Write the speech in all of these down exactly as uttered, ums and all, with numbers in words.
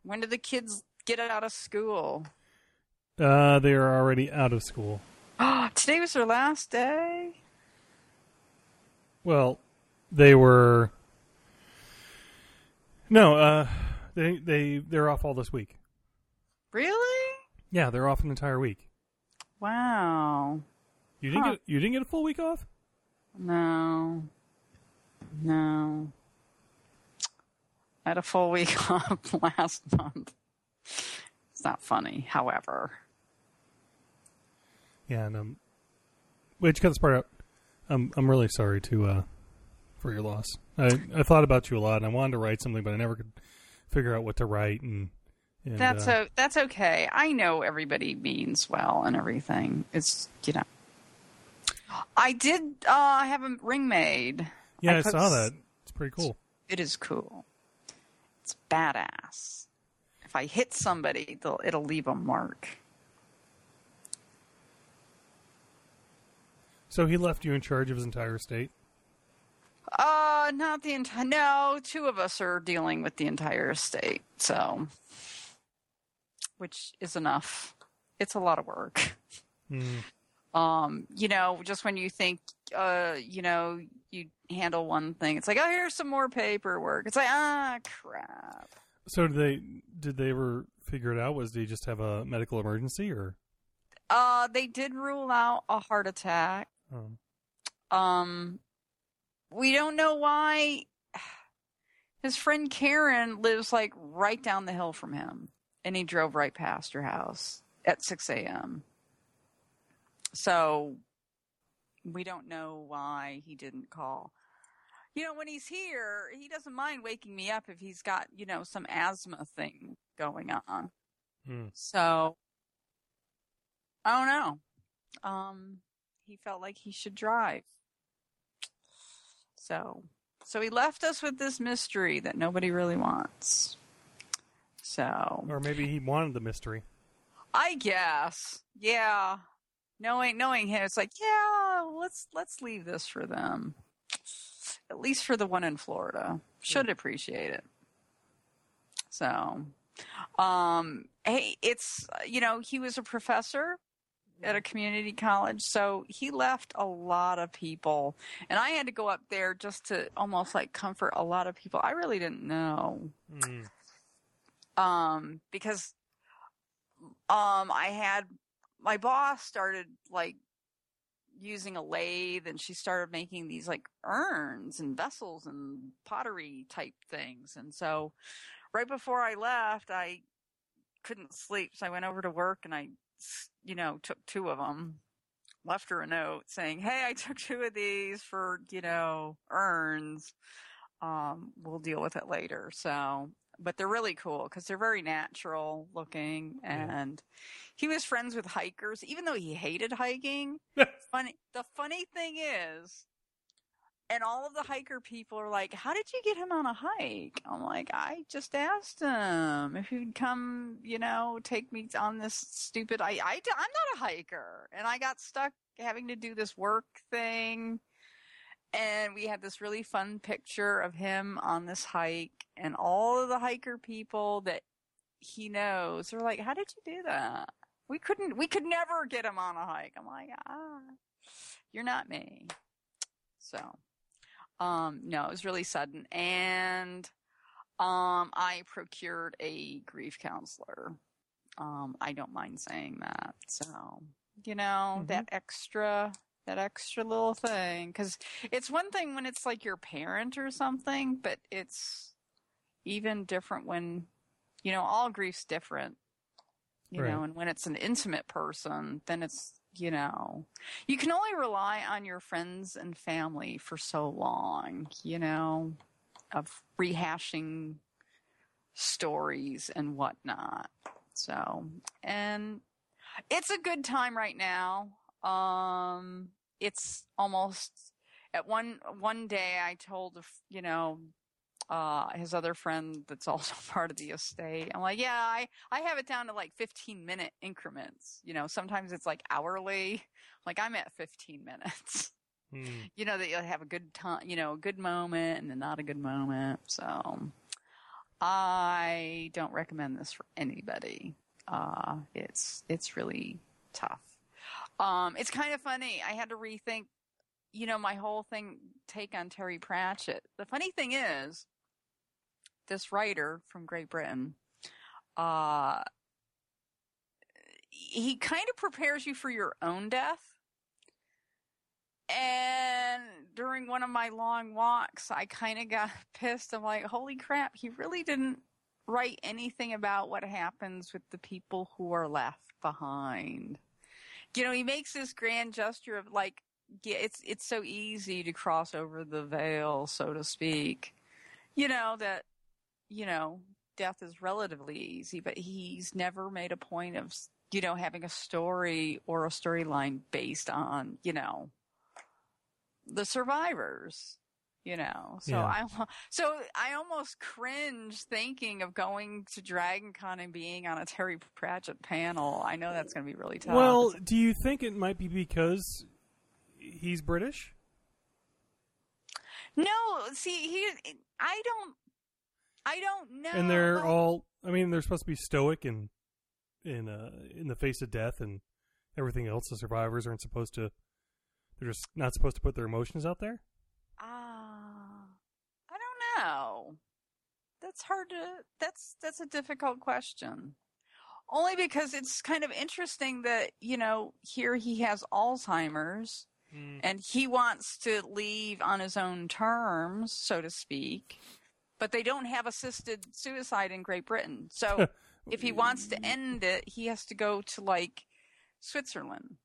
When do the kids get out of school? Uh, they are already out of school. Today was their last day? Well, they were... No, uh, they, they, they're off all this week. Really? Yeah, they're off an entire week. Wow. You didn't Huh. get you didn't get a full week off? No. No. I had a full week off last month. It's not funny, however. Yeah, and um, wait, you cut this part out. I'm I'm really sorry to uh for your loss. I I thought about you a lot, and I wanted to write something, but I never could figure out what to write. And, and that's uh, o- that's okay. I know everybody means well and everything. It's you know. I did uh, have a ring made. yeah, I, I put saw s- that. It's pretty cool. It is cool. It's badass. If I hit somebody, they'll, it'll leave a mark. So he left you in charge of his entire estate? Uh, not the entire. No, two of us are dealing with the entire estate. So, which is enough. It's a lot of work. Mm. Um, you know, just when you think, uh, you know, you handle one thing, it's like, oh, here's some more paperwork. It's like, ah, crap. So did they did they ever figure it out? Was he just have a medical emergency, or? Uh, they did rule out a heart attack. Um, Um, we don't know why. His friend Karen lives like right down the hill from him, and he drove right past her house at six a.m. So we don't know why he didn't call. You know, when he's here, he doesn't mind waking me up if he's got, you know, some asthma thing going on. hmm. So I don't know. Um, he felt like he should drive. So, so he left us with this mystery that nobody really wants. So, Or maybe he wanted the mystery. I guess, yeah. Knowing knowing him, it's like, yeah, let's let's leave this for them. At least for the one in Florida, should appreciate it. So, um, hey, it's you know he was a professor at a community college, so he left a lot of people, and I had to go up there just to almost like comfort a lot of people I really didn't know, Mm. um, because um, I had my boss started like using a lathe, and she started making these like urns and vessels and pottery type things, and so right before I left, I couldn't sleep, so I went over to work and I. you know, took two of them, left her a note saying, hey, I took two of these for, you know, urns. Um, we'll deal with it later. So, but they're really cool because they're very natural looking. And yeah. He was friends with hikers, even though he hated hiking. funny, the funny thing is, and all of the hiker people are like, how did you get him on a hike? I'm like, I just asked him if he'd come, you know, take me on this stupid, I, I, I'm not a hiker. And I got stuck having to do this work thing. And we had this really fun picture of him on this hike. And all of the hiker people that he knows are like, how did you do that? We couldn't, we could never get him on a hike. I'm like, ah, you're not me. So. Um, no, it was really sudden. And, um, I procured a grief counselor. Um, I don't mind saying that. So, you know, mm-hmm. that extra, that extra little thing. 'Cause it's one thing when it's like your parent or something, but it's even different when, you know, all grief's different, you right. know, and when it's an intimate person, then it's, you know, you can only rely on your friends and family for so long, you know, of rehashing stories and whatnot. So, and it's a good time right now. Um, it's almost at one, one day I told, you know, uh, his other friend that's also part of the estate. I'm like, yeah, I, I have it down to like fifteen minute increments. You know, sometimes it's like hourly. Like I'm at fifteen minutes, hmm. you know, that you'll have a good time, you know, a good moment and then not a good moment. So, I don't recommend this for anybody. Uh, it's it's really tough. Um, it's kind of funny. I had to rethink, you know, my whole thing take on Terry Pratchett. The funny thing is, this writer from Great Britain, uh, he kind of prepares you for your own death. And during one of my long walks, I kind of got pissed. I'm like, holy crap, he really didn't write anything about what happens with the people who are left behind. You know, he makes this grand gesture of like, yeah, it's it's so easy to cross over the veil, so to speak. You know, that, you know, death is relatively easy, but he's never made a point of, you know, having a story or a storyline based on, you know, the survivors, you know. So Yeah. I so I almost cringe thinking of going to DragonCon and being on a Terry Pratchett panel. I know that's going to be really tough. Well, do you think it might be because he's British? No, see, he I don't I don't know. And they're all I mean, they're supposed to be stoic and in uh in the face of death and everything else. The survivors aren't supposed to They're just not supposed to put their emotions out there? Uh, I don't know. That's hard to, that's, that's a difficult question. Only because it's kind of interesting that, you know, here he has Alzheimer's mm. and he wants to leave on his own terms, so to speak, but they don't have assisted suicide in Great Britain. So if he wants to end it, he has to go to, like, Switzerland.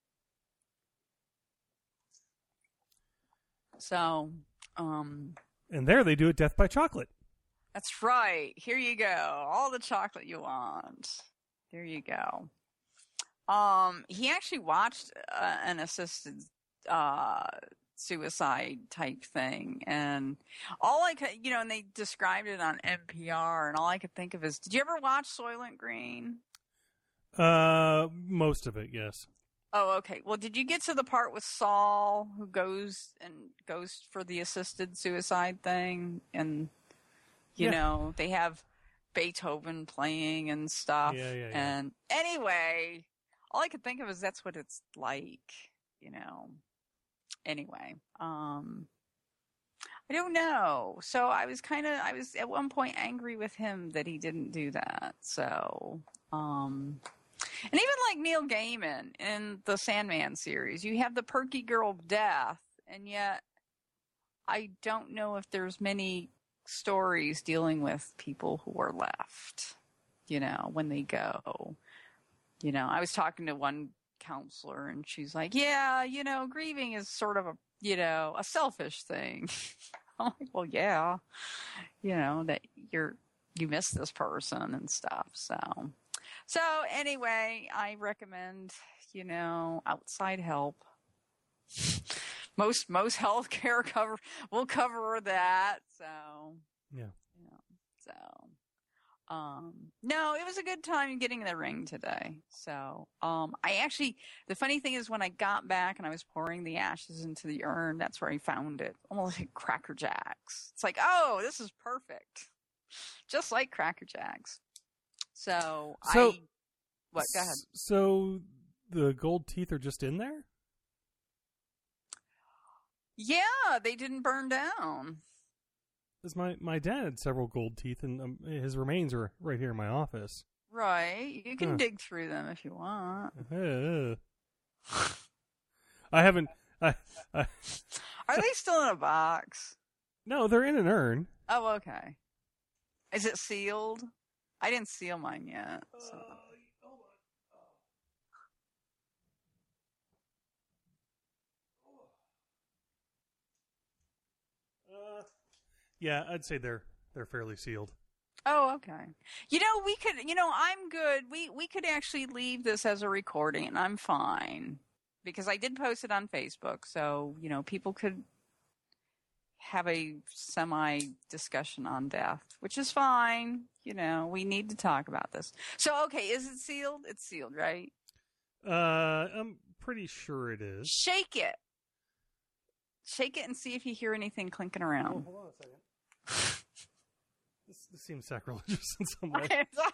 So, um... And there they do it death by chocolate. That's right. Here you go. All the chocolate you want. There you go. Um, he actually watched uh, an assisted uh, suicide type thing. And all I could, you know, and they described it on N P R, and all I could think of is, did you ever watch Soylent Green? Uh, most of it, yes. Oh, okay. Well, did you get to the part with Saul who goes and goes for the assisted suicide thing? And, you yeah. know, they have Beethoven playing and stuff. Yeah, yeah, yeah. And anyway, all I could think of is that's what it's like, you know. Anyway, um, I don't know. So I was kind of, I was at one point angry with him that he didn't do that. So, um... And even like Neil Gaiman in the Sandman series, you have the perky girl of death, and yet I don't know if there's many stories dealing with people who are left, you know, when they go. You know, I was talking to one counselor, and she's like, yeah, you know, grieving is sort of a, you know, a selfish thing. I'm like, well, yeah, you know, that you're, you miss this person and stuff, so... So anyway, I recommend, you know, outside help. Most most healthcare cover will cover that. So yeah, you know, so um, no, it was a good time getting in the ring today. So um, I actually, the funny thing is, when I got back and I was pouring the ashes into the urn, that's where I found it, almost like Cracker Jacks. It's like, oh, this is perfect, just like Cracker Jacks. So, so I, what, go ahead. So the gold teeth are just in there? Yeah, they didn't burn down. Because my, my dad had several gold teeth, and um, his remains are right here in my office. Right. You can huh. dig through them if you want. Uh, I haven't... I, I, are they still in a box? No, they're in an urn. Oh, okay. Is it sealed? I didn't seal mine yet. So. Uh, hold on. Uh, yeah, I'd say they're they're fairly sealed. Oh, okay. You know, we could. You know, I'm good. We we could actually leave this as a recording, and I'm fine because I did post it on Facebook, so you know, people could have a semi-discussion on death, which is fine. You know, we need to talk about this. So, okay, is it sealed? It's sealed, right? Uh, I'm pretty sure it is. Shake it. Shake it and see if you hear anything clinking around. Oh, hold on a second. This, this seems sacrilegious in some way.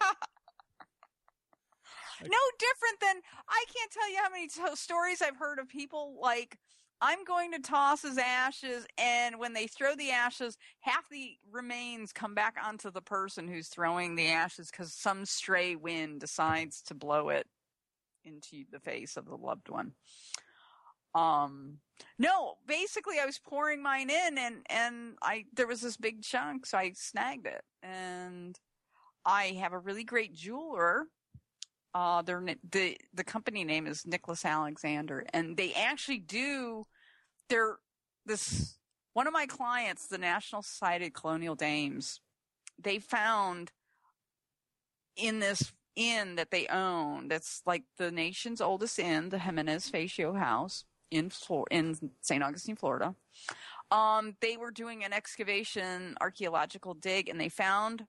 No different than, I can't tell you how many t- stories I've heard of people like, I'm going to toss his ashes, and when they throw the ashes, half the remains come back onto the person who's throwing the ashes because some stray wind decides to blow it into the face of the loved one. Um, no, basically I was pouring mine in, and, and I there was this big chunk, so I snagged it. And I have a really great jeweler. Uh, their the the company name is Nicholas Alexander, and they actually do. They're this one of my clients, the National Society of Colonial Dames. They found in this inn that they own, that's like the nation's oldest inn, the Jimenez Facio House in Flor- in Saint Augustine, Florida. Um, they were doing an excavation archaeological dig, and they found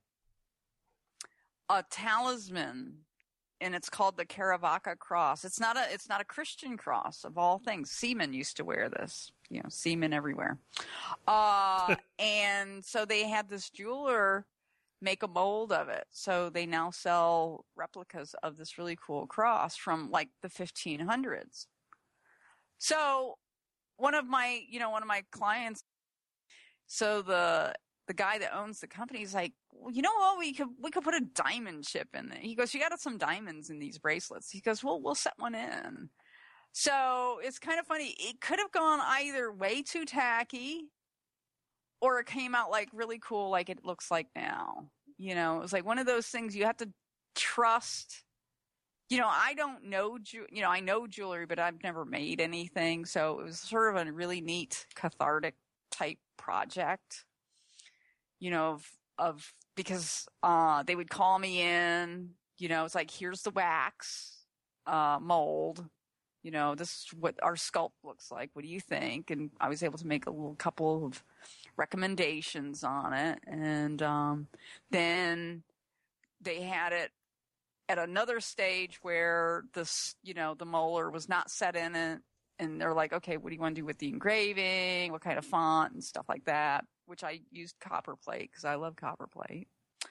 a talisman. And it's called the Caravaca cross. It's not a it's not a Christian cross, of all things. Seamen used to wear this, you know, seamen everywhere. Uh, and so they had this jeweler make a mold of it. So they now sell replicas of this really cool cross from like the fifteen hundreds. So one of my, you know, one of my clients, so the the guy that owns the company is like, well, you know what, we could we could put a diamond chip in there. He goes, you got some diamonds in these bracelets. He goes, well, we'll set one in. So it's kind of funny. It could have gone either way too tacky, or it came out like really cool, like it looks like now. You know, it was like one of those things you have to trust. You know, I don't know, ju- you know, I know jewelry, but I've never made anything. So it was sort of a really neat, cathartic type project. You know, of, of because uh, they would call me in, you know, it's like, here's the wax uh, mold. You know, this is what our sculpt looks like. What do you think? And I was able to make a little couple of recommendations on it. And um, then they had it at another stage where this, you know, the molar was not set in it. And they're like, okay, what do you want to do with the engraving? What kind of font and stuff like that? Which I used copper plate because I love copper plate.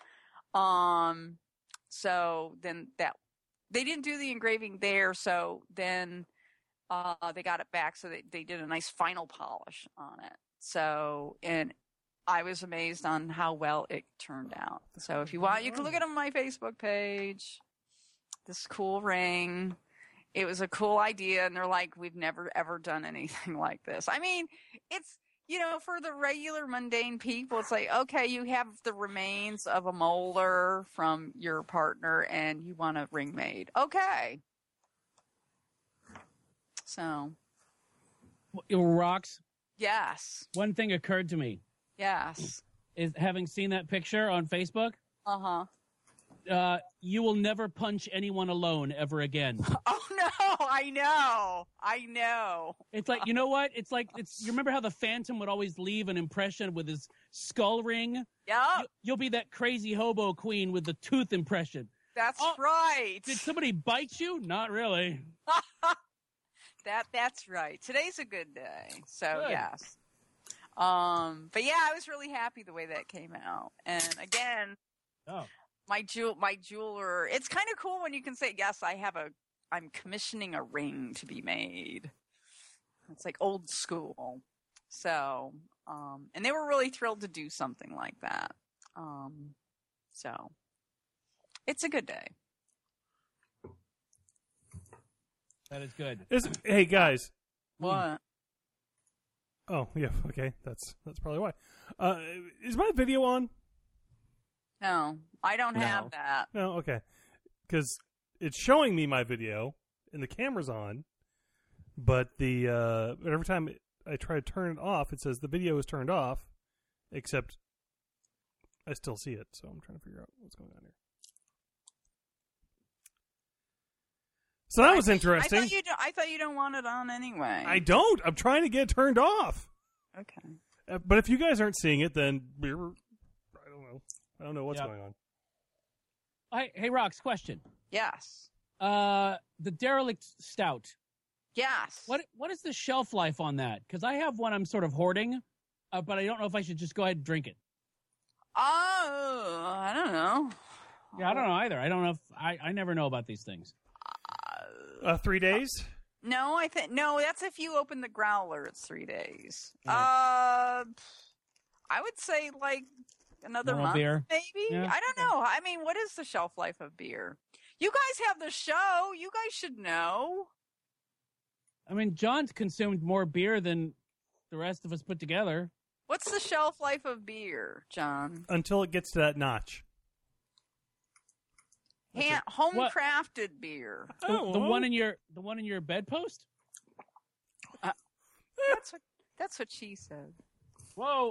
Um, so then that, they didn't do the engraving there. So then, uh, they got it back. So they, they did a nice final polish on it. So, and I was amazed on how well it turned out. So if you want, you can look it on my Facebook page. This cool ring. It was a cool idea. And they're like, we've never ever done anything like this. I mean, it's, you know, for the regular mundane people, it's like, okay, you have the remains of a molar from your partner and you want a ring made. Okay. So. Well, Rocks. Yes. One thing occurred to me. Yes. Is having seen that picture on Facebook. Uh-huh. Uh, you will never punch anyone alone ever again. Oh no, I know. I know. It's like, you know what? It's like, it's, you remember how the Phantom would always leave an impression with his skull ring? Yeah. You, you'll be that crazy hobo queen with the tooth impression. That's oh, right. Did somebody bite you? Not really. that that's right. Today's a good day. So Good. Yes. Um, but yeah, I was really happy the way that came out. And again, oh. my jewel, my jeweler, it's kind of cool when you can say, yes, I have a, I'm commissioning a ring to be made. It's like old school. So, um, and they were really thrilled to do something like that. Um, so it's a good day. That is good. Is, hey guys. What? Oh yeah, okay. That's that's probably why. Uh, is my video on? No, I don't No. have that. No, okay. Because it's showing me my video and the camera's on, but the uh, but every time I try to turn it off, it says the video is turned off, except I still see it. So I'm trying to figure out what's going on here. So that I was thought- interesting. I thought you don't, I thought you don't want it on anyway. I don't. I'm trying to get it turned off. Okay. Uh, but if you guys aren't seeing it, then we're, I don't know. I don't know what's Yep. going on. Hey, hey, Rocks, question. Yes. Uh, the Derelict Stout. Yes. What What is the shelf life on that? Because I have one I'm sort of hoarding, uh, but I don't know if I should just go ahead and drink it. I don't know. Yeah, I don't know either. I don't know if I, I never know about these things. Uh, three days? No, I think no. That's if you open the growler. It's three days. Right. Uh, I would say like another Normal month, beer? maybe. Yeah. I don't know. I mean, what is the shelf life of beer? You guys have the show. You guys should know. I mean, John's consumed more beer than the rest of us put together. What's the shelf life of beer, John? Until it gets to that notch. Hand, What? home-crafted beer. The, Oh, the well. one in your the one in your bedpost? That's what. That's what she said. Whoa!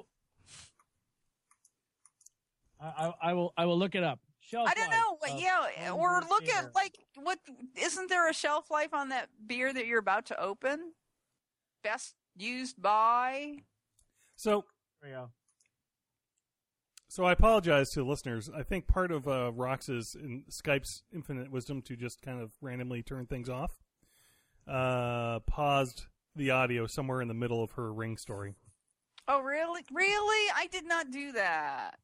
I, I, I will I will look it up. Shelf I don't life know. of Yeah, or homebrew look beer. at like what isn't there a shelf life on that beer that you're about to open? Best used by. So, There you go. so I apologize to the listeners. I think part of uh, Rox's in Skype's infinite wisdom to just kind of randomly turn things off uh, paused the audio somewhere in the middle of her ring story. Oh, really? Really? I did not do that.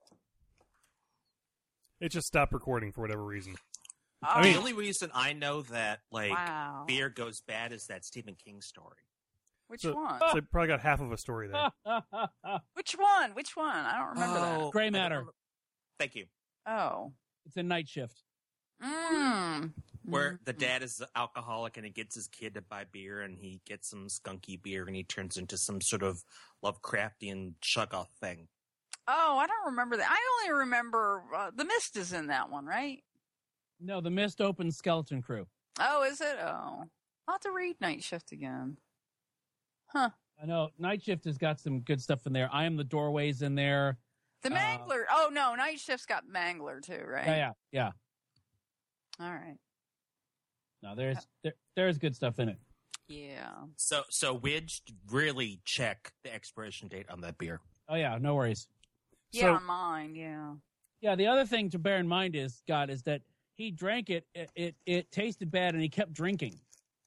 It just stopped recording for whatever reason. Oh, I mean- the only reason I know that like wow. beer goes bad is that Stephen King story. Which So- one? So I probably got half of a story there. Which one? Which one? I don't remember Oh, Gray I don't Matter. remember- Thank you. that. Oh. It's a night shift. Mm. Where the Mhm. dad is an alcoholic and he gets his kid to buy beer and he gets some skunky beer and he turns into some sort of Lovecraftian chug-off thing. Oh, I don't remember that. I only remember uh, The Mist is in that one, right? No, the Mist opens Skeleton Crew. Oh, is it? Oh. I'll have to read Night Shift again. Huh. I know Night Shift has got some good stuff in there. I Am the Doorways in there. The Uh, Mangler. oh, no. Night Shift's got Mangler, too, right? Yeah, yeah, yeah. All right. No, there's there, there's good stuff in it. Yeah. So, so Widge, really check the expiration date on that beer. Oh yeah, no worries. Yeah, So- on mine, yeah. Yeah, the other thing to bear in mind is, God, is that he drank it, it, it, it tasted bad, and he kept drinking.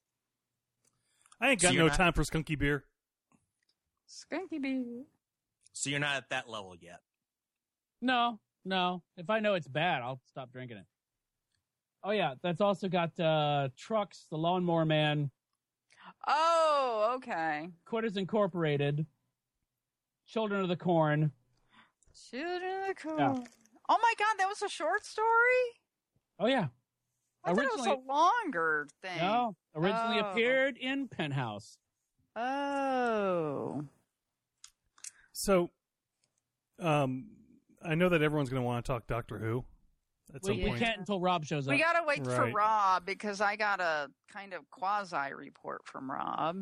I ain't So got you're no not- time for skunky beer. Skunky beer. So you're not at that level yet. No, no. If I know it's bad, I'll stop drinking it. Oh yeah, that's also got uh, Trucks, The Lawnmower Man, Oh, okay. Quarters Incorporated, Children of the Corn. Children of the Corn. Yeah. Oh my God, that was a short story? Oh yeah, I thought it was Originally- a longer thing. no, originally Oh. appeared in Penthouse. Oh. So, um, I know that everyone's going to want to talk Doctor Who at some We, we point. can't until Rob shows up. We gotta wait for Right. Rob because I got a kind of quasi report from Rob.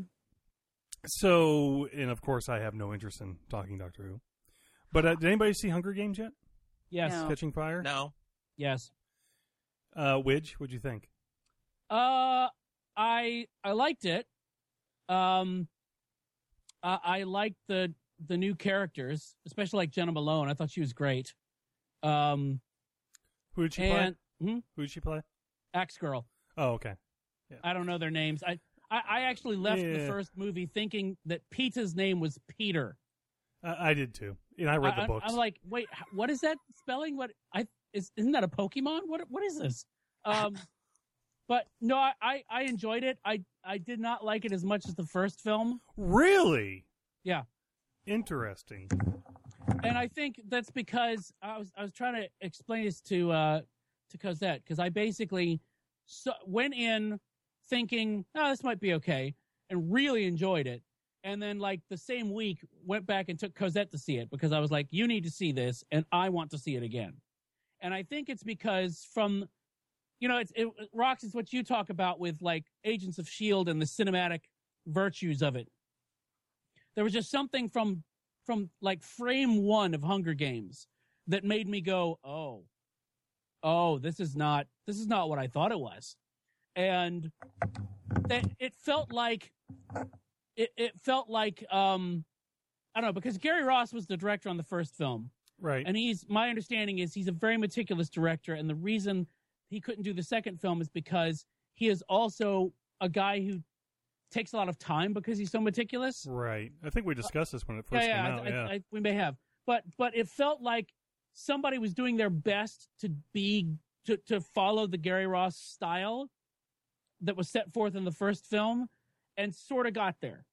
So, and of course, I have no interest in talking Doctor Who. But uh, did anybody see Hunger Games yet? Yes, No. Catching Fire? No. yes. Uh, Widge, what'd you think? Uh, I I liked it. Um, I, I liked the the new characters, especially like Jenna Malone. I thought she was great. Um, Who did she and play? hmm, Who did she play? Axe Girl. Oh, okay. I don't know their names. I I, I actually left the Yeah. first movie thinking that Peeta's name was Peter. I, I did too. And I read I, the books. I'm like, wait, h- what is that spelling? What I is isn't that a Pokemon? What what is this? Um, but no, I, I I enjoyed it. I I did not like it as much as the first film. Really? Yeah. Interesting. And I think that's because I was I was trying to explain this to uh, to Cosette because I basically so, went in thinking, oh, this might be okay, and really enjoyed it. And then, like the same week, went back and took Cosette to see it because I was like, you need to see this, and I want to see it again. And I think it's because from, you know, it's it, Rox is what you talk about with like Agents of S H I E L D and the cinematic virtues of it. There was just something from from like frame one of Hunger Games that made me go, oh, oh, this is not this is not what I thought it was, and that it felt like it, it felt like um, I don't know because Gary Ross was the director on the first film, Right. and he's my understanding is he's a very meticulous director, and the reason he couldn't do the second film is because he is also a guy who takes a lot of time because he's so meticulous. Right. I think we discussed this when it first yeah, came yeah, out. I, yeah. I, I, we may have, but but it felt like somebody was doing their best to be to, to follow the Gary Ross style that was set forth in the first film, and sort of got there.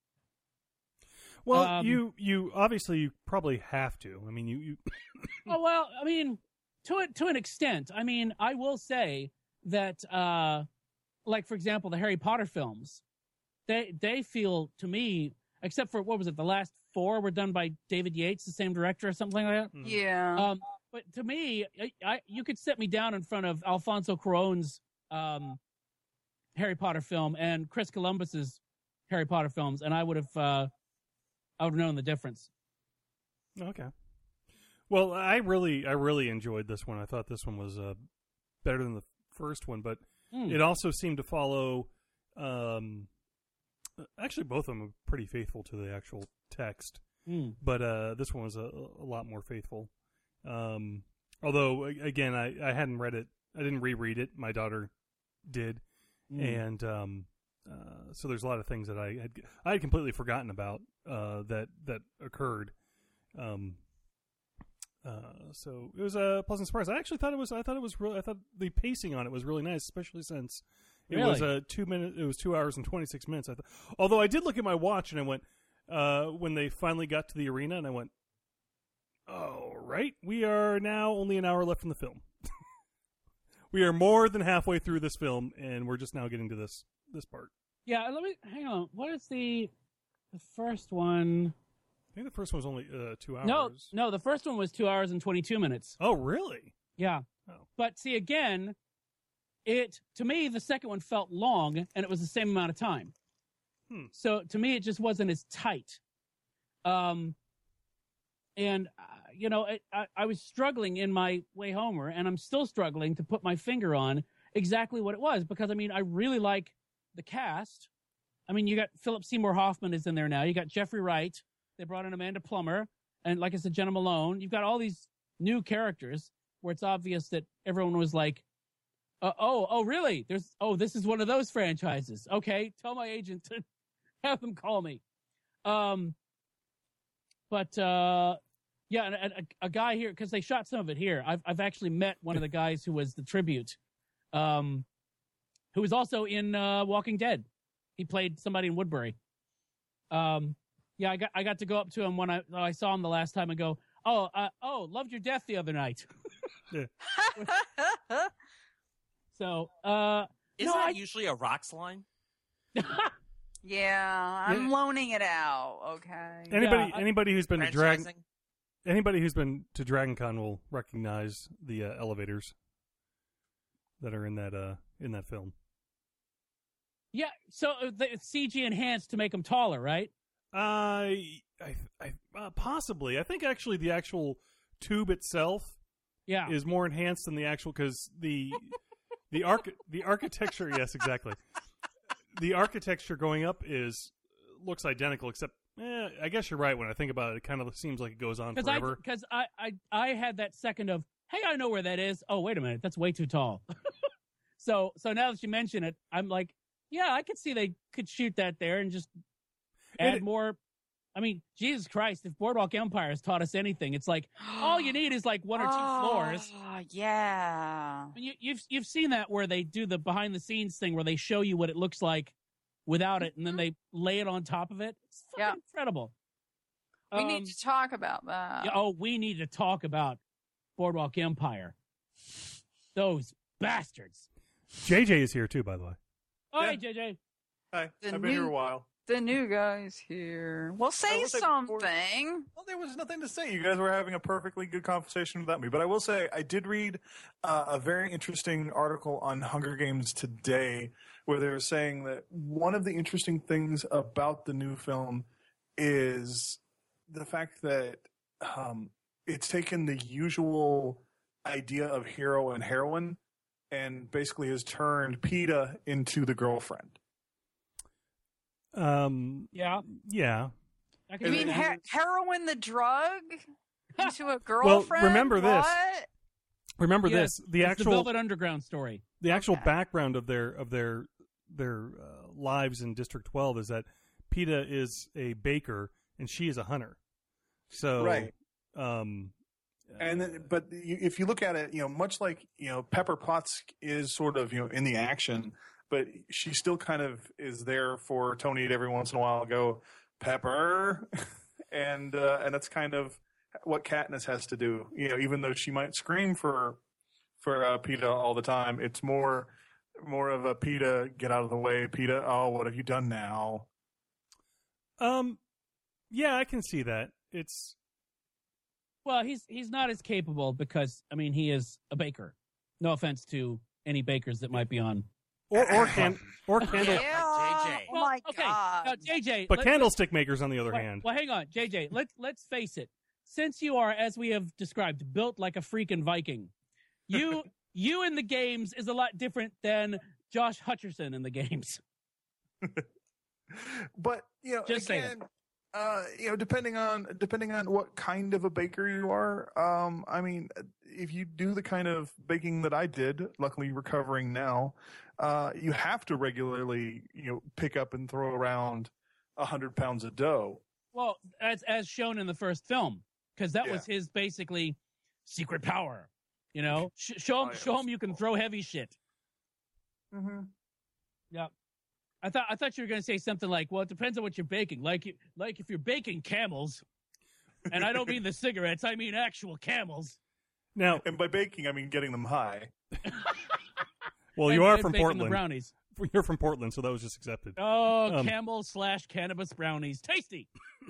Well, Um, you you obviously you probably have to. I mean, you, you Oh well, I mean, to it to an extent. I mean, I will say that, uh, like for example, the Harry Potter films, they they feel to me, except for what was it, the last four were done by David Yates, the same director or something like that. Mhm. Yeah. Um, but to me, I, I you could set me down in front of Alfonso Cuarón's um, Harry Potter film and Chris Columbus's Harry Potter films, and I would have uh, I would have known the difference. Okay. Well, I really, I really enjoyed this one. I thought this one was uh, better than the first one, but Hmm. it also seemed to follow. Um, actually, both of them were pretty faithful to the actual text, Hmm. but uh, this one was a, a lot more faithful. Um, although, a- again, I, I hadn't read it. I didn't reread it. My daughter did, Hmm. and um, uh, so there's a lot of things that I had I had completely forgotten about uh, that that occurred. Um, uh, so it was a pleasant surprise. I actually thought it was. I thought it was. Really, I thought the pacing on it was really nice, especially since it was Really? a two minute. It was two hours and twenty six minutes. I thought. Although I did look at my watch and I went uh, when they finally got to the arena, and I went, "Oh, right, we are now only an hour left in the film. We are more than halfway through this film, and we're just now getting to this this part." Yeah, let me hang on. What is the the first one? I think the first one was only uh, two hours. No, no, the first one was two hours and twenty two minutes. Oh, really? Yeah, Oh. but see again, it to me the second one felt long, and it was the same amount of time. Hmm. So to me, it just wasn't as tight. Um, and uh, you know, it, I, I was struggling in my way homer, and I'm still struggling to put my finger on exactly what it was, because I mean, I really like the cast. I mean, you got Philip Seymour Hoffman is in there now. You got Jeffrey Wright. They brought in Amanda Plummer, and like I said, Jenna Malone. You've got all these new characters where it's obvious that everyone was like, uh, "Oh, oh, really? There's oh, this is one of those franchises." Okay, tell my agent to have them call me. Um, but uh, yeah, and, and a, a guy here, because they shot some of it here. I've I've actually met one of the guys who was the tribute, um, who was also in uh, Walking Dead. He played somebody in Woodbury. Um, yeah, I got I got to go up to him when I I saw him the last time and go, oh, uh, oh, loved your death the other night. So, uh, Isn't no, that I- usually a Rocks line? Yeah, I'm Yeah. loaning it out. Okay. Anybody Yeah, I- anybody who's been to Dragon Franchising? anybody who's been to Dragon Con will recognize the uh, elevators that are in that uh in that film. yeah. So uh, the C G enhanced to make them taller, right? I I, I uh, possibly. I think actually the actual tube itself Yeah. is more enhanced than the actual because the the arch the architecture. Yes, exactly. The architecture going up is looks identical, except eh, I guess you're right. When I think about it, it kind of seems like it goes on Because I, forever. because I, I, I had that second of, hey, I know where that is. Oh, wait a minute, that's way too tall. so, so now that you mention it, I'm like, yeah, I could see they could shoot that there and just add It- more. I mean, Jesus Christ, if Boardwalk Empire has taught us anything, it's like all you need is like one or two floors. Oh, yeah. I mean, you, you've you've seen that where they do the behind the scenes thing where they show you what it looks like without it, and then they lay it on top of it. It's fucking Yeah. incredible. We Um, need to talk about that. yeah, oh, we need to talk about Boardwalk Empire. Those bastards. J J is here too, by the way. Oh, Yeah. hey, J J. Hi, The I've been here new- a while. The new guy's here. Well, I say will say something. before- Well, there was nothing to say. You guys were having a perfectly good conversation without me. But I will say, I did read uh, a very interesting article on Hunger Games today where they were saying that one of the interesting things about the new film is the fact that um, it's taken the usual idea of hero and heroine and basically has turned PETA into the girlfriend. Um, Yeah. yeah. I can You And mean then- he- heroin the drug into a girlfriend? remember this. What? Remember Yes, this: the it's actual the Velvet Underground story. the actual Okay. background of their of their their uh, lives in District twelve is that PETA is a baker and she is a hunter. So, Right. um, And then, but you, if you look at it, you know, much like, you know, Pepper Potts is sort of, you know, in the action, but she still kind of is there for Tony to every once in a while go, Pepper. and, uh, and that's kind of what Katniss has to do. You know, even though she might scream for, for, uh, Peeta all the time, it's more, more of a Peeta, get out of the way, Peeta. Oh, what have you done now? Um, yeah, I can see that. It's, Well, he's he's not as capable because, I mean, he is a baker. No offense to any bakers that might be on. or, or can, or candle, Yeah. J J. Oh my okay. god. Now, J J. but let- candlestick makers on the other well, hand. Well, hang on, J J. Let's let's face it. Since you are, as we have described, built like a freaking Viking, you you in the games is a lot different than Josh Hutcherson in the games. But, you know, Just saying. again, uh, you know, depending on depending on what kind of a baker you are, um, I mean, if you do the kind of baking that I did, luckily recovering now, uh, you have to regularly, you know, pick up and throw around a hundred pounds of dough. Well, as as shown in the first film, because that Yeah. was his basically secret power. You know, Sh- show him Oh, yeah. show him you can throw heavy shit. Mm-hmm. I thought I thought you were going to say something like, "Well, it depends on what you're baking. Like, you- like if you're baking camels, and I don't mean the cigarettes, I mean actual camels." Now, And by baking, I mean getting them high. well, and- you are and from baking the Portland. brownies. You're from Portland, so that was just accepted. Oh, Um, camel slash cannabis brownies, tasty.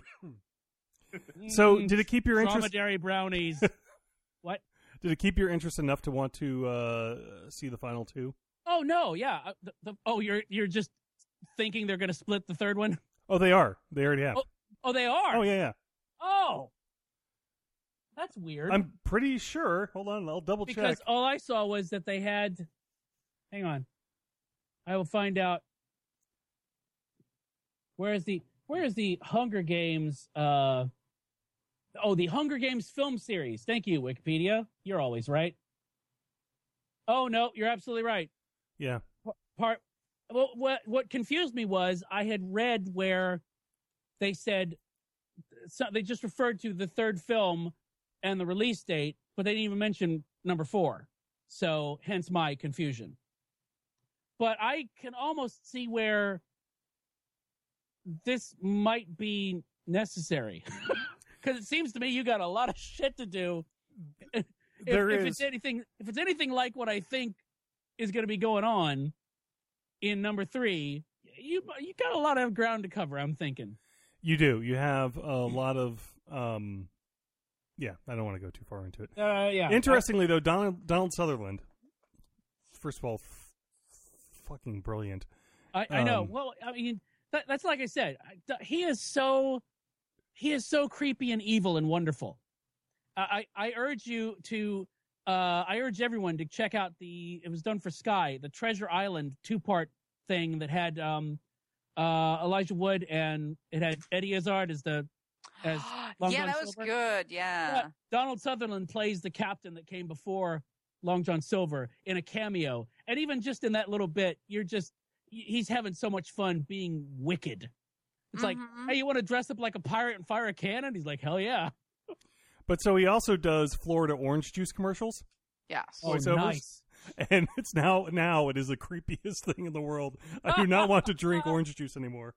So, Mm, did it keep your interest? dromedary brownies? What? Did it keep your interest enough to want to uh, see the final two? Oh no, yeah. Uh, the, the, oh, you're you're just thinking they're going to split the third one? Oh, they are. They already have. Oh, Oh, they are. Oh yeah, yeah. Oh, that's weird. I'm pretty sure. Hold on, I'll double because check. all I saw was that they had. Hang on, I will find out. Where is the Where is the Hunger Games? Uh, oh, the Hunger Games film series. Thank you, Wikipedia. You're always right. Oh no, you're absolutely right. Yeah. Part. Well, what what confused me was I had read where they said so they just referred to the third film and the release date, but they didn't even mention number four. So hence my confusion. But I can almost see where this might be necessary. Because it seems to me you got a lot of shit to do. If, There if is. it's anything if it's anything like what I think is going to be going on in number three, you you got a lot of ground to cover, I'm thinking. You do. You have a lot of. Um, yeah, I don't want to go too far into it. Uh, yeah. Interestingly, though, Donald, Donald Sutherland, first of all, f- fucking brilliant. I, I know. Um, Well, I mean, that, that's like I said. I- He is so, he is so creepy and evil and wonderful. I, I I urge you to, uh, I urge everyone to check out the. It was done for Sky, the Treasure Island two part thing that had um, uh, Elijah Wood and it had Eddie Izzard as the as Long yeah, John that was Silver. good. Yeah. Yeah, Donald Sutherland plays the captain that came before Long John Silver in a cameo, and even just in that little bit, you're just he's having so much fun being wicked. It's like, Mhm. hey, you want to dress up like a pirate and fire a cannon? He's like, hell yeah. But so he also does Florida orange juice commercials, Yes. Oh, Voiceovers? nice. and it's now now it is the creepiest thing in the world. I do not want to drink orange juice anymore.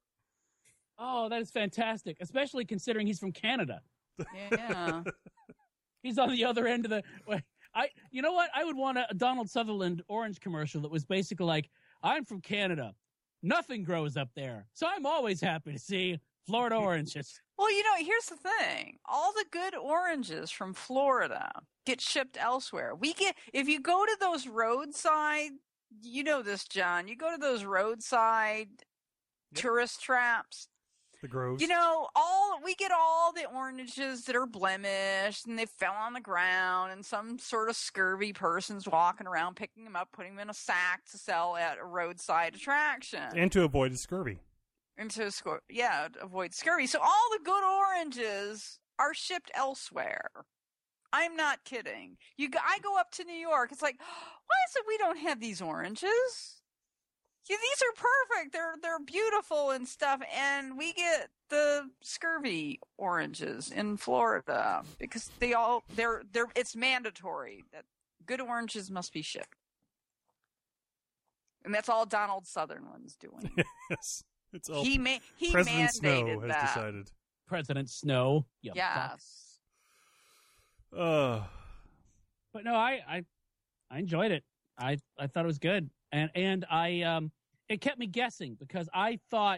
Oh, that is fantastic, especially considering he's from Canada. Yeah. He's on the other end of the. I, you know what? I would want a Donald Sutherland orange commercial that was basically like, "I'm from Canada, nothing grows up there, so I'm always happy to see Florida oranges." Well, you know, here's the thing. All the good oranges from Florida get shipped elsewhere. We get if you go to those roadside, you know this, John. You go to those roadside Yep. tourist traps. The groves. You know, all we get all the oranges that are blemished and they fell on the ground and some sort of scurvy person's walking around picking them up, putting them in a sack to sell at a roadside attraction. and to avoid scurvy. And to scor- yeah, to avoid scurvy. So all the good oranges are shipped elsewhere. I'm not kidding. You, go, I go up to New York. It's like, why is it we don't have these oranges? yeah, these are perfect. They're they're beautiful and stuff, and we get the scurvy oranges in Florida because they all they're they're it's mandatory that good oranges must be shipped, and that's all Donald Sutherland's doing. Yes, it's all he ma- he President mandated Snow has that. decided. President Snow. You fuck. Yes. Uh, But no, I, I I enjoyed it. I, I thought it was good. And and I um it kept me guessing because I thought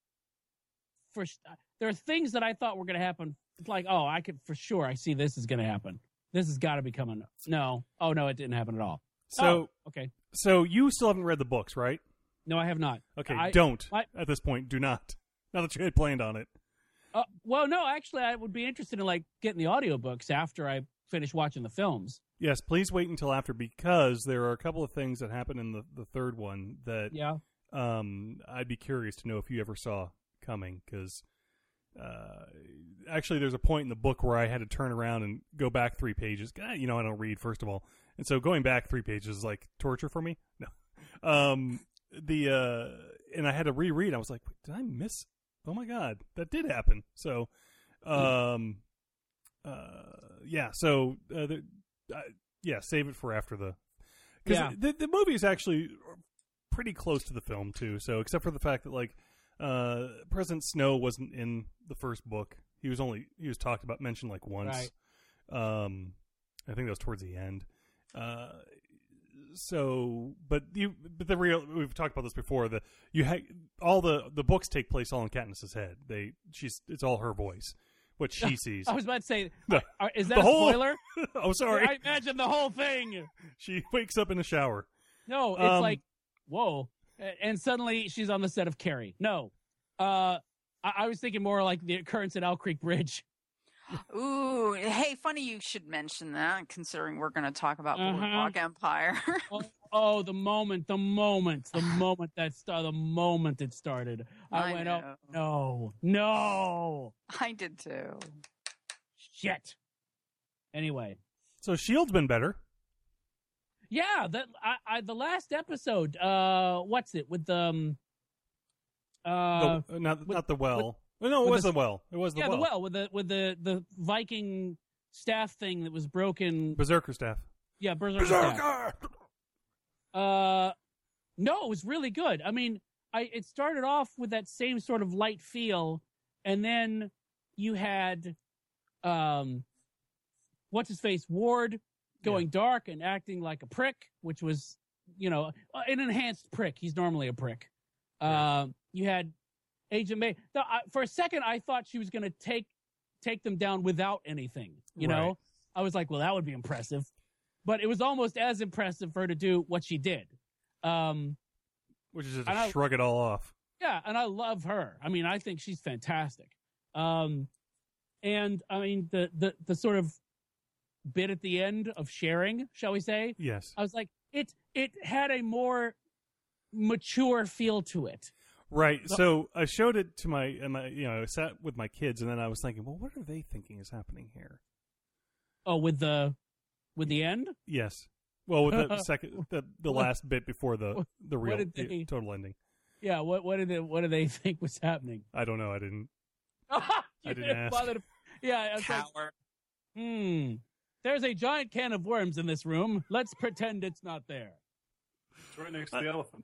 for there are things that I thought were going to happen. It's like, oh, I could for sure I see this is going to happen. This has got to be coming. No. Oh no, it didn't happen at all. so Oh, okay. so you still haven't read the books, right? No, I have not. Okay, I- don't I- at this point. Do not. Now that you had planned on it. Uh, well, no, actually I would be interested in like getting the audiobooks after I finish watching the films. Yes, please wait until after because there are a couple of things that happen in the, the third one that Yeah. um, I'd be curious to know if you ever saw coming. Because uh, actually, there's a point in the book where I had to turn around and go back three pages. God, you know, I don't read, first of all, and so going back three pages is like torture for me. No, um, the uh, and I had to reread. I was like, did I miss? Oh my God, that did happen. So, um, uh, yeah. So, uh, the, uh, yeah, save it for after the. Because Yeah. the the movie is actually pretty close to the film too. So, except for the fact that like, uh, President Snow wasn't in the first book. He was only he was talked about mentioned like once. Right. Um, I think that was towards the end. Uh. So, but you, but the real, we've talked about this before. The you ha- all the the books take place all in Katniss's head. They, she's, it's all her voice, what she sees. I was about to say, The- are- is that the a whole- spoiler? oh, sorry. I imagine the whole thing. She wakes up in the shower. No, it's Um, like, whoa. A- And suddenly she's on the set of Carrie. No. Uh, I, I was thinking more like the occurrence at Owl Creek Bridge. Ooh, hey, funny you should mention that, considering we're going to talk about Uh-huh. Boardwalk Empire. Oh, oh, the moment, the moment, the moment that started, the moment it started. I, I went, know. oh, no, no. I did too. Shit. Anyway. So Shield's been better. Yeah, that I, I the last episode, uh, what's it, with the, um, uh, the, not, with- not the well. Well, no, it with was the- the well. It was the yeah, well. the well with the with the the Viking staff thing that was broken. Berserker staff. Yeah, Berserker. staff. Berserker. Uh, no, it was really good. I mean, I it started off with that same sort of light feel, and then you had, um, what's his face, Ward, going dark and acting like a prick, which was, you know, an enhanced prick. He's normally a prick. Yeah. Um, you had Agent May. Now, I, for a second, I thought she was going to take take them down without anything. You Right. know, I was like, well, that would be impressive. But it was almost as impressive for her to do what she did. Um, Which is just And to I- shrug it all off. yeah, and I love her. I mean, I think she's fantastic. Um, and I mean, the the the sort of bit at the end of sharing, shall we say? Yes. I was like, it it had a more mature feel to it. Right. So- So I showed it to my, and my, you know, I sat with my kids, and then I was thinking, well, what are they thinking is happening here? Oh, with the with the end. Yes. Well, with the second, the, the What- last bit before the the real did the they- total ending. Yeah. What what did they, what do they think was happening? I don't know. I didn't. You I didn't ask. bother to- yeah. I was like, Coward. hmm. There's a giant can of worms in this room. Let's pretend it's not there. It's right next to the elephant.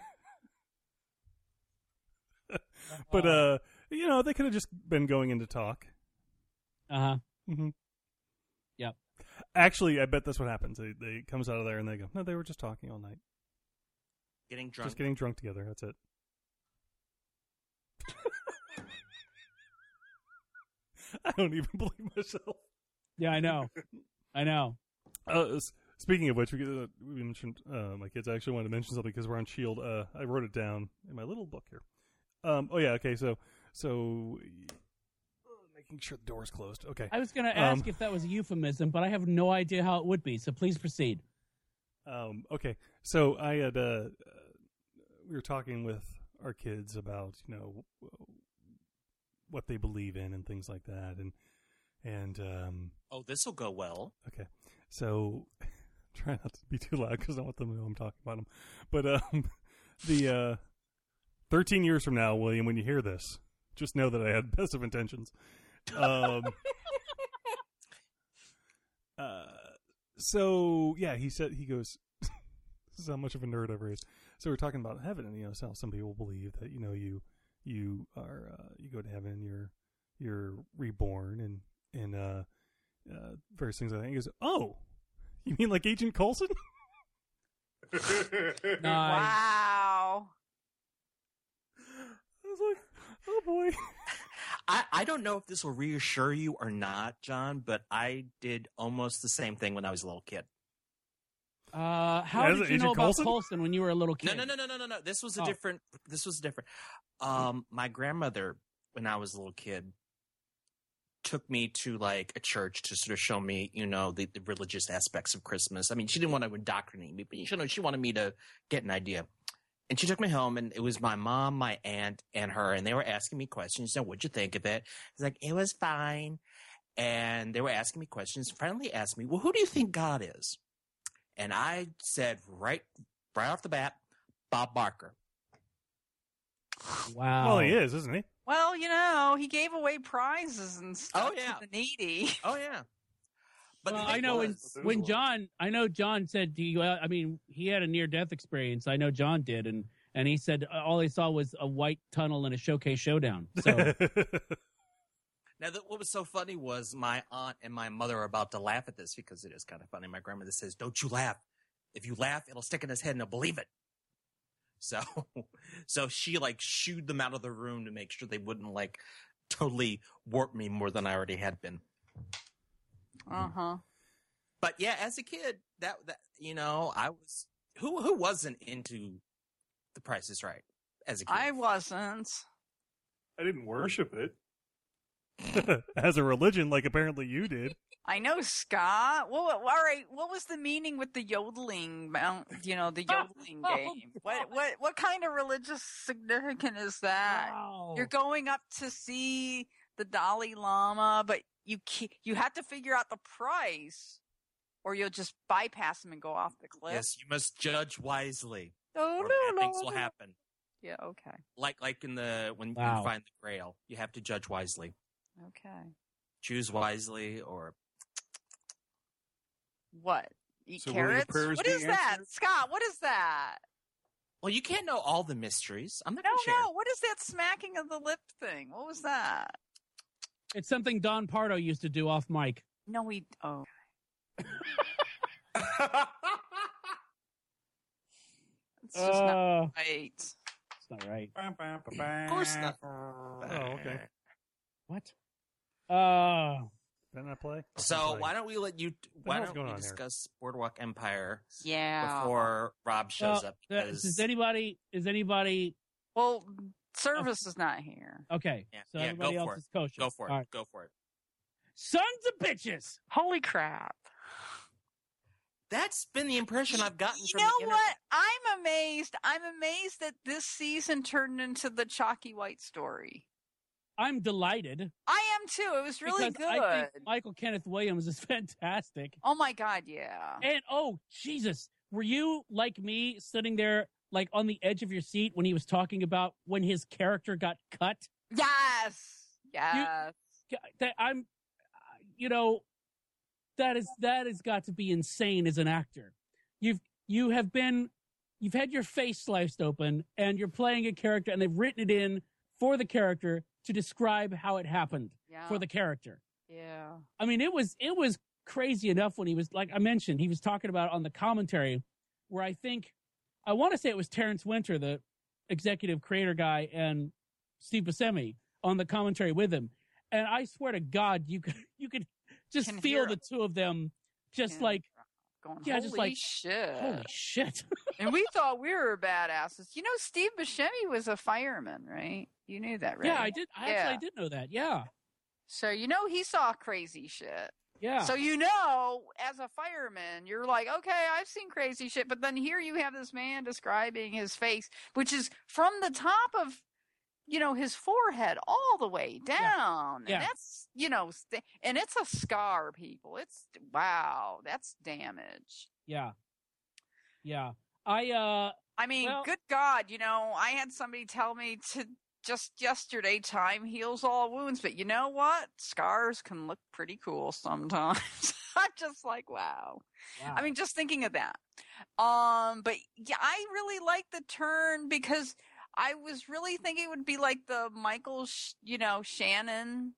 But uh, you know, they could have just been going into talk. Uh huh. Mm-hmm. Yep. Actually, I bet that's what happens. They they comes out of there and they go, no, they were just talking all night, Getting drunk. just getting drunk together. That's it. I don't even believe myself. Yeah, I know. I know. Uh, s- speaking of which, we, uh, we mentioned uh, my kids. I actually wanted to mention something because we're on Shield. Uh, I wrote it down in my little book here. Um, oh yeah, okay. So, so uh, making sure the door's closed. Okay. I was going to Um, ask if that was a euphemism, but I have no idea how it would be. So please proceed. Um, okay. So I had uh, uh, we were talking with our kids about you know what they believe in and things like that, and and um, Oh, this will go well. okay. So try not to be too loud because I don't want them to know I'm talking about them. But um, the uh, thirteen years from now, William, when you hear this, just know that I had best of intentions. Um, uh, so yeah, he said he goes. This is how much of a nerd I've raised. So we're talking about heaven, and you know, so some people believe that you know you you are uh, you go to heaven, you're you're reborn, and and uh, uh, various things like that. He goes, "Oh, you mean like Agent Coulson?" Nice. Wow. I was like, "Oh boy." I, I don't know if this will reassure you or not, John, but I did almost the same thing when I was a little kid. Uh, how As did you Agent know about Coulson? Coulson when you were a little kid? No, no, no, no, no, no, no. This was a Oh. different. This was different. Um, my grandmother, when I was a little kid, took me to like a church to sort of show me, you know, the, the religious aspects of Christmas. I mean, she didn't want to indoctrinate me, but you know, she wanted me to get an idea. And she took me home, and it was my mom, my aunt, and her, and they were asking me questions. So, what'd you think of it? I was like, it was fine. And they were asking me questions. Finally, asked me, well, who do you think God is? And I said right, right off the bat, Bob Barker. Wow. Well, he is, isn't he? Well, you know, he gave away prizes and stuff Oh, yeah. to the needy. Oh yeah. But Well, the thing I know when was- when John, I know John said, "Do you?" Uh, I mean, he had a near death experience. I know John did, and and he said uh, all he saw was a white tunnel and a showcase showdown. So Now, the, what was so funny was my aunt and my mother are about to laugh at this because it is kind of funny. My grandmother says, "Don't you laugh. If you laugh, it'll stick in his head and he'll believe it." So, so she like shooed them out of the room to make sure they wouldn't like totally warp me more than I already had been. Uh huh. But yeah, as a kid, that that you know, I was who who wasn't into The Price is Right as a kid. I wasn't. I didn't worship it. As a religion, like apparently you did. I know, Scott. Well, all right. What was the meaning with the yodeling mount? You know, the yodeling Oh, game. What what what kind of religious significance is that? wow. You're going up to see the Dalai Lama, but you ca- you have to figure out the price, or you'll just bypass him and go off the cliff. Yes, you must judge wisely, Oh, or no, bad things no, will no. happen. Yeah. Okay. Like like in the when Wow. you find the Grail, you have to judge wisely, Okay. choose wisely, or What? Eat So will your carrots? prayers What be is that, answered? Scott? What is that? well, you can't know all the mysteries. I'm not No, gonna share. no. What is that smacking of the lip thing? What was that? It's something Don Pardo used to do off mic. No, we. Oh. It's just not Uh, right. it's not right. Of course not. Oh, okay. What? Uh, Did I not play? So why don't we let you? Why hell's don't going we on here? discuss Boardwalk Empire Yeah. before Rob shows well, up? uh, Because is anybody? Is anybody? Well, service is not here. Okay. Yeah, So yeah, everybody go else for it. is kosher. go for it. All right. Go for it. Sons of bitches. Holy crap. That's been the impression I've gotten You from know the internet. what? I'm amazed. I'm amazed that this season turned into the Chalky White story. I'm delighted. I am too. It was really because good. I think Michael Kenneth Williams is fantastic. Oh my God, yeah. And oh Jesus, were you like me sitting there like on the edge of your seat when he was talking about when his character got cut? Yes. Yes. That I'm, you know, that is that has got to be insane as an actor. You've you have been, you've had your face sliced open, and you're playing a character, and they've written it in for the character to describe how it happened Yeah. for the character. yeah. I mean, it was it was crazy enough when he was, like I mentioned, he was talking about on the commentary, where I think I want to say it was Terrence Winter, the executive creator guy, and Steve Buscemi on the commentary with him. And I swear to God, you could you could just Can feel hear the two of them just Yeah. like, Going, yeah, holy just like, shit. holy shit. And we thought we were badasses. You know, Steve Buscemi was a fireman, right? You knew that, right? Yeah, I did. I Yeah. actually I did know that. Yeah, So you know he saw crazy shit. yeah. So you know, as a fireman, you're like, okay, I've seen crazy shit, but then here you have this man describing his face, which is from the top of, you know, his forehead all the way down. Yeah. And that's, you know, st- and it's a scar, people. It's, wow, that's damage. Yeah. Yeah. I uh I mean, Well- good God, you know, I had somebody tell me to just yesterday, time heals all wounds, but you know what? Scars can look pretty cool sometimes. I'm just like, wow. Wow. I mean, just thinking of that. Um, but yeah, I really like the turn because I was really thinking it would be like the Michael, Sh- you know, Shannon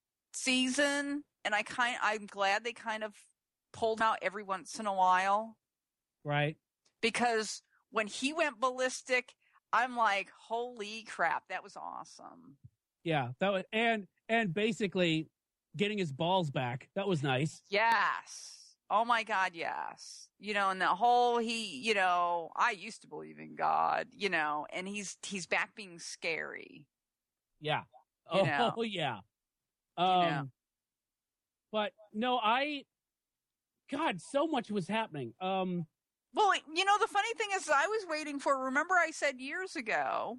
season, and I kind, I'm glad they kind of pulled out every once in a while right. because when he went ballistic, I'm like, holy crap, that was awesome. Yeah. That was, and and basically getting his balls back. That was nice. Yes. Oh my God, yes. You know, and the whole he, you know, I used to believe in God, you know, and he's he's back being scary. Yeah. You Oh know. yeah. Um know. but no, I God, so much was happening. Um Well, you know, the funny thing is I was waiting for, remember I said years ago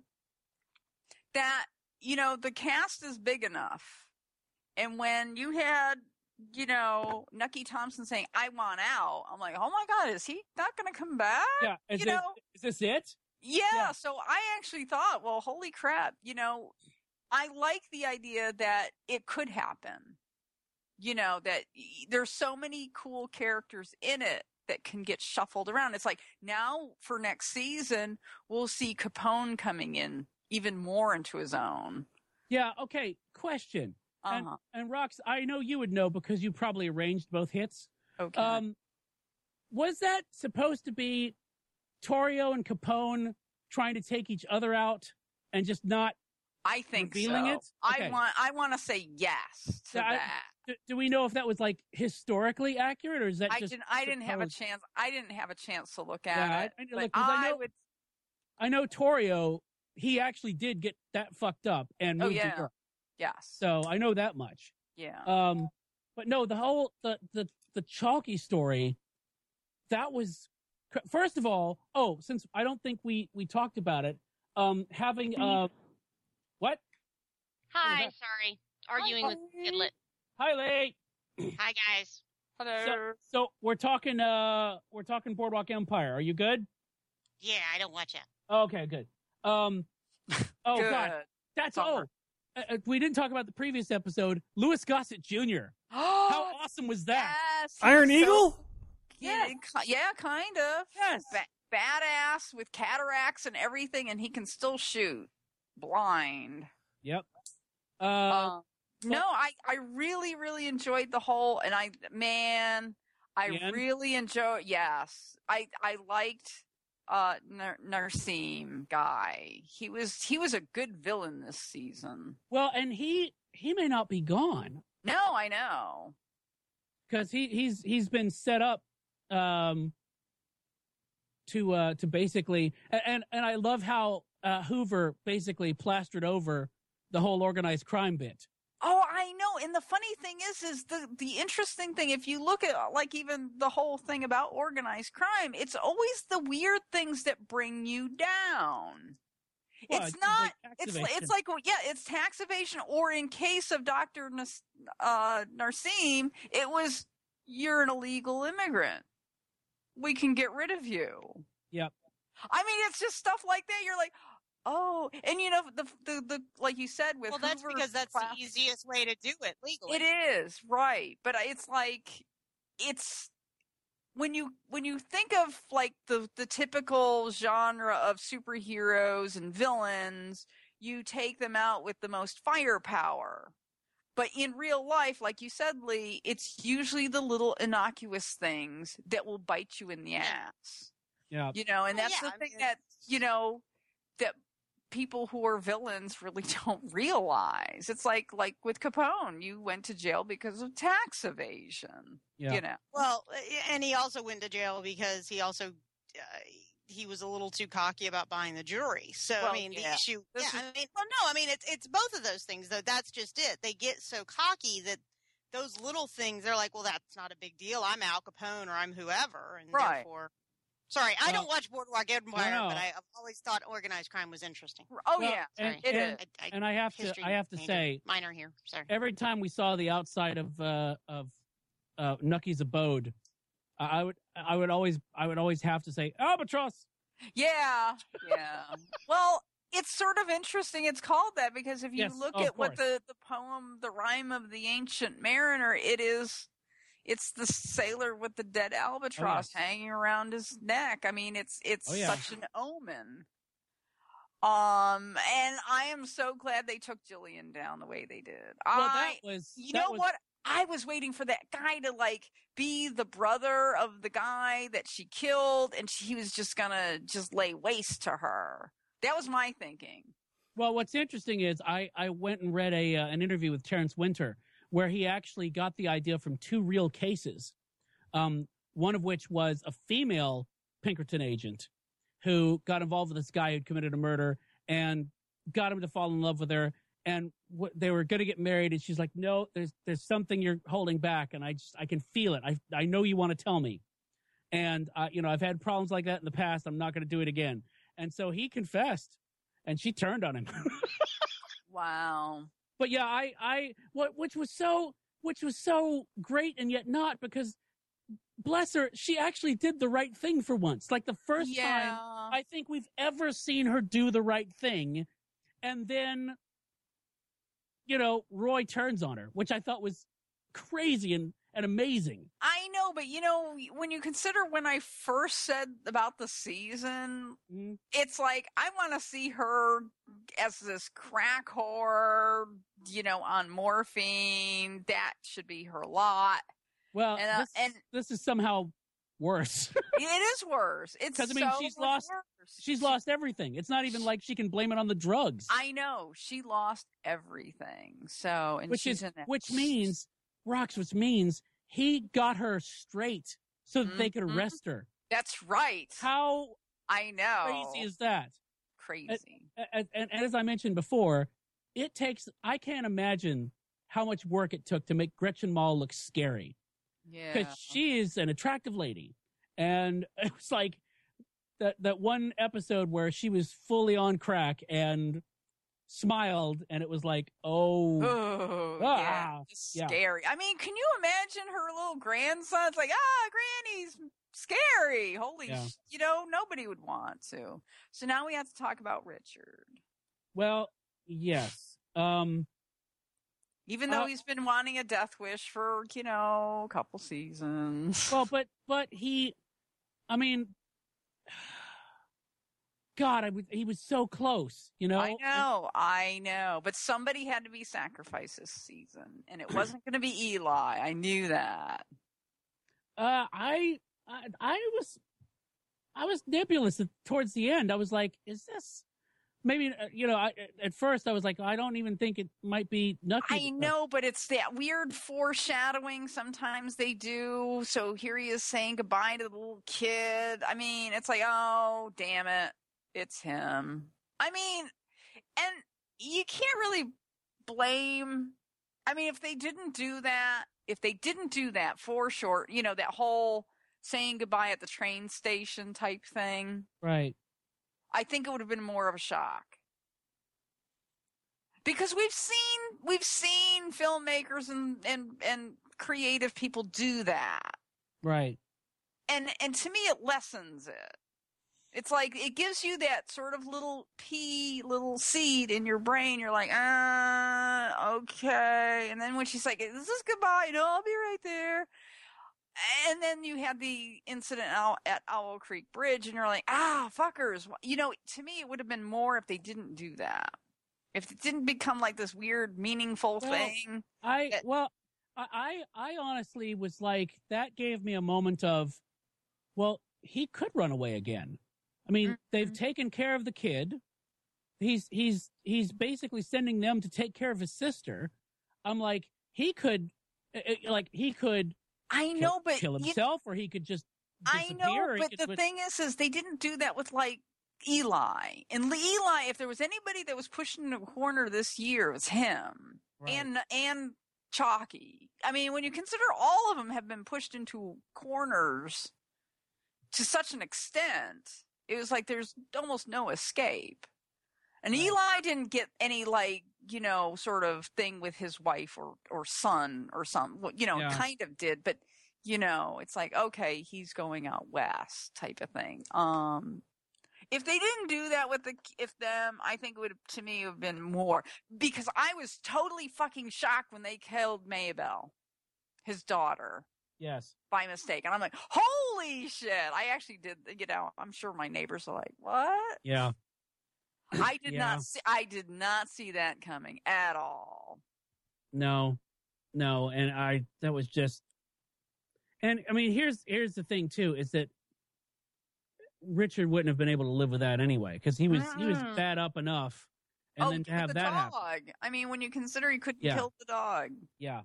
that, you know, the cast is big enough. And when you had, you know, Nucky Thompson saying, I want out, I'm like, oh my God, is he not going to come back? yeah, is you this, know? is this it? Yeah, Yeah. so I actually thought, well, holy crap, you know, I like the idea that it could happen. You know, that y- there's so many cool characters in it that can get shuffled around. It's like now for next season, we'll see Capone coming in even more into his own. Yeah, okay. Question. And, Uh-huh. and Rox, I know you would know because you probably arranged both hits. Okay. Um, was that supposed to be Torrio and Capone trying to take each other out and just not? I think revealing so. it? Okay. I want I want to say yes to Yeah, I- that. Do, do we know if that was like historically accurate or is that I just? didn't I didn't have a supposed- chance. I didn't have a chance to look Yeah, I- at it. I- but look, 'cause I I, know- would I know Torrio. He actually did get that fucked up and Oh, moved yeah. to Europe, yes. so I know that much. yeah. Um, but no, the whole the the the Chalky story, that was first of all. Oh, since I don't think we we talked about it, um, having uh, what? Hi, that? sorry. Arguing with Kidlet. Hi, Lay. Hi, guys. Hello. So, so we're talking uh we're talking Boardwalk Empire. Are you good? Yeah, I don't watch it. Okay, good. Um, oh Good. God, that's Bummer. oh. Uh, uh, we didn't talk about the previous episode. Louis Gossett Junior How awesome was that? Yes. he Iron was so- Eagle? yeah, ki- yeah, kind of. Yes. Ba- badass with cataracts and everything, and he can still shoot blind. Yep. Uh, Uh, no, I, I really, really enjoyed the whole, and I, man, I The end? really enjoyed, yes. I, I liked, uh, Nar- Narsim guy. He was, he was a good villain this season. well, and he he may not be gone No, I know. because he he's he's been set up um to uh to basically and and I love how uh, Hoover basically plastered over the whole organized crime bit. Oh, I know. And the funny thing is, is the, the interesting thing, if you look at like even the whole thing about organized crime, it's always the weird things that bring you down. Well, it's it's not, like tax it's, evasion. it's like, well, yeah, it's tax evasion, or in case of Doctor Nas, uh, Narsim, it was, you're an illegal immigrant. We can get rid of you. Yep. I mean, it's just stuff like that. You're like, oh, and you know, the, the, the, like you said with Well, that's Hoover because that's class- the easiest way to do it legally. It is, right. But it's like, it's, when you, when you think of like the, the typical genre of superheroes and villains, you take them out with the most firepower. But in real life, like you said, Lee, it's usually the little innocuous things that will bite you in the ass. Yeah. You know, and Well, that's yeah, the I thing mean, that, you know, that people who are villains really don't realize. It's like, like with Capone, you went to jail because of tax evasion, Yeah. you know? Well, and he also went to jail because he also uh, he was a little too cocky about buying the jury. So Well, I mean, yeah. the issue. This Yeah, is- I mean, well, no, I mean it's it's both of those things though. That's just it. They get so cocky that those little things, they're like, well, that's not a big deal. I'm Al Capone or I'm whoever, and Right. therefore. Sorry, I Well, don't watch Boardwalk Empire, no. but I, I've always thought organized crime was interesting. Oh, Well, yeah. and, Sorry. It and, is. I, I, and I have to history I have to major, say minor here. Sorry. every time we saw the outside of uh, of uh, Nucky's abode, I I would I would always I would always have to say Albatross, Yeah, yeah. Well, it's sort of interesting it's called that because if you Yes, look of at what course. the, the poem, the rhyme of the Ancient Mariner, it is, it's the sailor with the dead albatross yes. hanging around his neck. I mean, it's it's Oh, yeah. such an omen. Um, and I am so glad they took Jillian down the way they did. Well, I, that was. you that know was, what? I was waiting for that guy to like be the brother of the guy that she killed, and she, he was just gonna just lay waste to her. That was my thinking. Well, what's interesting is I, I went and read a uh, an interview with Terrence Winter where he actually got the idea from two real cases. Um, one of which was a female Pinkerton agent who got involved with this guy who'd committed a murder and got him to fall in love with her. And w- they were going to get married. And she's like, no, there's, there's something you're holding back. And I just, I can feel it. I, I know you want to tell me. And, uh, you know, I've had problems like that in the past. I'm not going to do it again. And so he confessed and she turned on him. Wow. But yeah, I, I, what, which was so, which was so great and yet not, because bless her, she actually did the right thing for once. Like the first Yeah. time I think we've ever seen her do the right thing. And then, you know, Roy turns on her, which I thought was crazy and, and amazing. I know, but you know, when you consider when I first said about the season, Mhm. it's like I want to see her as this crack whore, you know, on morphine. That should be her lot. Well, And, uh, this, and- this is somehow worse. It is worse. It's 'Cause, I mean, so she's much lost- worse. She's She- lost everything. It's not even like she can blame it on the drugs. I know she lost everything. So, and which she's is in that. which means Rox, which means he got her straight so that they could Mhm. arrest her. That's right. How I know. crazy is that? Crazy. And, and, and as I mentioned before, it takes. I can't imagine how much work it took to make Gretchen Mol look scary, Yeah. because she is an attractive lady, and it was like that that one episode where she was fully on crack and smiled, and it was like, oh. Oh, yeah. Ah, It's yeah. scary. I mean, can you imagine her little grandson's like, ah, Granny's scary. Holy, Yeah. sh-, you know, nobody would want to. So now we have to talk about Richard. Well, yes. Um, Even though Uh, he's been wanting a death wish for, you know, a couple seasons. well, but but he, I mean, God, I was, he was so close, you know. I know, I know. But somebody had to be sacrificed this season, and it wasn't going to be Eli. I knew that. Uh, I, I, I was, I was nebulous at, towards the end. I was like, is this? Maybe uh, you know. I, at first, I was like, I don't even think it might be Nucky. I know, but it's that weird foreshadowing sometimes they do. So here he is saying goodbye to the little kid. I mean, it's like, oh, damn it. It's him. I mean, and you can't really blame. I mean, if they didn't do that, if they didn't do that for sure, you know, that whole saying goodbye at the train station type thing, Right. I think it would have been more of a shock. Because we've seen we've seen filmmakers and, and, and creative people do that. Right. And and to me it lessens it. It's like it gives you that sort of little pea, little seed in your brain. You're like, ah, okay. And then when she's like, this is goodbye, no, I'll be right there. And then you had the incident out at Owl Creek Bridge, and you're like, ah, fuckers. You know, to me, it would have been more if they didn't do that. If it didn't become like this weird, meaningful Well, thing. I that- well, I, I I honestly was like, that gave me a moment of, well, he could run away again. I mean, Mhm. they've taken care of the kid. He's he's he's basically sending them to take care of his sister. I'm like, he could, uh, uh, like, he could I kill, know, but kill you- himself, or he could just I disappear. know, or he but could the switch- thing is, is they didn't do that with like Eli. And Eli, if there was anybody that was pushed in a corner this year, it was him. Right. And and Chalky. I mean, when you consider all of them have been pushed into corners to such an extent, it was like there's almost no escape. And Right. Eli didn't get any like, you know, sort of thing with his wife or, or son or something. Well, you know, Yeah. kind of did, but you know, it's like, okay, he's going out west type of thing. Um, If they didn't do that with the if them, I think it would to me have been more because I was totally fucking shocked when they killed Maybell, his daughter, Yes. by mistake, and I'm like, holy shit! I actually did. You know, I'm sure my neighbors are like, what? Yeah. I did Yeah. not see. I did not see that coming at all. No, no, and I that was just, and I mean, here's here's the thing too, is that Richard wouldn't have been able to live with that anyway because he was he was Mm. bad up enough, and oh, then to with have the that dog. happen, I mean, when you consider he couldn't Yeah. kill the dog. yeah.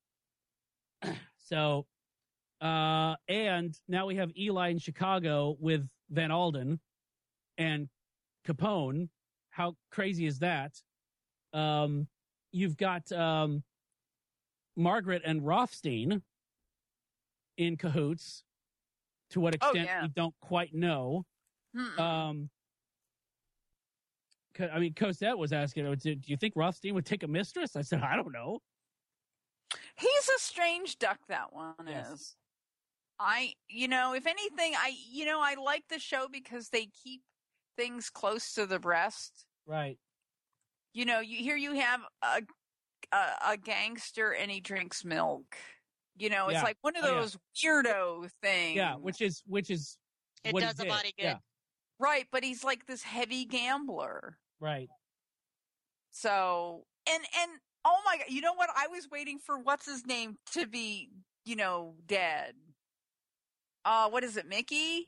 So, uh, and now we have Eli in Chicago with Van Alden and Capone. How crazy is that? Um, you've got um, Margaret and Rothstein in cahoots. To what Oh, extent, yeah. we don't quite know. Mm-mm. Um, 'cause- I mean, Cosette was asking, "Oh, do, do you think Rothstein would take a mistress?" I said, I don't know. He's a strange duck, that one Yes. is. I, you know, if anything, I, you know, I like the show because they keep things close to the breast. Right. You know, you here you have a a, a gangster and he drinks milk. You know, it's Yeah. like one of Oh, yeah. those weirdo things. Yeah, which is which is It what he does a did. body good. Yeah, right, but he's like this heavy gambler. right. So, and and oh my god, you know what? I was waiting for what's his name to be, you know, dead. Uh, what is it, Mickey?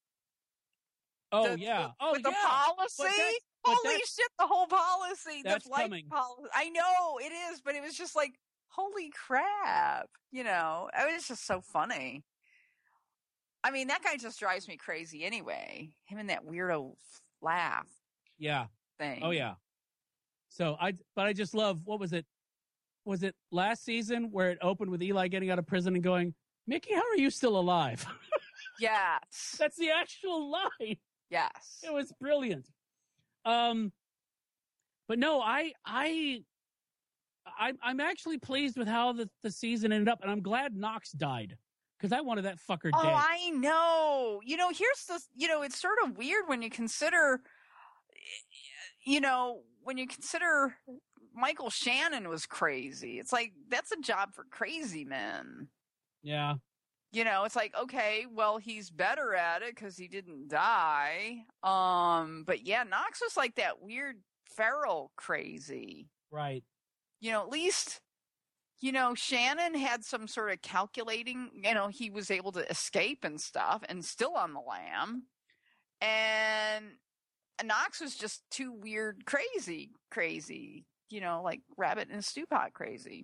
Oh The- yeah. the- Oh with yeah. the policy. But that's- but Holy that's- shit, the whole policy. That's the life coming. policy. I know it is, but it was just like, holy crap. You know, it was just so funny. I mean, that guy just drives me crazy anyway. Him and that weirdo laugh Yeah. thing. Oh yeah. So I, but I just love, what was it? Was it last season where it opened with Eli getting out of prison and going, "Mickey, how are you still alive?" Yes. That's the actual line. Yes. It was brilliant. Um, but no, I, I, I I'm actually pleased with how the, the season ended up, and I'm glad Knox died because I wanted that fucker Oh, dead. I know. You know, here's the, you know, it's sort of weird when you consider, you know, when you consider Michael Shannon was crazy. It's like, that's a job for crazy men. Yeah. You know, it's like, okay, well, he's better at it because he didn't die. Um, but yeah, Knox was like that weird feral crazy. Right. You know, at least, you know, Shannon had some sort of calculating, you know, he was able to escape and stuff and still on the lam. And Knox was just too weird, crazy, crazy, you know, like rabbit in a stew pot crazy.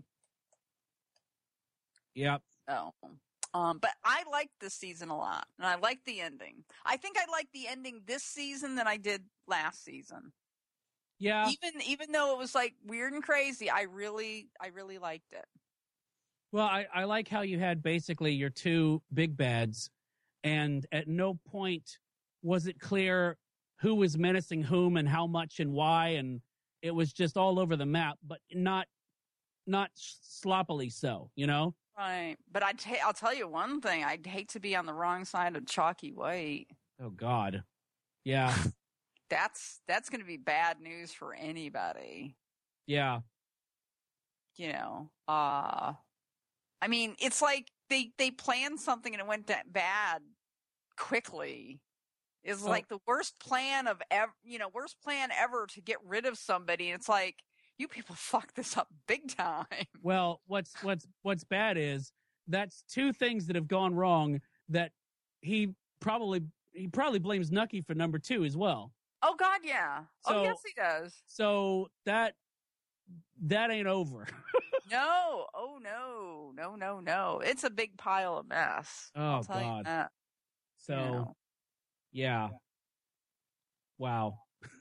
Yep. Oh. Um, but I liked this season a lot, and I liked the ending. I think I liked the ending this season than I did last season. Yeah. Even even though it was like weird and crazy, I really I really liked it. Well, I, I like how you had basically your two big bads, and at no point was it clear who was menacing whom and how much and why, and it was just all over the map, but not not sloppily so, you know? Right, but I'd ta- I'll tell you one thing: I'd hate to be on the wrong side of Chalky White. Oh God, yeah, That's that's going to be bad news for anybody. yeah, You know, uh, I mean, it's like they they planned something and it went that bad quickly. It's Oh. like the worst plan of ever, you know, worst plan ever to get rid of somebody. And it's like, you people fucked this up big time. Well, what's what's what's bad is that's two things that have gone wrong that he probably he probably blames Nucky for number two as well. Oh God, yeah. So- oh yes, he does. So that that ain't over. No, oh no, no, no, no. It's a big pile of mess. Oh, I'll tell God. you that. So you know. yeah. Wow.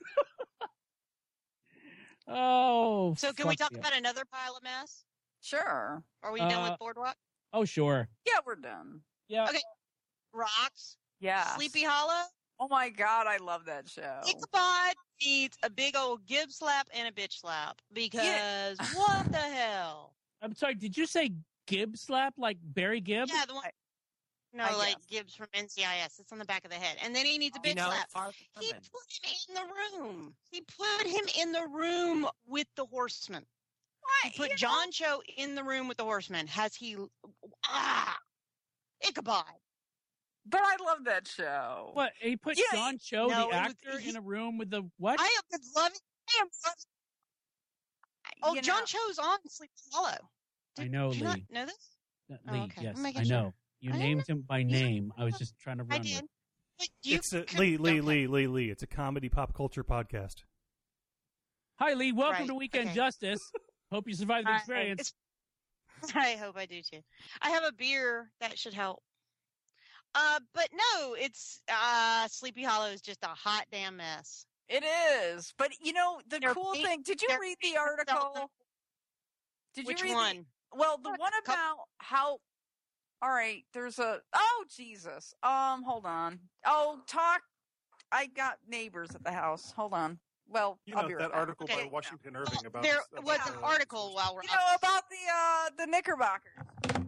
Oh. So can we fuck talk yeah. about another pile of mess? Sure. Are we done Uh, with Boardwalk? Oh, sure. Yeah, we're done. Yeah. Okay. Rocks? Yeah. Sleepy Hollow? Oh my God, I love that show. Ichabod needs a big old gib slap and a bitch slap because what the hell? I'm sorry. Did you say Gibb slap like Barry Gibb? Yeah, the one. No, I like guess. Gibbs from N C I S. It's on the back of the head. And then he needs a You bitch know, slap. far He from it. put him in the room. He put him in the room with the horseman. He Why? put You John Cho in the room with the horseman. Has he? Ah, Ichabod. But I love that show. What? He put Yeah, John Cho, no, the it was- actor, he- in a room with the what? I am loving. I am loving. Oh, You John know, Cho's on Sleepy Hollow. I Did know, you not Lee. know this? Uh, Oh, Lee, okay. yes, I'm making I sure. know. You I didn't named him by He's- name. I was just trying to I run did. with. But you It's a, could- Lee, Lee, okay. Lee, Lee, Lee. It's a comedy pop culture podcast. Hi, Lee. Welcome Right, to Weekend okay. Justice. Hope you survived the Hi, experience. it's- I hope I do too. I have a beer that should help. Uh, but no, it's uh, Sleepy Hollow is just a hot damn mess. it is. But you know, the They're cool paint- thing. Did you they're read the painting themselves article? Did Which you read one? The, well, the What? one Couple- about how. All right, there's a. Oh Jesus. Um, hold on. Oh, talk. I got neighbors at the house. Hold on. Well, You I'll know be right that back. article Okay. by Washington Irving Well, about there about was the- an article while we're You know about the uh the Knickerbockers.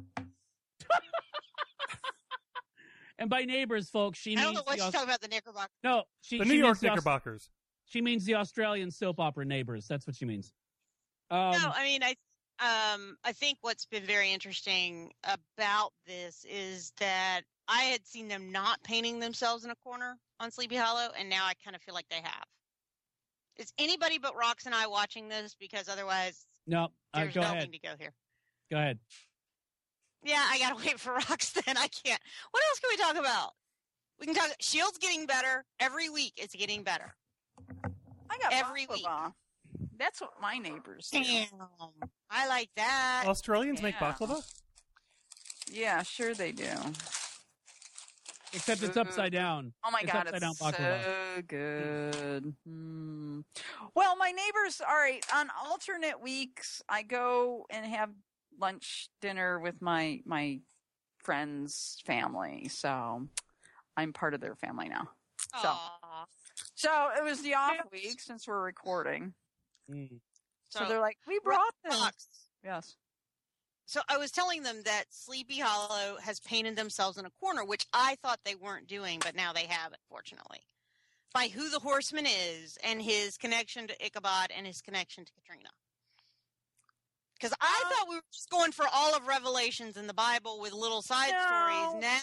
And by neighbors, folks, she I don't means know what the you're Aus- talking about. The Knickerbocker. no. She, The she New York means the Aus- Knickerbockers. She means the Australian soap opera Neighbors. That's what she means. Um, no, I mean, I um, I think what's been very interesting about this is that I had seen them not painting themselves in a corner on Sleepy Hollow, and now I kind of feel like they have. Is anybody but Rox and I watching this? Because otherwise, no. Uh, there's go no ahead. need to go here. Go ahead. Yeah, I gotta wait for Rox. Then I can't. What else can we talk about? We can talk. Shield's getting better every week. It's getting better. I got Every baklava. That's what my neighbors do. Damn, I like that. Australians make Yeah. baklava? Yeah, sure they do. Except it's upside down. Oh my It's god, upside down it's baklava. so good. Hmm. Well, my neighbors. All right, on alternate weeks, I go and have lunch, dinner with my my friends' family. So I'm part of their family now. So, Aw. so it was the off week since we're recording. Mm. So, they're like, we brought them. Rox. Yes. So I was telling them that Sleepy Hollow has painted themselves in a corner, which I thought they weren't doing, but now they have it, fortunately. By who the horseman is and his connection to Ichabod and his connection to Katrina. Because I Uh, thought we were just going for all of Revelations in the Bible with little side No. stories. Now,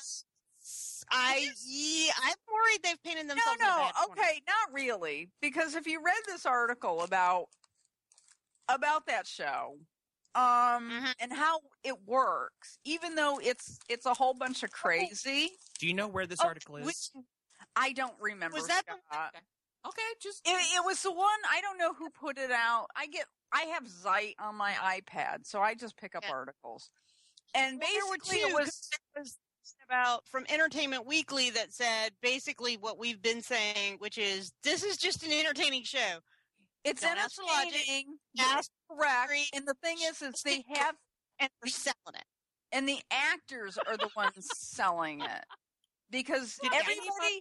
I yeah, I'm worried they've painted No, themselves in a no, bad corner. okay, not really. Because if you read this article about about that show, um, Mhm. and how it works, even though it's it's a whole bunch of crazy, Do you know where this Oh, article is? Which, I don't remember. was that the- Scott. Okay, just It, it was the one. I don't know who put it out. I get. I have Zeit on my iPad, so I just pick up Yeah. articles. And Well, there were basically, two, it was. It was about from Entertainment Weekly that said basically what we've been saying, which is this is just an entertaining show. It's Don't ask for logic. entertaining. Ask Correct. free. And the thing is, is they have, And we're selling it. and the actors are the ones selling it because Did everybody.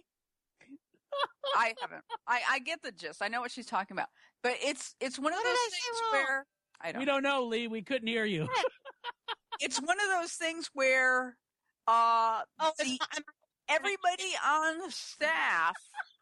I haven't. I, I get the gist. I know what she's talking about, but it's it's one of What did those I say things wrong? where I don't. We don't know, Lee. We couldn't hear you. It's one of those things where uh Oh, the- it's not, I'm- everybody on the staff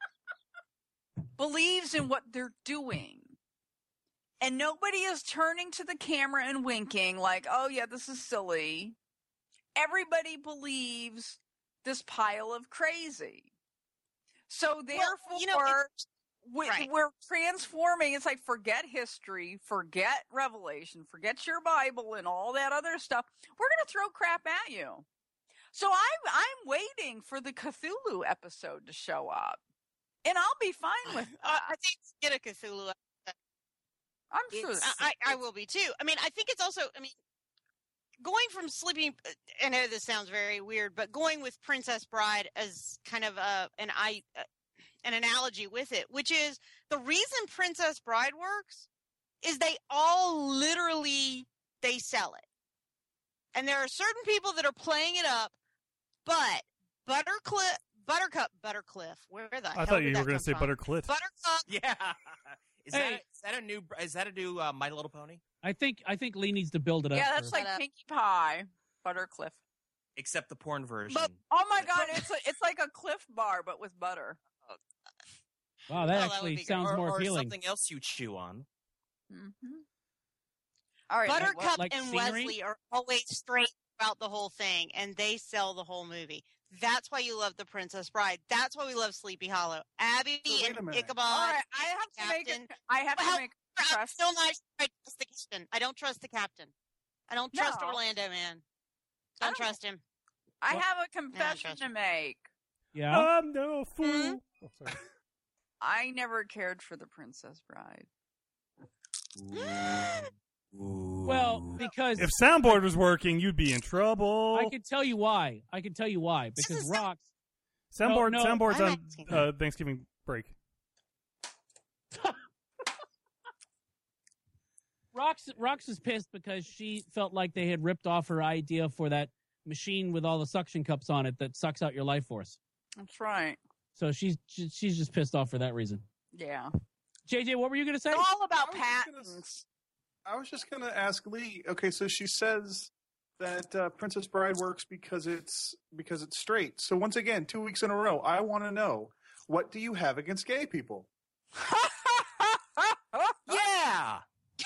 believes in what they're doing. And nobody is turning to the camera and winking like, oh, yeah, this is silly. Everybody believes this pile of crazy. So therefore, well, you know, it's- we, right. we're transforming. It's like forget history, forget Revelation, forget your Bible and all that other stuff. We're going to throw crap at you. So I'm I'm waiting for the Cthulhu episode to show up, and I'll be fine with uh, that. I think get a Cthulhu. I'm sure. It's- I, I I will be too. I mean, I think it's also. I mean, going from sleeping. I know this sounds very weird, but going with Princess Bride as kind of a an I uh, an analogy with it, which is the reason Princess Bride works is they all literally they sell it, and there are certain people that are playing it up, but Buttercliff, Buttercup, Buttercliff, where the hell I thought did you that were going come to say from? Buttercliff. Buttercup. yeah. Is Hey. that is that a new is that a new uh, My Little Pony? I think I think Lee needs to build it up. yeah, that's for- like Shut up. Pinkie Pie, Buttercliff. except the porn version. But- Oh my god, it's a, it's like a Cliff Bar but with butter. Wow, that Oh, that would actually be great. sounds or, more or appealing. something else you chew on. Mm-hmm. All right, Buttercup like and scenery? Wesley are always straight about the whole thing, and they sell the whole movie. That's why you love The Princess Bride. That's why we love Sleepy Hollow. Abby So wait a and minute. Ichabod. All right, I have to make Captain. it. I have to Well, make. I'm Trust. still not sure I trust the captain. I don't trust the captain. I don't trust No. Orlando, man. I Don't don't- trust him. I Well- have a confession trust to me. make. Yeah. I'm no fool. Hmm? Oh, sorry. I never cared for The Princess Bride. Well, because If soundboard was working, you'd be in trouble. I can tell you why. I can tell you why. This Because is- Rocks. Soundboard, No, no, soundboard's I'm on asking. uh, Thanksgiving break. Rox Rox is pissed because she felt like they had ripped off her idea for that machine with all the suction cups on it that sucks out your life force. That's right. So she's she- she's just pissed off for that reason. Yeah. J J, what were you going to say? It's all about I was just gonna patents. I was just going to ask Lee. Okay, so she says that uh, Princess Bride works because it's because it's straight. So once again, two weeks in a row, I want to know, what do you have against gay people? Yeah.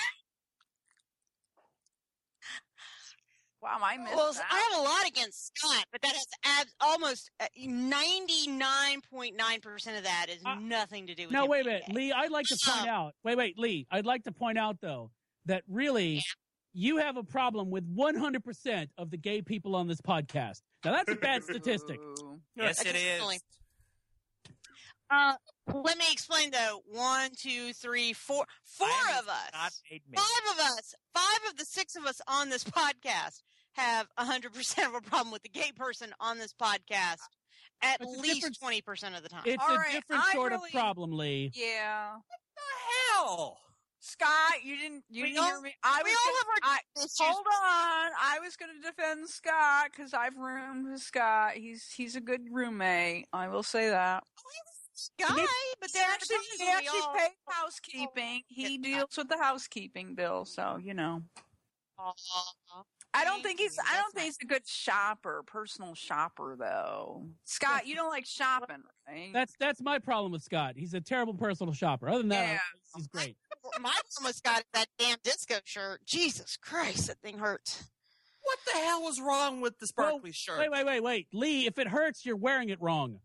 Wow, I missed Well, that. I have a lot against Scott, but that has abs- almost ninety-nine point nine percent of that is Uh, nothing to do with No, him wait a being minute, gay. Lee. I'd like to point Um, out. Wait, wait, Lee. I'd like to point out though that really you have a problem with one hundred percent of the gay people on this podcast. Now that's a bad statistic. Ooh. Yes, it Occasionally. is. Uh, let me explain though. One, two, three, four. Four I of was not us. made me. Five of us. Five of the six of us on this podcast have one hundred percent of a problem with the gay person on this podcast at It's a least difference- twenty percent of the time. It's All a right, different I sort really- of problem, Lee. Yeah. the hell? Scott, you didn't you We didn't hear all- me. I we was all gonna- have our I- issues. Hold on. I was going to defend Scott because I've roomed with Scott. He's he's a good roommate. I will say that. Guy, but He there are actually, times he when we actually all- pays housekeeping. He deals with the housekeeping bill, so you know. Aw. I don't think he's. Thank I you. don't think he's a good shopper, personal shopper, though. Scott, you don't like shopping, right? That's that's my problem with Scott. He's a terrible personal shopper. Other than that, Yeah. he's great. My almost got that damn disco shirt. Jesus Christ, that thing hurts. What the hell was wrong with the sparkly shirt? Wait, wait, wait, wait, Lee. If it hurts, you're wearing it wrong.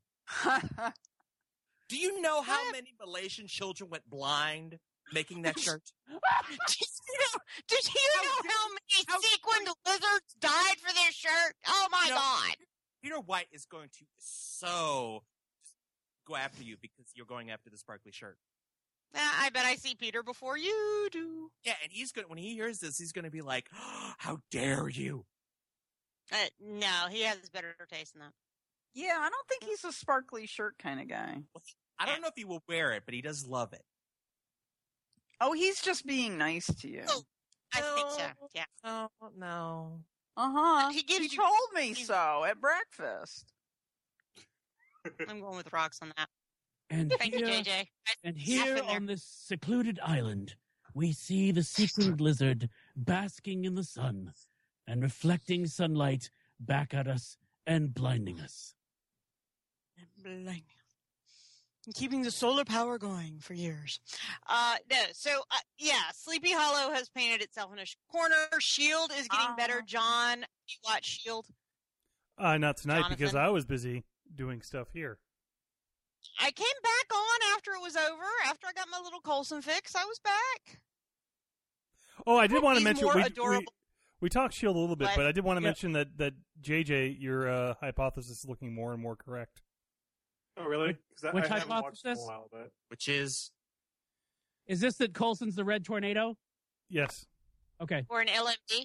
Do you know how What? many Malaysian children went blind making that shirt? Did you know, did you know how many sequined lizards died for this shirt? Oh my No. God. Peter White is going to so go after you because you're going after the sparkly shirt. Uh, I bet I see Peter before you do. Yeah, and he's going to when he hears this, he's going to be like, oh, "How dare you!" Uh, no, he has better taste than that. yeah, I don't think he's a sparkly shirt kind of guy. I don't know if he will wear it, but he does love it. Oh, he's just being nice to you. Oh. I think so. No. Yeah. Oh no! Uh huh. He gives you- told me he's- so at breakfast. I'm going with rocks on that. And Thank here, you, J J. and Half here in there. on this secluded island, we see the sequined lizard basking in the sun and reflecting sunlight back at us and blinding us. Blank. And keeping the solar power going for years. Uh, no, so uh, yeah, Sleepy Hollow has painted itself in a sh- corner. Shield is getting better. Oh. John, you watch Shield. Uh, not tonight because Jonathan? I was busy doing stuff here. I came back on after it was over. After I got my little Colson fix, I was back. Oh, I did want to He's mention more we, we adorable. we talked Shield a little bit, What? but I did want to Yeah. mention that that J J, your uh, hypothesis is looking more and more correct. Oh, really? 'Cause I- Which I haven't watched in a hypothesis? while, but Which is Is this that Colson's the red tornado? Yes, Okay. Or an L M D.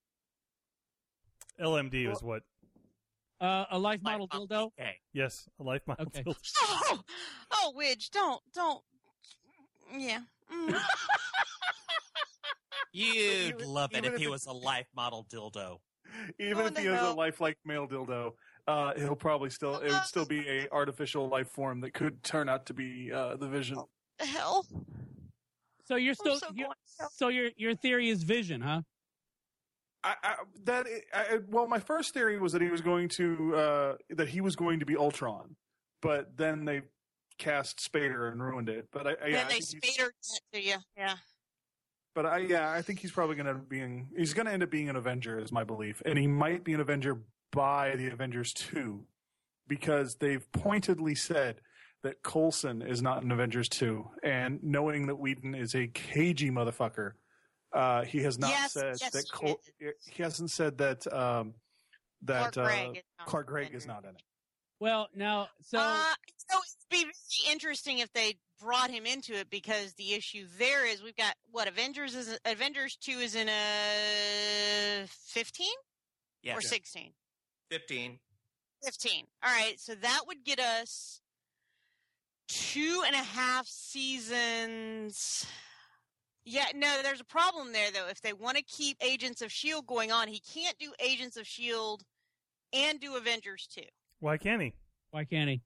L M D is what. Uh, a life model dildo? Okay. Yes, a life model. Okay. dildo. Oh, oh, Widge, don't, don't. Yeah. Mm. You'd Even- love it even if if he it- was a life model dildo. even What if the he has a hell? lifelike male dildo, uh, he'll probably still it would still be a artificial life form that could turn out to be uh, the Vision. The hell? So you're still so you're- going to hell. so your your theory is vision, huh? I, I, that I, well, my first theory was that he was going to uh, that he was going to be Ultron, but then they cast Spader and ruined it. But I, I yeah, then I they think he's- Spader it to you. Yeah. But I yeah, I think he's probably going to being he's going to end up being an Avenger, is my belief, and he might be an Avenger by the Avengers two, because they've pointedly said that Coulson is not in Avengers two, and knowing that Whedon is a cagey motherfucker. Uh, he has not Yes, said yes, that he Col- he hasn't said that um, that Clark uh, Gregg is not Clark Gregg Avenger. is not in it. Well, now, so uh, so it'd be very interesting if they brought him into it, because the issue there is we've got what Avengers is Avengers two is in a fifteen Yeah. or sixteen. fifteen. fifteen. All right, so that would get us two and a half seasons. Yeah, no, there's a problem there, though. If they want to keep Agents of S H I E L D going on, he can't do Agents of S H I E L D and do Avengers two. Why can't he? why can't he?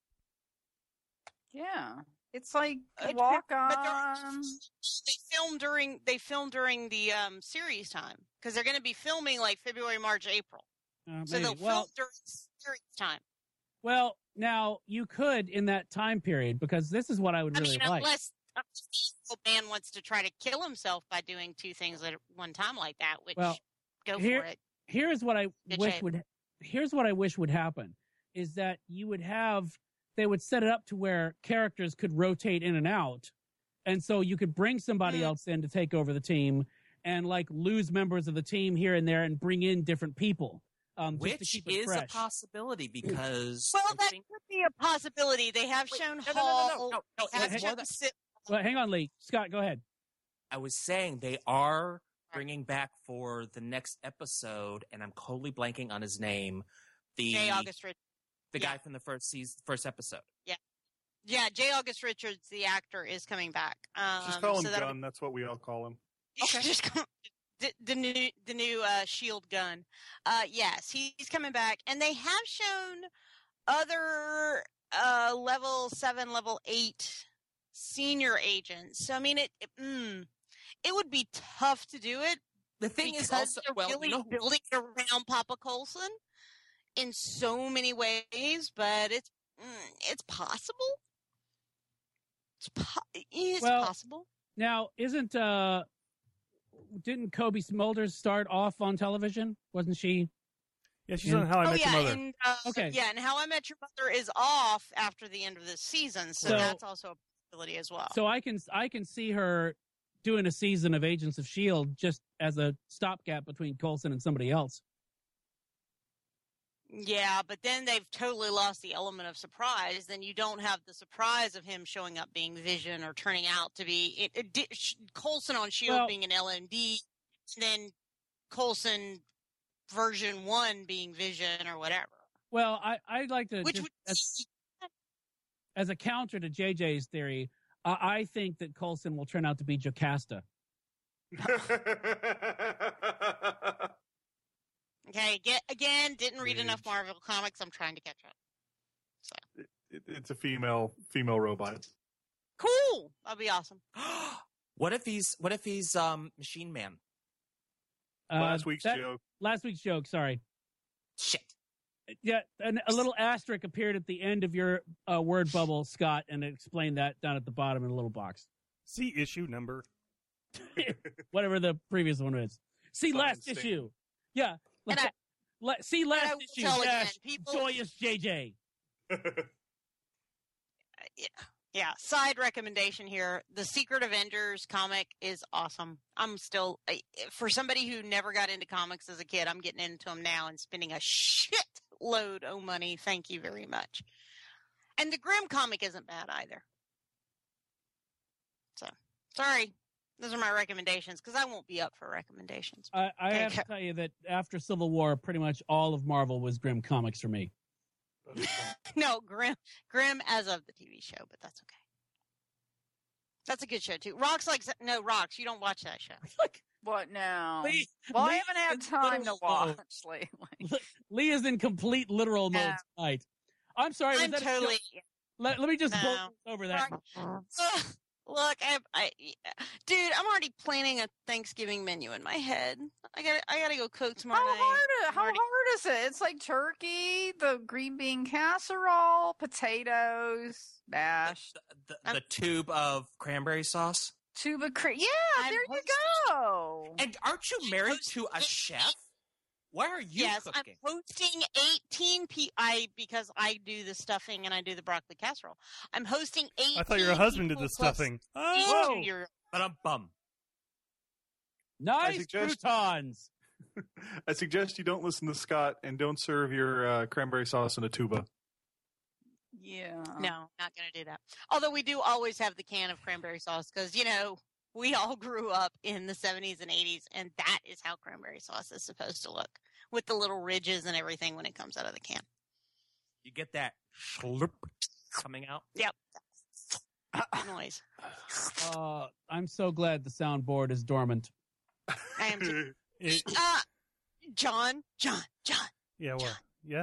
Yeah. It's like It walk depends, but they're- on. They film during they film during the um, series time, because they're going to be filming like February, March, April. Uh, So maybe. they'll well, film during series time. well, now you could in that time period, because this is what I would I really mean, like. unless a old man wants to try to kill himself by doing two things at one time like that, which Well, go here- for it. Here's what I Good wish shape. would. Here's what I wish would happen is that you would have they would set it up to where characters could rotate in and out, and so you could bring somebody Mm. else in to take over the team, and like lose members of the team here and there, and bring in different people. Um, just to Which keep it is a fresh. possibility because Well, I that think- could be a possibility. They have Wait, shown no, no, no, Hall. no, no, no, no, has it's more shown than- Sid- Well, hang on, Lee. Scott, go ahead. I was saying they are bringing back for the next episode, and I'm totally blanking on his name. The J. August Richards. the yeah. guy from the first season, first episode. Yeah, J. August Richards, the actor, is coming back. Um, Just call him so that'll Gunn. That's what we all call him. Okay. Just call- the, the new the new uh, Shield gun. Uh, yes, he's coming back, and they have shown other uh, level seven, level eight senior agents. So I mean, it it, mm, it would be tough to do it The thing because is also they're well, really no, building it around Papa Coulson in so many ways, but it's mm, it's possible. It's, po- it's Well, possible. Now, isn't uh, didn't Kobe Smulders start off on television? Wasn't she? Yeah, she's Yeah. on How I Oh Met yeah, Your Mother. and uh, Okay. yeah, and How I Met Your Mother is off after the end of this season, so, So- that's also a possibility as well. So I can I can see her doing a season of Agents of S H I E L D just as a stopgap between Coulson and somebody else. Yeah, but then they've totally lost the element of surprise. Then you don't have the surprise of him showing up being Vision or turning out to be it, it, di- Sh- Coulson on S H I E L D Well- being an L M D, and then Coulson version one being Vision or whatever. Well, I I'd like to Which just, would as, as a counter to J J's theory, I, I think that Coulson will turn out to be Jocasta. okay. Get again. Didn't read enough Rage. Marvel comics. I'm trying to catch up. It, it's a female female robot. Cool. That'd be awesome. what if he's what if he's um Machine Man? Uh, Last week's that- joke. Last week's joke. Sorry. Shit. Yeah, and a little asterisk appeared at the end of your uh, word bubble, Scott, and it explained that down at the bottom in a little box. See issue number. Whatever the previous one is. See Fun last instinct. issue. Yeah. And I- Le- see I last will issue. tell again, Dash, people- joyous J J. Yeah, side recommendation here. The Secret Avengers comic is awesome. I'm still, I- for somebody who never got into comics as a kid, I'm getting into them now and spending a shit load of money. Thank you very much. And the Grimm comic isn't bad either. So, sorry. Those are my recommendations because I won't be up for recommendations. I, I Okay, have to okay. tell you that after Civil War, pretty much all of Marvel was Grim Comics for me. No, Grimm, Grimm as of the T V show, but that's okay. That's a good show too. Rocks like no Rocks. You don't watch that show. Like, What now? Lee, Well, I Lee haven't had is time to literal watch mode. lately. Lee is in complete literal mode Yeah. tonight. I'm sorry. was I'm that a totally. joke? Let, let me just No. vote over that. Ugh, look, I, I, dude, I'm already planning a Thanksgiving menu in my head. I got I got to go cook tomorrow How night. hard? How Already- hard is it? It's like turkey, the green bean casserole, potatoes, mash, The, the, the tube of cranberry sauce. tuba cream. Yeah, I'm there you hosting- go. And aren't you married to a chef? Why are you yes, cooking? I'm hosting eighteen p. I because I do the stuffing and I do the broccoli casserole. I'm hosting eighteen. I thought your husband did people the plus stuffing. each Oh, two-year- But I'm bum. Nice suggest- croutons. I suggest you don't listen to Scott and don't serve your uh, cranberry sauce in a tuba. Yeah. No, not going to do that. Although we do always have the can of cranberry sauce because, you know, we all grew up in the seventies and eighties, and that is how cranberry sauce is supposed to look with the little ridges and everything when it comes out of the can. You get that slurp coming out. Yep. Noise. Uh, I'm so glad the soundboard is dormant. I am too. it, Uh, John, John, John, yeah, well, yeah.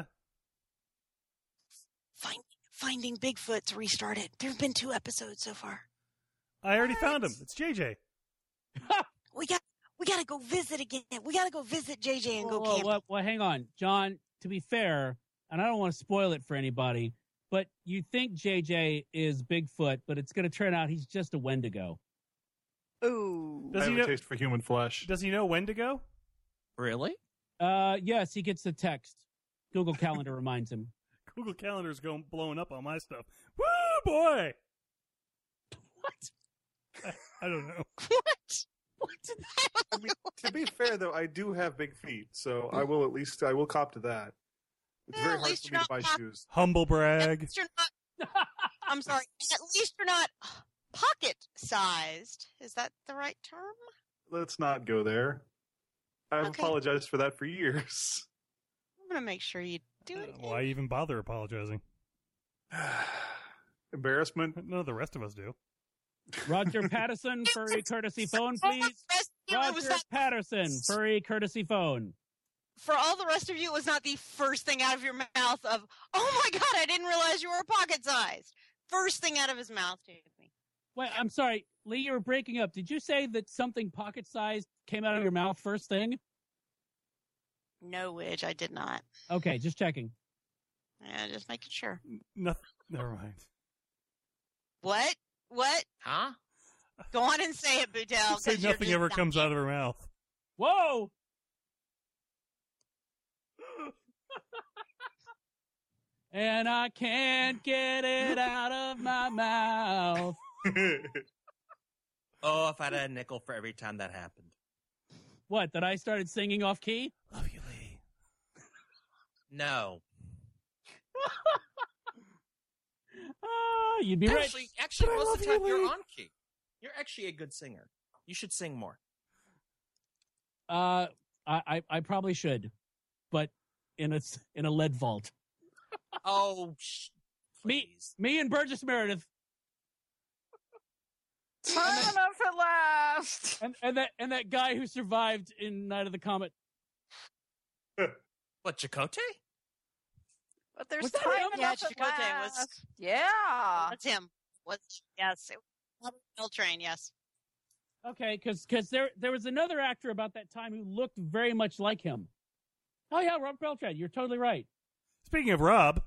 find, Finding Bigfoot's restarted. There have been two episodes so far. I already found him. It's J J. We got we got to go visit again. We got to go visit J J and Whoa, go whoa, camping. whoa, well, hang on, John. To be fair, and I don't want to spoil it for anybody, but you think J J is Bigfoot, but it's going to turn out he's just a Wendigo. Ooh. I Does have he a know? taste for human flesh. Does he know when to go? Really? Uh, yes, he gets the text. Google Calendar reminds him. Google Calendar's going blowing up on my stuff. Woo, boy! What? I, I don't know. What? What did that? I mean, to be fair, though, I do have big feet, so I will at least I will cop to that. It's Yeah, very at hard least for you're me to buy not pop- shoes. Humble At brag. least you're not. I'm sorry. At least you're not pocket sized. Is that the right term? Let's not go there. I've Okay. apologized for that for years. I'm gonna make sure you do it. Why even bother apologizing? Embarrassment. None of the rest of us do. Roger Patterson, furry courtesy phone, For all the please. rest of you, it was Roger not, Patterson, furry courtesy phone. for all the rest of you, it was not the first thing out of your mouth of, oh my god, I didn't realize you were pocket sized. First thing out of his mouth to me. Wait, I'm sorry, Lee, you were breaking up. Did you say that something pocket-sized came out of your mouth first thing? No, Widge, I did not. Okay, just checking. Yeah, just making sure. Nothing. Never mind. What? What? Huh? Go on and say it, Boudel. Say 'cause you're nothing just ever not- comes out of her mouth. Whoa! And I can't get it out of my mouth. Oh, if I had a nickel for every time that happened. What, that I started singing off key? Love you, Lee. No. Ah, you'd be right. Actually, actually, But I most love of the time you, you're Lee. on key. You're actually a good singer. You should sing more. Uh, I, I, I probably should, but in a, s- in a lead vault. Oh, sh- Me, please. me and Burgess Meredith, Time enough at last. and, and that and that guy who survived in Night of the Comet. What, Chakotay? But there's Was that time him? Yeah, enough at Chakotay was- last. Yeah. That's him. Was yes. It was L Train, yes. Okay, because there there was another actor about that time who looked very much like him. Oh yeah, Rob Beltran. You're totally right. Speaking of Rob,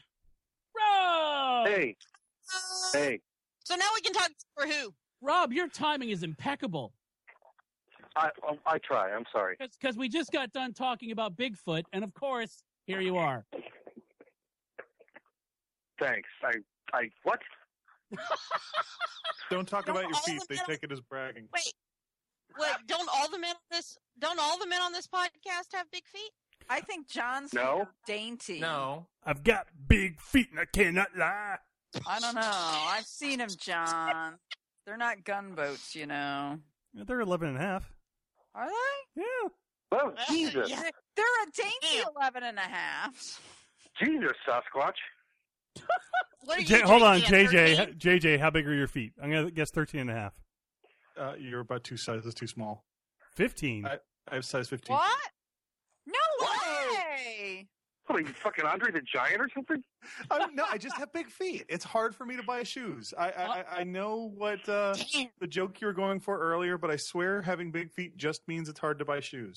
Rob. Hey, hey, So now we can talk for who? Rob, your timing is impeccable. I um, I try. I'm sorry. Because we just got done talking about Bigfoot, and of course, here you are. Thanks. I I what? Don't talk Don't about your all feet. of They them- take it as bragging. Wait. Wait, don't all the men on this don't all the men on this podcast have big feet? I think John's No. dainty. No. I've got big feet and I cannot lie. I don't know. I've seen him, John. They're not gunboats, you know. Yeah, they're eleven and a half. Are they? Yeah. Oh, Jesus, Yeah. They're a dainty Damn. eleven and a half. Jesus, Sasquatch. What are you J- hold on, doing, J J. thirteen? J J, how big are your feet? I'm going to guess thirteen and a half. Uh, you're about two sizes too small. fifteen. I- I have size fifteen. What? No What? way! What are you, fucking Andre the Giant or something? I, no, I just have big feet. It's hard for me to buy shoes. I I, I- I know what uh, Damn. the joke you were going for earlier, but I swear having big feet just means it's hard to buy shoes.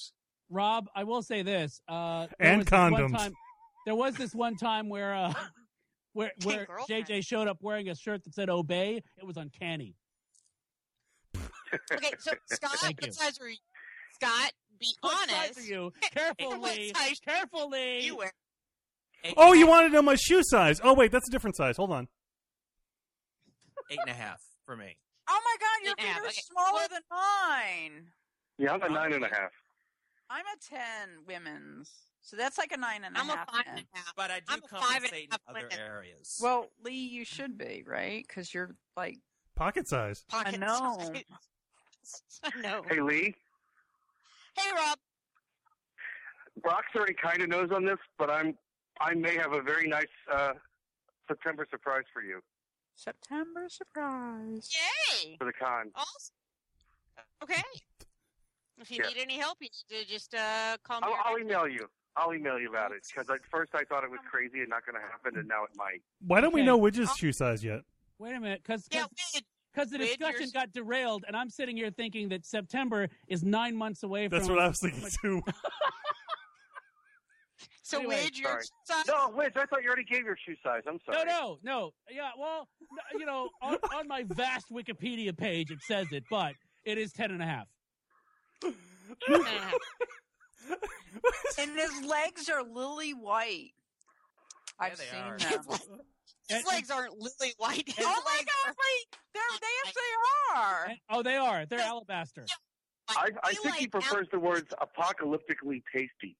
Rob, I will say this. Uh, there And was this one condoms. time- there was this one time where uh, where where J girlfriend. J showed up wearing a shirt that said "Obey." It was uncanny. Okay, so Scott, Thank you. what size are you? Scott, be What size honest. are you? What Carefully, size carefully. you wear? Eight, Oh, you want to know my shoe size? Oh, wait, that's a different size. Hold on. eight and a half for me. Oh my God, your Eight and a feet half, are okay. smaller Well- than mine. Yeah, I'm a nine and a half. I'm a ten women's, so that's like a nine and a I'm a half. five then. and a half. But I do I'm a five and a compensate in half other women. areas. Well, Lee, you should be right because you're like Pocket size. Pocket know. size. I know. Hey, Lee. Hey, Rob. Brock's already kind of knows on this, but I'm I may have a very nice uh, September surprise for you September surprise. Yay! for the con. Awesome. Okay. If you Yeah. need any help, you need to just uh, call me. I'll, or I'll text me. email you. I'll email you about it because at first I thought it was crazy and not going to happen, and now it might. Why don't we Okay. know Widge's shoe size yet? Wait a minute, because Yeah, wait. because the Wait, discussion you're- got derailed, and I'm sitting here thinking that September is nine months away from. That's what I was thinking too. So, Anyway, Wade, your sorry. size. No, Wiz, I thought you already gave your shoe size. I'm No, sorry. no, no. Yeah, well, no, you know, on, on my vast Wikipedia page it says it, but it is ten and a half. And his legs are lily white. I've they seen are. them. His And- legs aren't lily white. His Oh my legs God, are Lee, they're, they actually are. And- oh, they are. They're alabaster. I, I They think he like prefers the words apocalyptically tasty.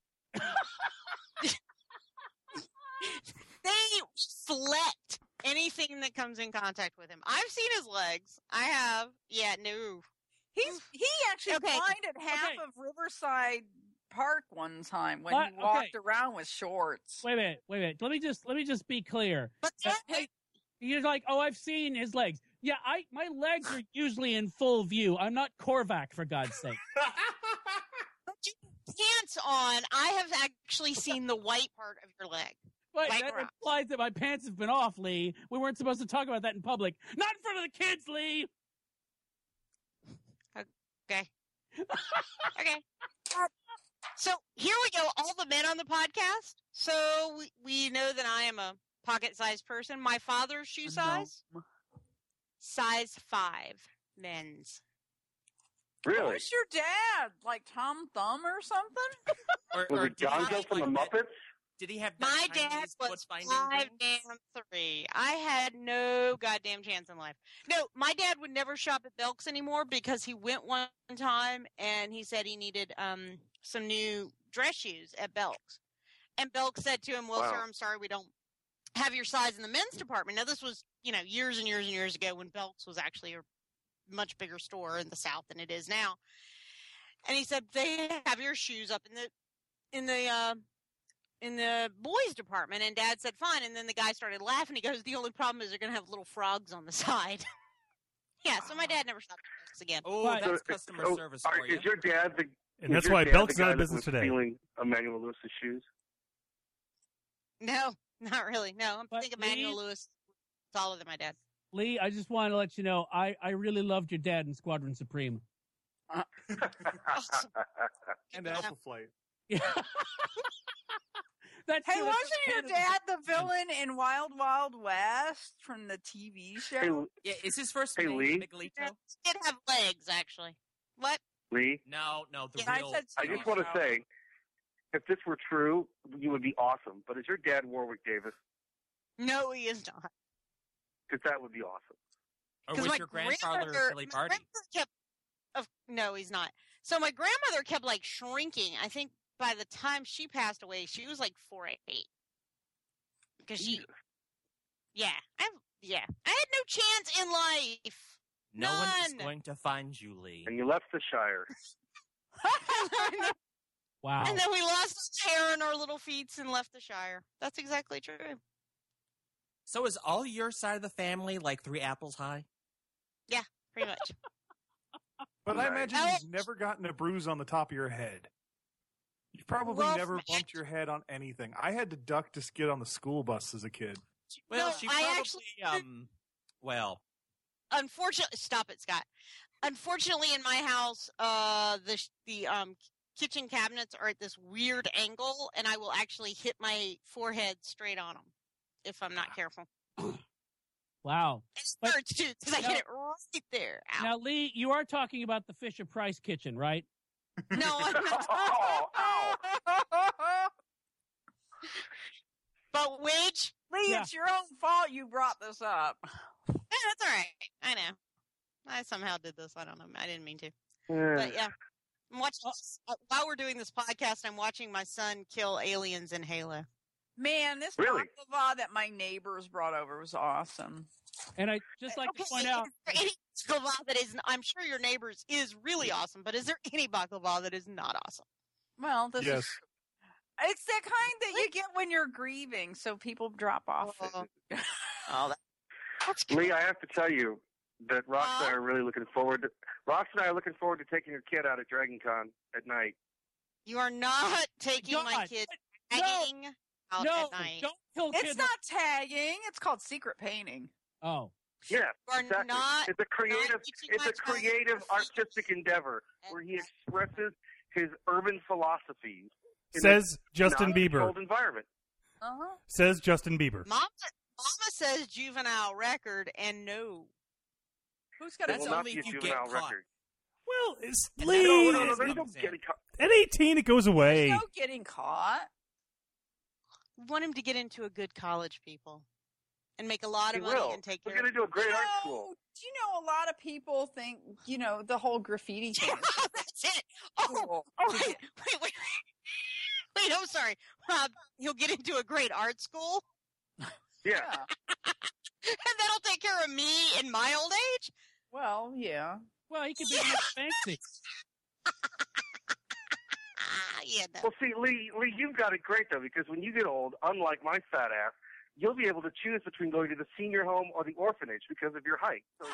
They select anything that comes in contact with him. I've seen his legs. I have. Yeah, no. He's he actually Okay. blinded half Okay. of Riverside Park one time when What? he walked Okay. around with shorts. Wait a minute, wait a minute. Let me just let me just be clear. But Uh, that, hey, you're like, oh, I've seen his legs. Yeah, I my legs are usually in full view. I'm not Korvac, for God's sake. pants on, I have actually seen the white part of your leg. But Like that Rob. implies that my pants have been off, Lee. We weren't supposed to talk about that in public. Not in front of the kids, Lee. Okay. Okay. So here we go. All the men on the podcast. So we, we know that I am a pocket-sized person. My father's shoe size, size five, men's. Really? Who's your dad? Like Tom Thumb or something? Or, Was or it did he Gonzo have, from the like, that- Muppets? Did he have that My dad Chinese was foot-binding five thing? damn three. I had no goddamn chance in life. No, my dad would never shop at Belk's anymore because he went one time and he said he needed um some new dress shoes at Belk's. And Belk said to him, well, Wow. sir, I'm sorry we don't have your size in the men's department. Now, this was, you know, years and years and years ago when Belk's was actually a much bigger store in the South than it is now. And he said, they have your shoes up in the, in the, uh, in the boys department. And Dad said, fine. And then the guy started laughing. He goes, the only problem is they're going to have little frogs on the side. Yeah. So my dad never shopped at Belk's again. Oh, But- that's So- customer so, service are- for you. Is your dad the? And is that's your why dad Belk's the not guy in that business was today. Stealing Emmanuel Lewis's shoes. No, not really. No, I'm But thinking Emmanuel Lee- Lewis is taller than my dad. Lee, I just wanted to let you know I, I really loved your dad in Squadron Supreme. Awesome. And Yeah. Alpha Flight. Yeah. That's Hey, true. wasn't That's your kind of- dad the villain in Wild Wild West from the T V show? hey, Yeah, is his first Hey, name Lee? He Miguelito? did have legs, actually. What? Lee, No, no, the Yeah, I real. said I T V just want to show. say, if this were true, you would be awesome. But is your dad Warwick Davis? No, he is not. Because that would be awesome. or 'Cause was my your grandfather grandmother- Billy my Barty? grandmother kept. Of, no, he's not. So my grandmother kept like shrinking. I think by the time she passed away, she was like four eight. Because she, Jesus. yeah, I, yeah, I had no chance in life. No one is None. going to find you, Lee. And you left the Shire. Wow. And then we lost hair on our little feet and left the Shire. That's exactly true. So is all your side of the family like three apples high? Pretty much. But I Nice. imagine Oh. you've never gotten a bruise on the top of your head. You've probably Well, never my- bumped your head on anything. I had to duck to skid on the school bus as a kid. Well, No, she I probably actually- um. Well, Unfortunately, stop it, Scott. Unfortunately, in my house, uh, the sh- the um kitchen cabinets are at this weird angle, and I will actually hit my forehead straight on them if I'm not careful. Wow. It But- hurts too because I No. hit it right there. Ow. Now, Lee, you are talking about the Fisher Price kitchen, right? No, I'm not. Oh, ow. But Widge, Lee, Yeah. it's your own fault you brought this up. eh, that's all right. I know. I somehow did this. I don't know. I didn't mean to. But yeah, I'm watching uh, while we're doing this podcast. I'm watching my son kill aliens in Halo. Man, this Really? baklava that my neighbors brought over was awesome. And I just like to point out, is there any baklava that is? I'm sure your neighbors is really awesome, but is there any baklava that is not awesome? Well, this Yes. is it's the kind that you get when you're grieving, so people drop off. Oh. food. Oh, that, that's good. Lee, I have to tell you that Rox and I Huh? are really looking forward to Rox and I are looking forward to taking your kid out at Dragon Con at night. You are not taking my God, kids no, hanging out no, at night. don't kill It's kids. not tagging. It's called secret painting. Oh, Yeah, You are exactly. not. It's a creative teaching it's my a child creative graffiti. artistic endeavor where he expresses his urban philosophies in Says a Justin Bieber. non-controlled environment. Uh-huh. Says Justin Bieber. Mama, Mama says juvenile record, and no. Who's got It a That's will not only be a if you get juvenile caught. record. Well, it's And Lee. that's No, all no, it no, is. there's no Comes in. getting caught. At eighteen, it goes away. No getting caught. We want him to get into a good college, people, and make a lot He of money will. and take We're care going to do a great you know, art school. Do you know a lot of people think, you know, the whole graffiti thing is of That's it. Oh, cool. oh, wait, wait, wait. Wait, I'm sorry. Rob, he'll get into a great art school, Yeah. Yeah. and that'll take care of me in my old age? Well, yeah. well, he could be fancy. Ah, yeah, no. Well, see, Lee, Lee, you've got it great though, because when you get old, unlike my fat ass, you'll be able to choose between going to the senior home or the orphanage because of your height. So,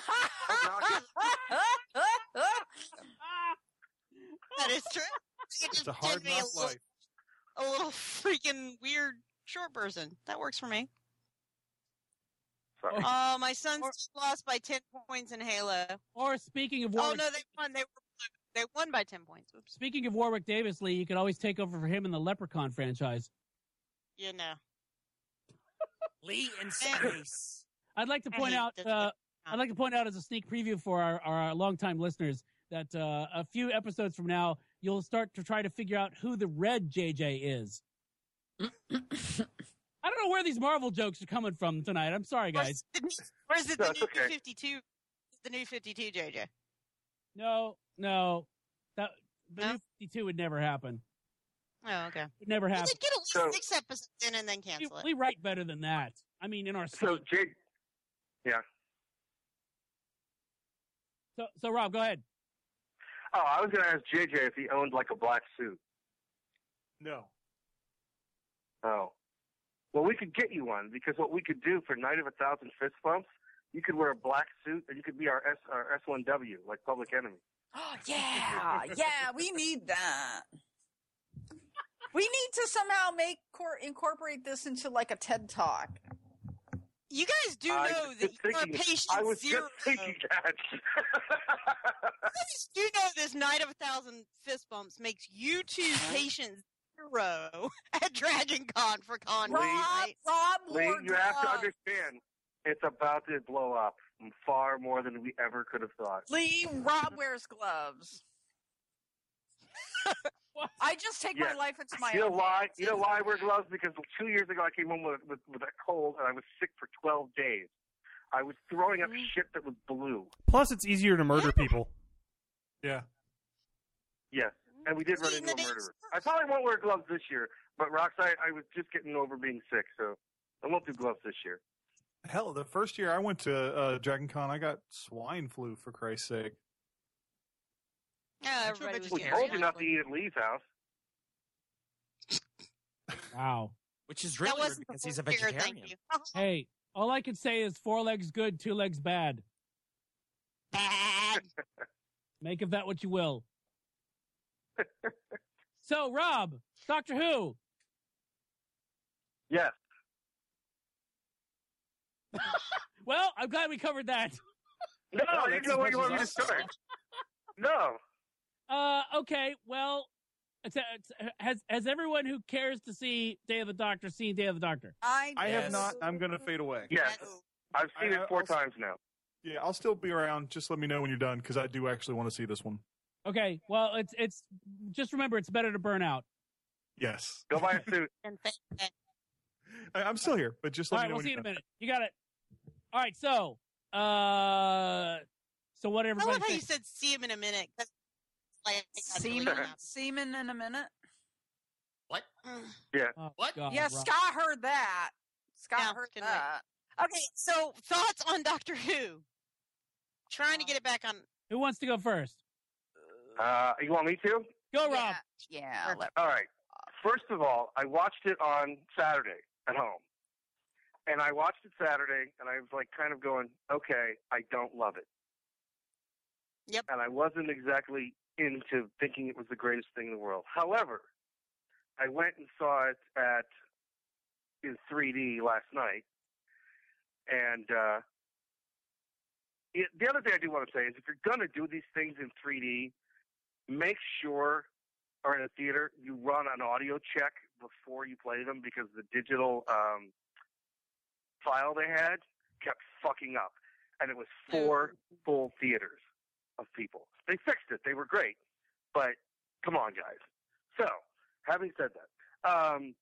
That is true. You It's just a hard pretend to be a enough little, life. a little freaking weird short person. That works for me. sorry. Oh, my son's lost by ten points in Halo. Or speaking of Oh Warwick, no, they won. They were they won by ten points. Oops. speaking of Warwick Davis, Lee, you could always take over for him in the Leprechaun franchise. You know. Lee in space. I'd like to I point hate out. this Uh, I'd like to point out as a sneak preview for our, our longtime listeners that uh, a few episodes from now, you'll start to try to figure out who the red J J is. I don't know where these Marvel jokes are coming from tonight. I'm sorry, guys. Or is it the That's new okay. fifty-two? The new fifty-two, J J. No, no, that the No? new fifty-two would never happen. Oh, okay. Would never You happen. did get at least So- six episodes in and then We, cancel it. we write better than that. I mean, in our So, sleep. Jade, So, so Rob, go ahead. oh, I was going to ask J J if he owned like a black suit. No. Oh. Well, we could get you one because what we could do for Night of a Thousand Fist Bumps, you could wear a black suit and you could be our S our S one W like Public Enemy. Oh, yeah. Yeah, we need that. We need to somehow make cor- incorporate this into like a TED Talk. You guys do I know was that just you are thinking- patient I was zero. just thinking that. You guys do know this Night of a Thousand Fist Bumps makes you two patient zero at Dragon Con for con Rob, right? Rob Lee, wore you have to gloves. understand, it's about to blow up far more than we ever could have thought. Lee, Rob wears gloves. I just take Yeah. my life into my You know own why? hands. You know why I wear gloves? Because two years ago I came home with, with, with a cold and I was sick for twelve days. I was throwing up Mm. shit that was blue. Plus, it's easier to murder people. Yeah. Yes. And we did run Eating into a the murderer. days I probably won't wear gloves this year, but Rox, I, I was just getting over being sick, so I won't do gloves this year. Hell, the first year I went to uh, Dragon Con, I got swine flu, for Christ's sake. Yeah, I'm sure everybody was We scared. told you not to eat at Lee's house. Wow. Which is That really weird wasn't because the he's a full year, vegetarian. Thank you. Hey, all I can say is four legs good, two legs bad. Bad. Make of that what you will. So, Rob, Doctor Who. Yes. Well, I'm glad we covered that. No, Oh, you that's know as where you much want me to as us. start. No. Uh, okay, well, It's, it's, has has everyone who cares to see Day of the Doctor seen Day of the Doctor? I I Yes. have not. I'm going to fade away. Yes, I've seen I- it four I'll- times now. Yeah, I'll still be around. Just let me know when you're done because I do actually want to see this one. Okay, well, it's it's just remember it's better to burn out. Yes, Go buy a suit. And thank- I, I'm still here, but just All let right, me know we'll when see you're you in a done. minute. You got it. All right, so uh, so what I everybody love how you thinks? said see him in a minute. 'Cause, like, that's really semen, gonna semen in a minute. What? happen. Oh, What? God, yeah, Rob. Scott heard that. Scott Yeah, heard couldn't wait. that. Okay, so thoughts on Doctor Who? Trying to get it back on. Who wants to go first? Uh, you want me to? Go, yeah, Rob. yeah. Let, All right. First of all, I watched it on Saturday at home. And I watched it Saturday, and I was like kind of going, okay, I don't love it. Yep. And I wasn't exactly into thinking it was the greatest thing in the world. However, I went and saw it at in three D last night. And uh, it, the other thing I do want to say is if you're going to do these things in three D, make sure, or in a theater, you run an audio check before you play them because the digital um, file they had kept fucking up. And it was four full theaters of people. They fixed it. They were great. But come on, guys. So, having said that, um,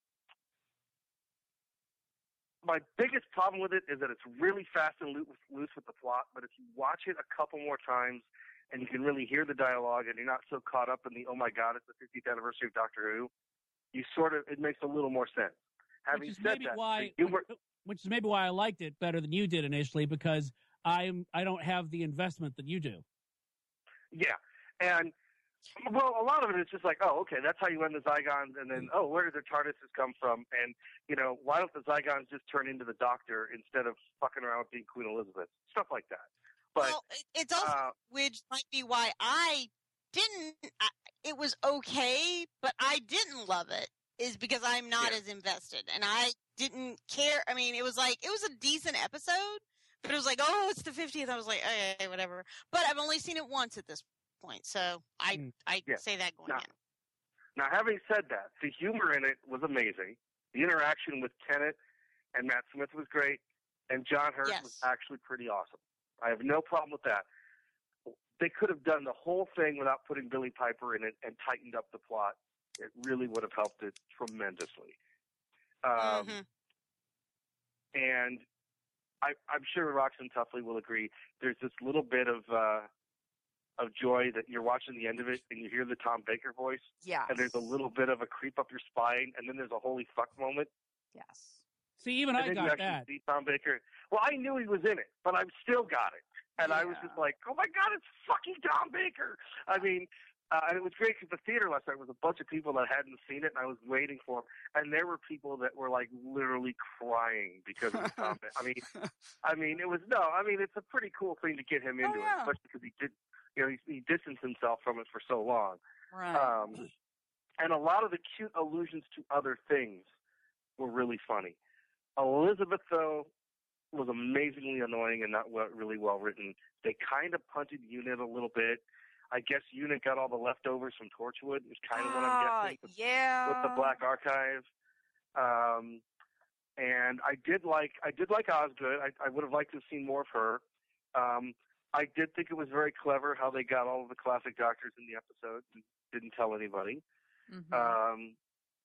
my biggest problem with it is that it's really fast and loo- loose with the plot, but if you watch it a couple more times and you can really hear the dialogue and you're not so caught up in the, oh my God, it's the fiftieth anniversary of Doctor Who, you sort of, it makes a little more sense. Having Which is said maybe that, why, the humor, which is maybe why I liked it better than you did initially because I'm I don't have the investment that you do. yeah. And, well, a lot of it is just like, oh, okay, that's how you end the Zygons, and then, oh, where did the TARDISes come from? And, you know, why don't the Zygons just turn into the Doctor instead of fucking around with being Queen Elizabeth? Stuff like that. But, well, it, it's also uh, which might be why I didn't. I, it was okay, but I didn't love it. Is because I'm not Yeah. as invested, and I didn't care. I mean, it was like it was a decent episode, but it was like, oh, it's the fiftieth. I was like, okay, whatever. But I've only seen it once at this point, so I Hmm. I Yeah. say that going No. in. now, having said that, the humor in it was amazing. The interaction with Tennant and Matt Smith was great, and John Hurt Yes. was actually pretty awesome. I have no problem with that. They could have done the whole thing without putting Billy Piper in it and tightened up the plot. It really would have helped it tremendously. Um, Mhm. And I, I'm sure Roxanne Tuffley will agree. There's this little bit of uh, of joy that you're watching the end of it and you hear the Tom Baker voice, yes. and there's a little bit of a creep up your spine, and then there's a holy fuck moment. Yes. See, even and I then you got actually that. see Tom Baker. Well, I knew he was in it, but I've still got it. And I was Yeah. just like, oh my God, it's fucking Tom Baker. I mean, uh, and it was great because the theater last night was a bunch of people that hadn't seen it, and I was waiting for them. And there were people that were like literally crying because of Tom Baker. I mean, I mean, it was, no, I mean, it's a pretty cool thing to get him Oh, into yeah. it, especially because he did, you know, he, he distanced himself from it for so long. Right. Um, and a lot of the cute allusions to other things were really funny. Elizabeth, though, was amazingly annoying and not well, really well written. They kind of punted Unit a little bit. I guess Unit got all the leftovers from Torchwood. Is kind of what I'm Ah, guessing with, yeah. with the Black Archive. Um, and I did like I did like Osgood. I, I would have liked to have seen more of her. Um, I did think it was very clever how they got all of the classic Doctors in the episode and didn't tell anybody. Mhm. Um,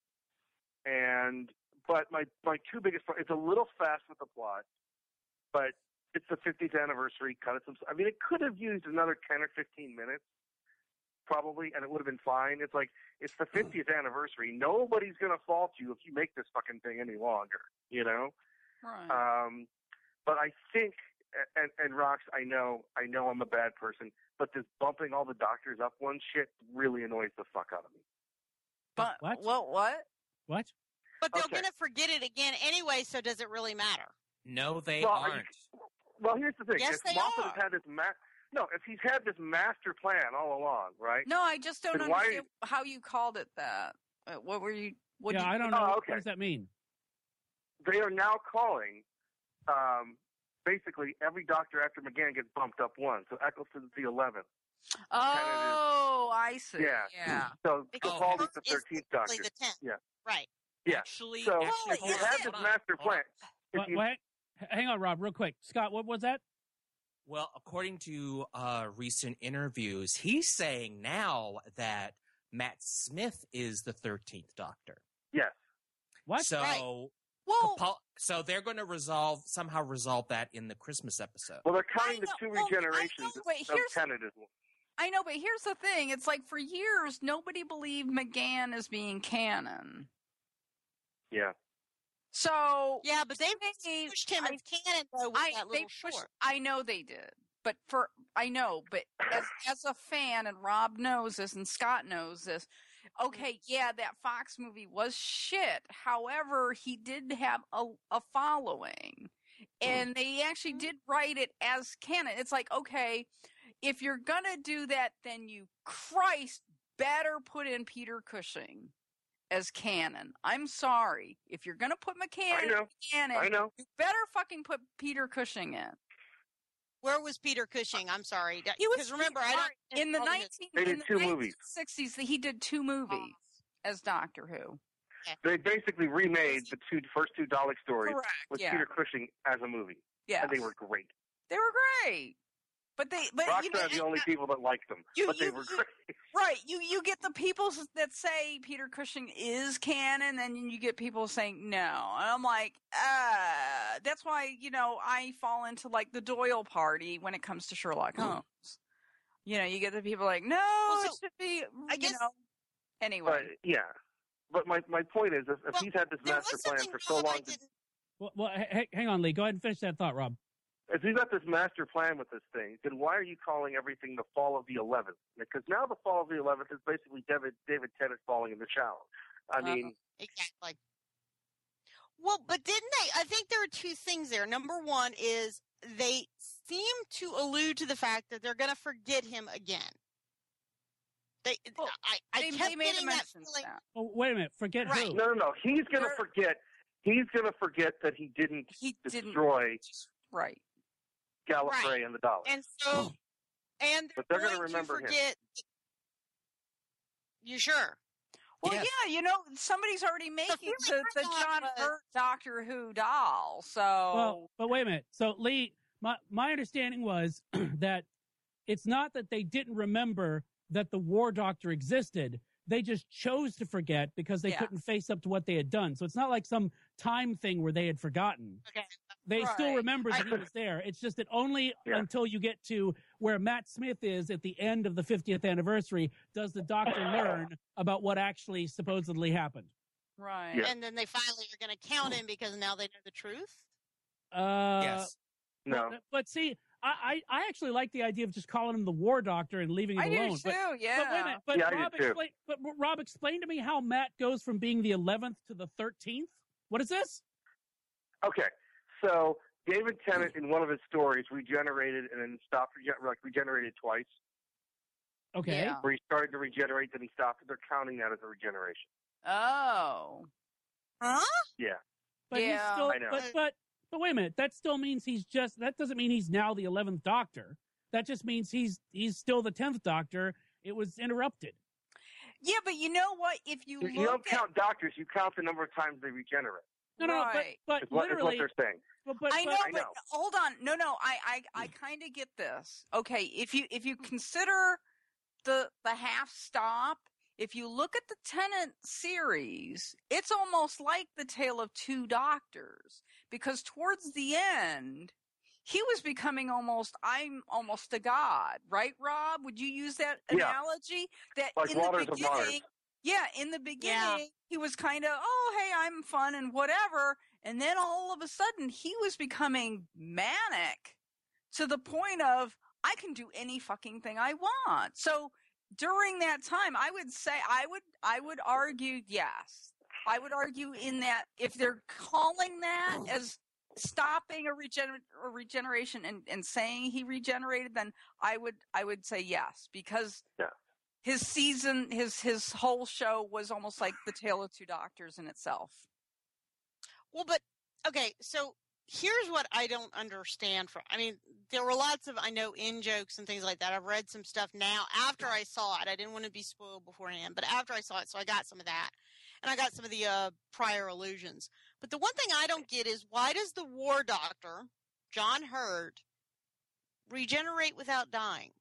and but my my two biggest pro- it's a little fast with the plot, but it's the fiftieth anniversary. Cut it some. I mean, it could have used another ten or fifteen minutes, probably, and it would have been fine. It's like it's the fiftieth anniversary. Nobody's gonna fault you if you make this fucking thing any longer. You know. right. Um, but I think, and, and Rox, I know, I know I'm a bad person, but this bumping all the doctors up one shit really annoys the fuck out of me. but what? What? What? What? But they're Okay. gonna forget it again anyway. So does it really matter? No, they Well, are you- aren't. Well, here's the thing. Yes, if they Moffat are. has had this ma- no, if he's had this master plan all along, right? No, I just don't Then why- understand how you called it that. Uh, what were you? What yeah, did you, I don't Oh, know. okay. What does that mean? They are now calling, um, basically every doctor after McGann gets bumped up one. So Eccleston's the eleventh. Oh, I see. Yeah. Yeah. So Because Oh, Capaldi's the Earth is thirteenth technically Doctor. the tenth. Yeah. Right. Yeah. Actually, So actually, if you is have it? this hold on, master hold on. plan, if What, you, what? Hang on, Rob, real quick. Scott, what was that? Well, according to uh, recent interviews, he's saying now that Matt Smith is the thirteenth Doctor. yes. What? So, Right. Well, Capal- so they're going to resolve somehow resolve that in the Christmas episode. Well, they're I counting the know- two well, I regenerations know, but of here's Tennant as one. I know, but here's the thing. It's like for years nobody believed McGann as being canon. Yeah. So Yeah, but they they- pushed him I- as canon though with I that they little pushed, short. I know they did, but for I know, but as as a fan, and Rob knows this, and Scott knows this. Okay, yeah, that Fox movie was shit. However, he did have a a following, and they actually did write it as canon. It's like, okay, if you're gonna do that, then you Christ better put in Peter Cushing as canon. I'm sorry, if you're gonna put I McCann know. in canon, I know. you better fucking put Peter Cushing in. Where was Peter Cushing? I'm sorry. He was Because remember, I don't in the all his- nineteen They did in the two movies. nineteen sixties. He did two movies as Doctor Who. They basically remade the two first two Dalek stories Correct. with Yeah. Peter Cushing as a movie, Yeah. and they were great. They were great. But they, but Rockstar you know, are the only people that liked them, you- but they you- were you- great. right? You you get the people that say Peter Cushing is canon, and you get people saying no. And I'm like, uh, that's why you know I fall into like the Doyle party when it comes to Sherlock Holmes. You know, you get the people like, no, Well, it so, should be. I you guess- know. Anyway, But yeah, but my my point is, if, if Well, he's had this there master was plan something for so Rob I long, to, didn't- Well, well h- hang on, Lee. Go ahead and finish that thought, Rob. if he's got this master plan with this thing, then why are you calling everything the fall of the eleventh? Because now the fall of the eleventh is basically David David Tennant falling in the shallow. I Uh-huh. mean, Exactly. Well, but didn't they? I think there are two things there. Number one is they seem to allude to the fact that they're going to forget him again. They, Well, I, I they, kept they made a getting that mention of feeling. that. Oh, wait a minute. Forget Right. who? no, no, no. He's going to There- forget. He's going to forget that he didn't He didn't destroy right. Gallifrey Right. and the Daleks. And so, and But they're, they're gonna going remember to him. forget. You sure? Well, Yes. yeah, you know, somebody's already making feeling the, the I got John was- Hurt Doctor Who doll. So Well, but wait a minute. So, Lee, my my understanding was that it's not that they didn't remember that the War Doctor existed. They just chose to forget because they Yeah. couldn't face up to what they had done. So it's not like some time thing where they had forgotten. Okay. They still Right. remember that he was there. It's just that only Yeah. until you get to where Matt Smith is at the end of the fiftieth anniversary does the Doctor learn about what actually supposedly happened. right. Yeah. And then they finally are going to count him because now they know the truth. Uh, yes. no, But, but see, I, I I actually like the idea of just calling him the War Doctor and leaving it I do alone. too. But, yeah. but wait a minute. But Yeah, I do Rob, too. explain. But Rob, explain to me how Matt goes from being the eleventh to the thirteenth. What is this? okay. So David Tennant, in one of his stories, regenerated and then stopped, regen- like regenerated twice. Okay. Yeah. Where he started to regenerate, then he stopped. They're counting that as a regeneration. Oh. Huh? Yeah. But he's Yeah. still. I know. But but but wait a minute. That still means he's just. That doesn't mean he's now the eleventh Doctor. That just means he's he's still the tenth Doctor. It was interrupted. Yeah, but you know what? If you You, look you don't at count doctors. You count the number of times they regenerate. No, no, right. but Is but what, is what literally. they're saying. But, but, I but- know, I but know. hold on. No, no. I, I, I kind of get this. Okay, if you if you consider the the half stop, if you look at the Tennant series, it's almost like the Tale of Two Doctors because towards the end, he was becoming almost I'm almost a god, right, Rob? Would you use that Yeah. analogy? That Like in Waters the of Mars. beginning, yeah, in the beginning, Yeah. he was kind of, oh, hey, I'm fun and whatever. And then all of a sudden, he was becoming manic to the point of, I can do any fucking thing I want. So during that time, I would say, I would, I would argue, yes. I would argue in that if they're calling that as stopping a, regener- a regeneration and, and saying he regenerated, then I would, I would say yes, because Yeah. his season, his his whole show was almost like the Tale of Two Doctors in itself. Well, but okay, so here's what I don't understand from, I mean, there were lots of, I know, in jokes and things like that. I've read some stuff now after I saw it. I didn't want to be spoiled beforehand, but after I saw it, so I got some of that. And I got some of the uh, prior allusions. But the one thing I don't get is, why does the War Doctor, John Hurt, regenerate without dying?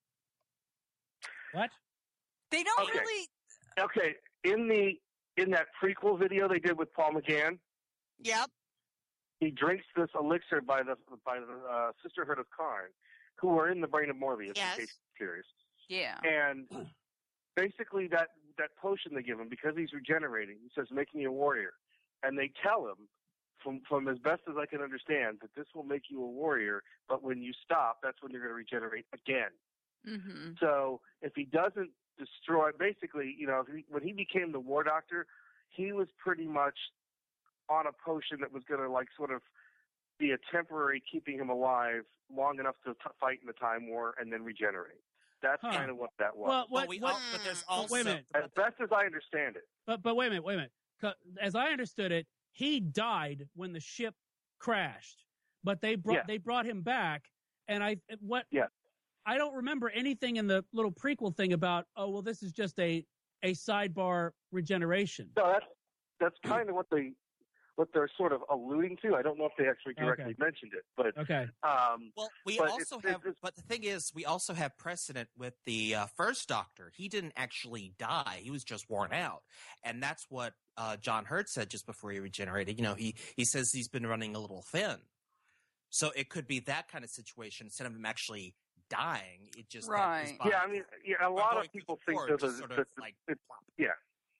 What? They don't Okay. really. Okay, in the in that prequel video they did with Paul McGann, Yep. he drinks this elixir by the by the uh, Sisterhood of Karn, who are in the brain of Morbius. Yes. In case you're curious. Yeah. And basically, that that potion they give him, because he's regenerating, he says, "Make me a warrior," and they tell him, from from as best as I can understand, that this will make you a warrior, but when you stop, that's when you're going to regenerate again. Mm-hmm. So if he doesn't destroy, basically, you know, if he, when he became the War Doctor, he was pretty much on a potion that was going to, like, sort of be a temporary keeping him alive long enough to t- fight in the Time War and then regenerate. That's Huh. kind of what that was. Well, what, but we what, all, but there's But also wait a minute. as best as I understand it. but but wait a minute, wait a minute. 'Cause as I understood it, he died when the ship crashed, but they brought Yeah. they brought him back, and I what Yeah. I don't remember anything in the little prequel thing about, oh well, this is just a a sidebar regeneration. No, that's that's kind of what they what they're sort of alluding to. I don't know if they actually directly Okay. mentioned it, but Okay. um, Well, we But also it's- have, it's- but the thing is, we also have precedent with the uh, first Doctor. He didn't actually die; he was just worn out, and that's what uh, John Hurt said just before he regenerated. You know, he he says he's been running a little thin, so it could be that kind of situation. Instead of him actually dying, it just that his Right. body- yeah, I mean, yeah, a or lot going of through people the think pore that, just the, sort that of the- like it, plop. yeah.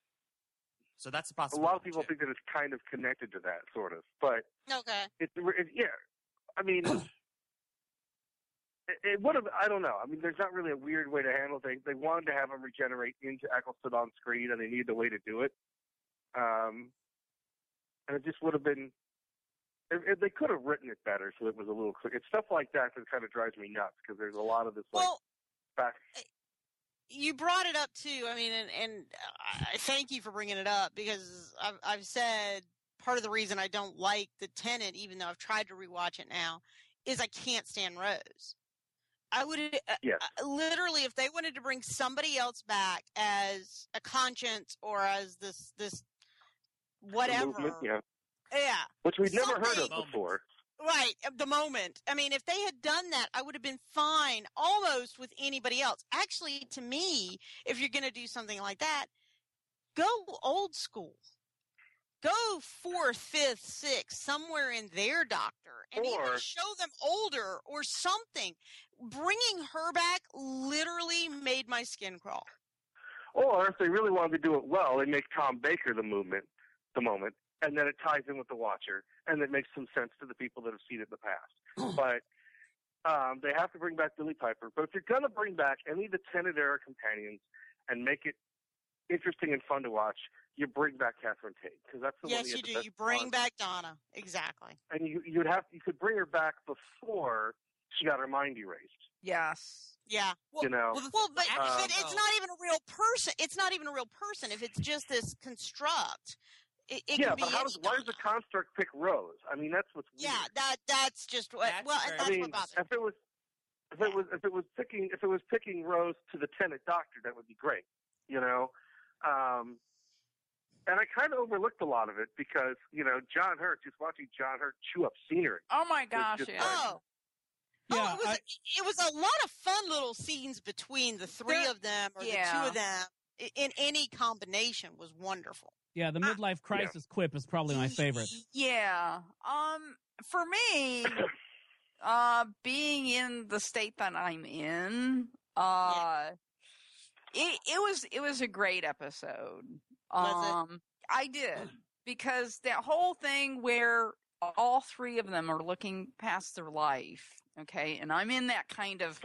So that's a A possibility. lot of people too. think that it's kind of connected to that, sort of. But Okay. it, it yeah, I mean, it, it would have. I don't know. I mean, there's not really a weird way to handle things. They wanted to have him regenerate into Eccleston on screen, and they needed a way to do it. Um, and it just would have been. It, it, they could have written it better so it was a little clear. It's stuff like that that kind of drives me nuts because there's a lot of this like Well, back. you brought it up too. I mean, and, and I thank you for bringing it up, because I've, I've said part of the reason I don't like the Tenet, even though I've tried to rewatch it now, is I can't stand Rose. I would uh, Yes. uh, literally, if they wanted to bring somebody else back as a conscience or as this this whatever, Movement, yeah, yeah, which we'd never heard of Something- before. right, at the moment. I mean, if they had done that, I would have been fine almost with anybody else. Actually, to me, if you're going to do something like that, go old school. Go fourth, fifth, sixth, somewhere in their Doctor, and even Or- show them older or something. Bringing her back literally made my skin crawl. Or if they really wanted to do it well, they make Tom Baker the movement, the moment, and then it ties in with the Watcher, and it makes some sense to the people that have seen it in the past. But um, they have to bring back Billy Piper. But if you're going to bring back any of the Tenet era companions and make it interesting and fun to watch, you bring back Catherine Tate, because that's the one Yes, that you had the do. best You bring fun. back Donna. Exactly. and you you'd have you could bring her back before she got her mind erased. Yes. Yeah. Well, you know. well, the Well, thing- but, Uh, but it's not even a real person. It's not even a real person. If it's just this construct, it, it yeah, can be. but how does, any why does the Donna. construct pick Rose? I mean, that's what's weird. Yeah, that that's just what. That's well, and very that's I mean, what bothers me. if it was, if it was, if it was picking, if it was picking Rose to the Tenet Doctor, that would be great, you know. Um, and I kind of overlooked a lot of it because, you know, John Hurt, just watching John Hurt chew up scenery. Oh my gosh. just Yeah. like- Oh. Yeah, oh, it was I- it was a lot of fun little scenes between the three There- of them or the yeah. two of them. I- In any combination was wonderful. yeah, the midlife crisis quip is probably my favorite. Yeah. Um. For me, uh, being in the state that I'm in, uh, it it was it was a great episode. Was it? Um, I did, because that whole thing where all three of them are looking past their life. Okay, and I'm in that kind of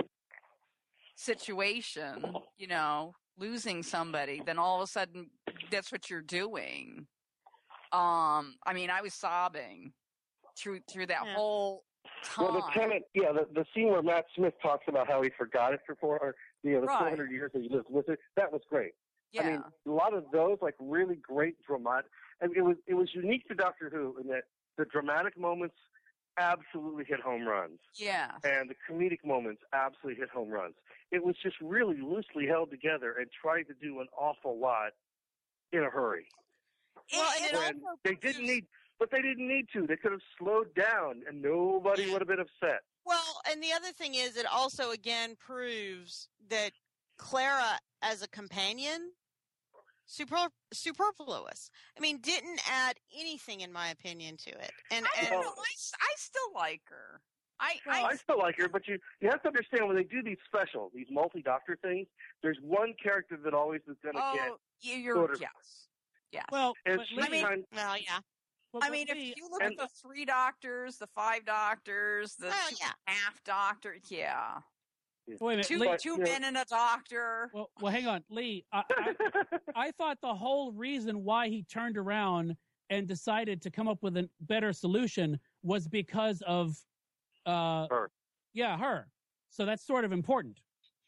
situation, you know, losing somebody, then all of a sudden that's what you're doing. Um, I mean, I was sobbing through through that Yeah. whole time. Well, the Tenet, yeah, the, the scene where Matt Smith talks about how he forgot it for four, or, you know, the Right. four hundred years that he lived with it, that was great. yeah. I mean, a lot of those, like, really great dramatic, and it was it was unique to Doctor Who in that the dramatic moments absolutely hit home runs. Yeah. And the comedic moments absolutely hit home runs. It was just really loosely held together and tried to do an awful lot in a hurry. Well, and it When also they didn't need, but they didn't need to. They could have slowed down, and nobody would have been upset. Well, and the other thing is, it also again proves that Clara as a companion, super superfluous. I mean, didn't add anything, in my opinion, to it. And, I and don't know. I, s- I still like her. I, I, I still like her, but you you have to understand when they do these special, these multi-doctor things, there's one character that always is going to oh, get. yeah, you're sort of- yes, yes. Well, And but she Lee, I mean- kind well, yeah. but- I but mean, Lee, if you look and- at the three doctors, the five doctors, the Oh, two yeah. half doctors, yeah, wait a minute, two Lee, But, two you know- men and a doctor. well, well, hang on, Lee. I, I, I thought the whole reason why he turned around and decided to come up with a better solution was because of, uh, Her. yeah, her. So that's sort of important.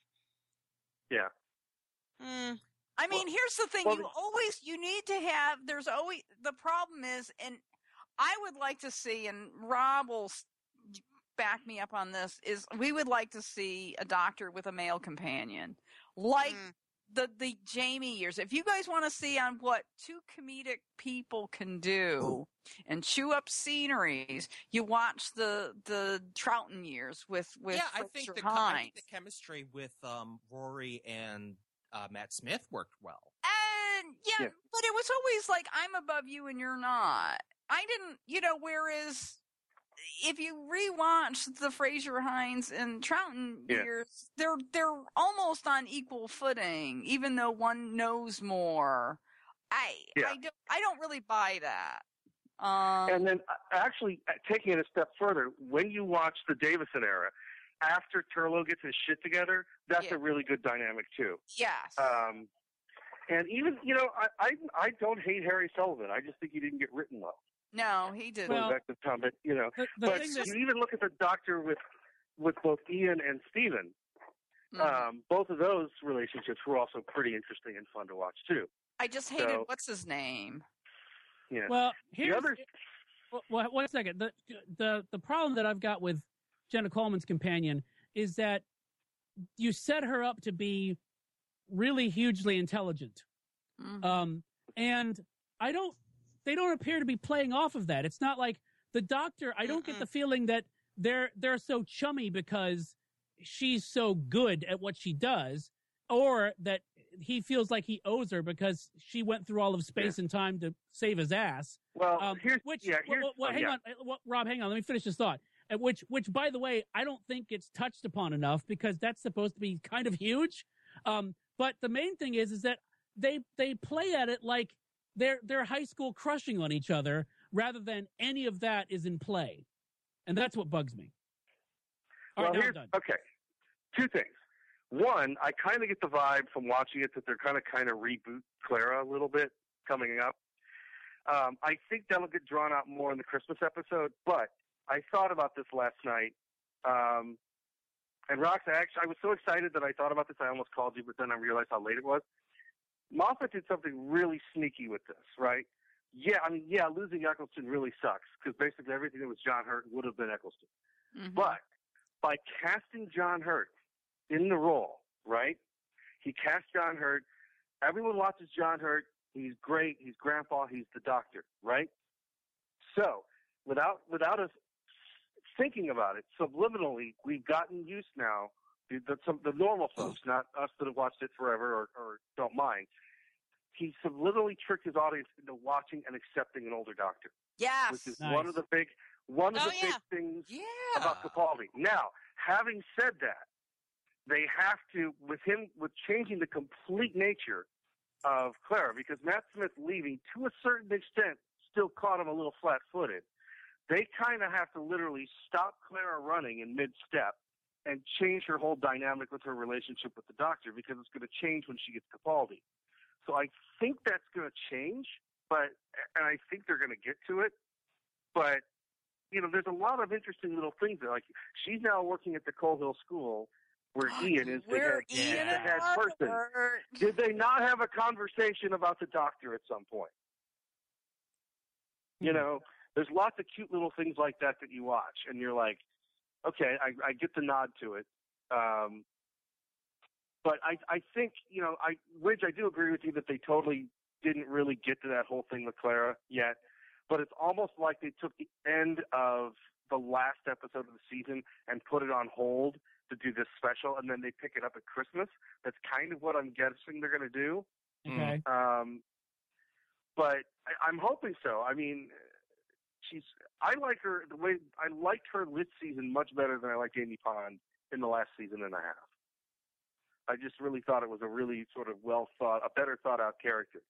yeah. Mm, I mean, here's the thing: well, you the- always you need to have. There's always the problem is, and I would like to see, and Rob will s- back me up on this. Is we would like to see a doctor with a male companion, like mm. the the Jamie years. If you guys want to see on what two comedic people can do and chew up sceneries, you watch the the Troughton years with with yeah, I think, Fraser the, I think Hines. the chemistry with um, Rory and uh, Matt Smith worked well. And yeah, Yeah. but it was always like I'm above you and you're not. I didn't, you know. Whereas if you rewatch the Fraser Hines and Troughton Yeah. years, they're they're almost on equal footing, even though one knows more. I Yeah. I don't I don't really buy that. Um, And then, uh, actually, uh, taking it a step further, when you watch the Davison era, after Turlough gets his shit together, that's Yeah. a really good dynamic too. yes. Um, and even, you know, I, I I don't hate Harry Sullivan. I just think he didn't get written well. no, he didn't. Well- Going back to Tom, but you know, The, the but thing that, you even look at the Doctor with with both Ian and Stephen. Mhm. Um, both of those relationships were also pretty interesting and fun to watch too. I just hated so- what's his name. Yeah. well, here's, other- well, well, one second. The, the, the problem that I've got with Jenna Coleman's companion is that you set her up to be really hugely intelligent. Mhm. Um, and I don't, they don't appear to be playing off of that. It's not like the Doctor, I don't get Mm-mm. the feeling that they're, they're so chummy because she's so good at what she does, or that he feels like he owes her because she went through all of space and time to save his ass. well, Um, here's which, yeah, well, here's well, well, oh, hang yeah. on, uh, well, Rob, hang on. Let me finish this thought. Uh, Which, which, by the way, I don't think it's touched upon enough because that's supposed to be kind of huge. Um, but the main thing is, is that they they play at it like they're they're high school crushing on each other rather than any of that is in play, and that's what bugs me. All Well, right, now I'm here's done. okay. Two things. One, I kind of get the vibe from watching it that they're kind of kind of reboot Clara a little bit coming up. Um, I think that'll get drawn out more in the Christmas episode, but I thought about this last night. Um, and Rox, I actually I was so excited that I thought about this, I almost called you, but then I realized how late it was. Moffat did something really sneaky with this, right? Yeah, I mean, yeah, losing Eccleston really sucks because basically everything that was John Hurt would have been Eccleston. Mhm. But by casting John Hurt in the role, right? He cast John Hurt. Everyone watches John Hurt. He's great. He's grandpa. He's the doctor, right? So, without without us thinking about it, subliminally, we've gotten used now. The, the, some, the normal folks, not us that have watched it forever or, or don't mind. He subliminally tricked his audience into watching and accepting an older doctor, Yes. which is Nice. one of the big one of Oh, the yeah. big things yeah. about Capaldi. Now, having said that, they have to, with him, with changing the complete nature of Clara, because Matt Smith leaving, to a certain extent, still caught him a little flat-footed. They kind of have to literally stop Clara running in mid-step and change her whole dynamic with her relationship with the doctor, because it's going to change when she gets Capaldi. So I think that's going to change, but and I think they're going to get to it. But you know, there's a lot of interesting little things there. Like she's now working at the Coal Hill School, where Ian is the Where head, Ian the and head person. Robert. Did they not have a conversation about the doctor at some point? You know, There's lots of cute little things like that that you watch, and you're like, okay, I, I get the nod to it. Um, but I, I think, you know, I, Widge, I do agree with you that they totally didn't really get to that whole thing with Clara yet. But it's almost like they took the end of the last episode of the season and put it on hold to do this special, and then they pick it up at Christmas. That's kind of what I'm guessing they're going to do. Okay. Um, but I, I'm hoping so. I mean, she's. I like her the way I liked her this season much better than I liked Amy Pond in the last season and a half. I just really thought it was a really sort of well thought, a better thought out character.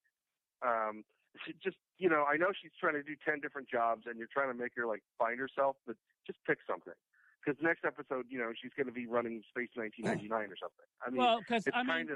Um, she just, you know, I know she's trying to do ten different jobs, and you're trying to make her like find herself, but just pick something. Because next episode, you know, she's going to be running Space nineteen ninety-nine or something. I mean, well, because it's I mean, kind of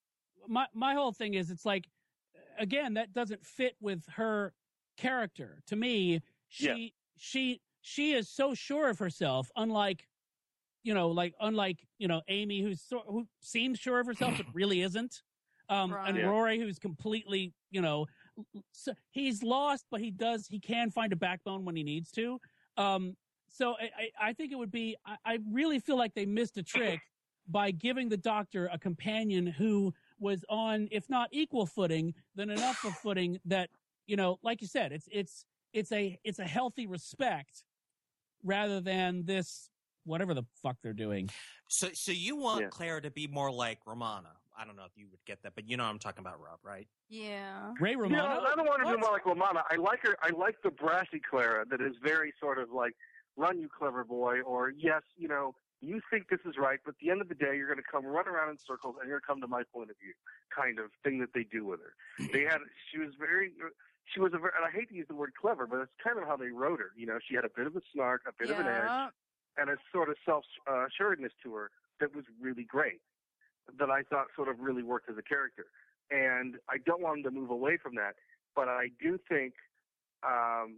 my my whole thing is, it's like, again, that doesn't fit with her character. To me, she Yeah. she she is so sure of herself, unlike, you know, like unlike you know Amy, who's so, who seems sure of herself but really isn't, um, Right. and Yeah. Rory, who's completely, you know, so he's lost, but he does he can find a backbone when he needs to. Um, so I, I, I think it would be. I, I really feel like they missed a trick by giving the Doctor a companion who was on, if not equal footing, then enough of footing that, you know, like you said, it's it's it's a it's a healthy respect rather than this whatever the fuck they're doing. So, so you want Yeah. Claire to be more like Romana? I don't know if you would get that, but you know what I'm talking about, Rob, right? Yeah. Ray Yeah, Romano. I don't want to What? do more like Romana. I like her. I like the brassy Clara that is very sort of like, "Run, you clever boy," or "Yes, you know, you think this is right, but at the end of the day, you're going to come run around in circles and you're going to come to my point of view," kind of thing that they do with her. They had. She was very. She was a very. And I hate to use the word clever, but it's kind of how they wrote her. You know, she had a bit of a snark, a bit of an edge, Yeah. and a sort of self-assuredness to her that was really great, that I thought sort of really worked as a character. And I don't want them to move away from that, but I do think um,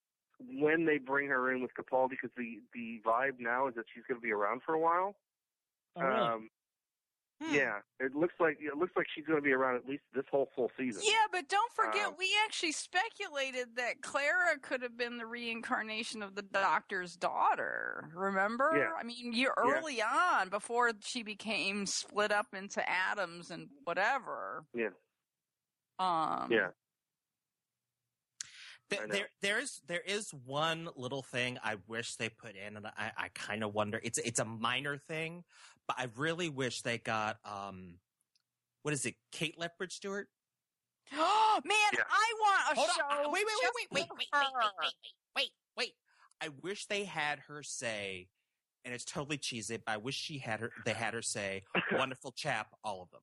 when they bring her in with Capaldi, because the, the vibe now is that she's going to be around for a while. Oh, really? Um, Hmm. yeah, it looks like it looks like she's going to be around at least this whole full season. Yeah, but don't forget, Um, we actually speculated that Clara could have been the reincarnation of the Doctor's daughter. Remember? Yeah. I mean, you early on, before she became split up into atoms and whatever. Yeah. Um, Yeah. There, I know. there, there's there is one little thing I wish they put in, and I, I kind of wonder. It's it's a minor thing, but I really wish they got um, what is it, Kate Lethbridge Stewart? Oh man, Yeah. I want a Hold show. on, wait, wait, wait, just wait, wait, for wait, wait, wait, her. wait, wait, wait. I wish they had her say, and it's totally cheesy, but I wish she had her. They had her say, "Wonderful chap," all of them.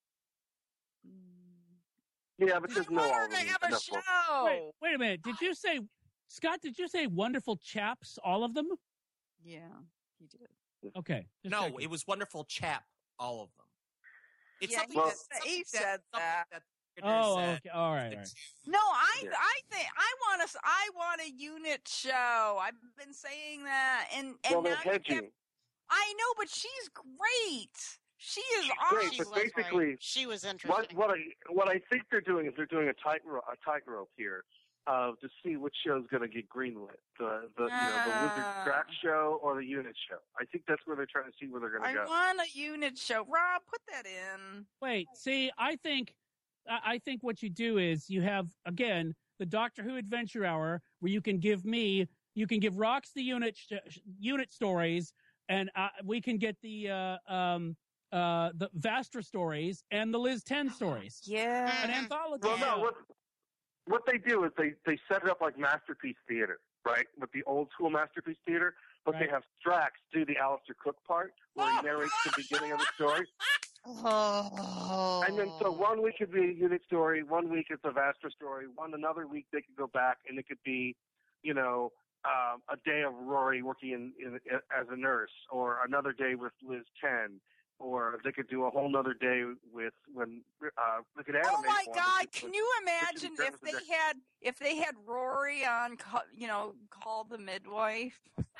Yeah, but I there's no want her all to have a enough book. show. Wait, wait a minute. Did you say, Scott? Did you say wonderful chaps? All of them? Yeah, he did. Okay. just No, checking. it was wonderful chap, all of them. It's Yeah, something he that, said- something he that- said something that. that Oh, said. okay. All right. All right. No, I Yeah. I think I want a I want a unit show. I've been saying that, and and Well, now they're you hedging. kept, I know, but she's great. She is great, awesome. She but was right. basically, She was What interesting. what I what I think they're doing is they're doing a tightrope a tightrope here, uh, to see which show's going to get greenlit. The the you know the Wizard Ah. Crack show or the Unit show. I think that's where they're trying to see where they're going I to go. want a unit show. Rob, put that in. Wait, see, I think, I I think what you do is you have, again, the Doctor Who Adventure Hour, where you can give me, you can give Rox the unit sh- unit stories, and uh, we can get the uh, um uh the Vastra stories and the Liz Ten stories, Yeah. an Mhm. anthology. Well, no, show. what what they do is they they set it up like Masterpiece Theater, right? With the old school Masterpiece Theater, but they Right. have Strax do the Alistair Cook part where he narrates the beginning of the story. Oh. And then so one week could be a unit story, one week it's a Vastra story, one another week they could go back and it could be, you know, um, a day of Rory working in, in, as a nurse, or another day with Liz Ten, or they could do a whole nother day with when uh, they could animate. Oh my one, God! which is Can with- you imagine Richard if they Jefferson had if they had Rory on, ca- you know, called the midwife?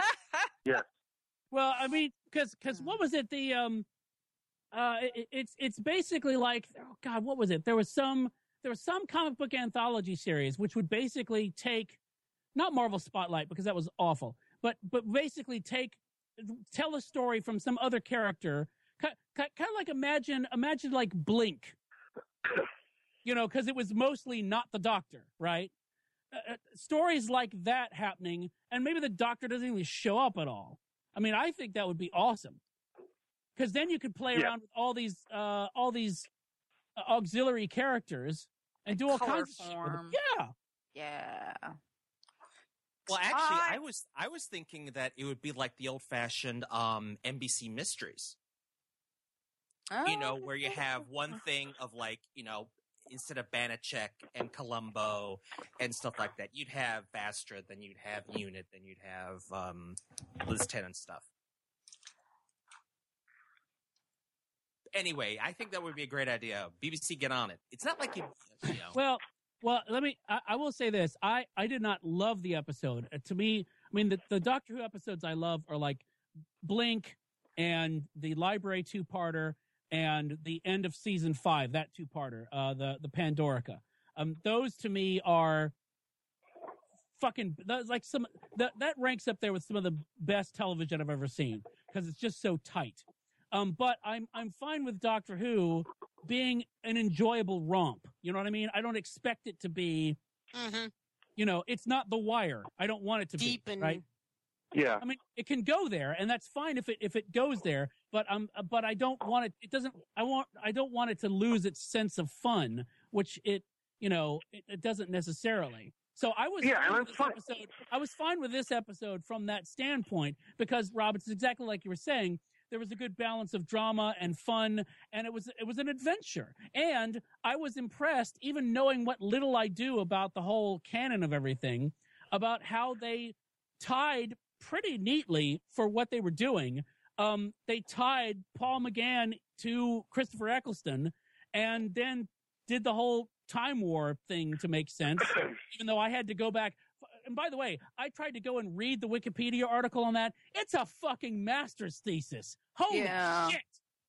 Well, I mean, because because what was it? The um, uh, it, it's it's basically like, oh God, what was it? There was some there was some comic book anthology series which would basically take not Marvel Spotlight because that was awful, but but basically take tell a story from some other character, kind of like imagine imagine like Blink, you know, because it was mostly not the Doctor, right? Uh, stories like that happening, and maybe the Doctor doesn't even show up at all. I mean, I think that would be awesome, because then you could play Yeah. around with all these uh, all these uh, auxiliary characters and do all Color kinds of shit with them. form. Yeah. Yeah. Well, actually, I- I was I was thinking that it would be like the old fashioned um, N B C Mysteries. You know, where you have one thing of like, you know, instead of Banachek and Columbo and stuff like that, you'd have Vastra, then you'd have Unit, then you'd have um, Liz Tennant stuff. Anyway, I think that would be a great idea. B B C, get on it. It's not like you, you know. Well, well, let me. I, I will say this. I I did not love the episode. Uh, to me, I mean, the the Doctor Who episodes I love are like Blink and the Library two-parter and the end of season five, that two-parter, uh, the the Pandorica. Um, those to me are fucking that's like some that that ranks up there with some of the best television I've ever seen because it's just so tight. Um, but I'm I'm fine with Doctor Who being an enjoyable romp. You know what I mean? I don't expect it to be, Mm-hmm. you know, it's not The Wire. I don't want it to Deep be and right. Yeah. I mean, it can go there, and that's fine if it if it goes there. But um, but I don't want it. It doesn't. I want. I don't want it to lose its sense of fun, which it you know it, it doesn't necessarily. So I was Yeah, fine and with that's this fine. episode. I was fine with this episode from that standpoint because Rob, it's exactly like you were saying. There was a good balance of drama and fun, and it was it was an adventure. And I was impressed, even knowing what little I do about the whole canon of everything, about how they tied pretty neatly for what they were doing. Um, they tied Paul McGann to Christopher Eccleston, and then did the whole Time War thing to make sense. Even though I had to go back. And by the way, I tried to go and read the Wikipedia article on that. It's a fucking master's thesis. Holy Yeah. shit.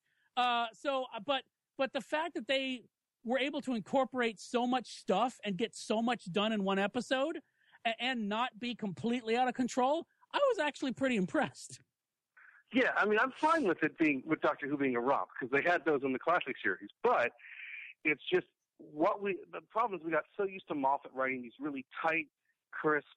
Uh, so, but, but the fact that they were able to incorporate so much stuff and get so much done in one episode and, and not be completely out of control, I was actually pretty impressed. Yeah, I mean, I'm fine with it being with Doctor Who being a romp because they had those in the classic series. But it's just what we the problem is we got so used to Moffat writing these really tight, crisp,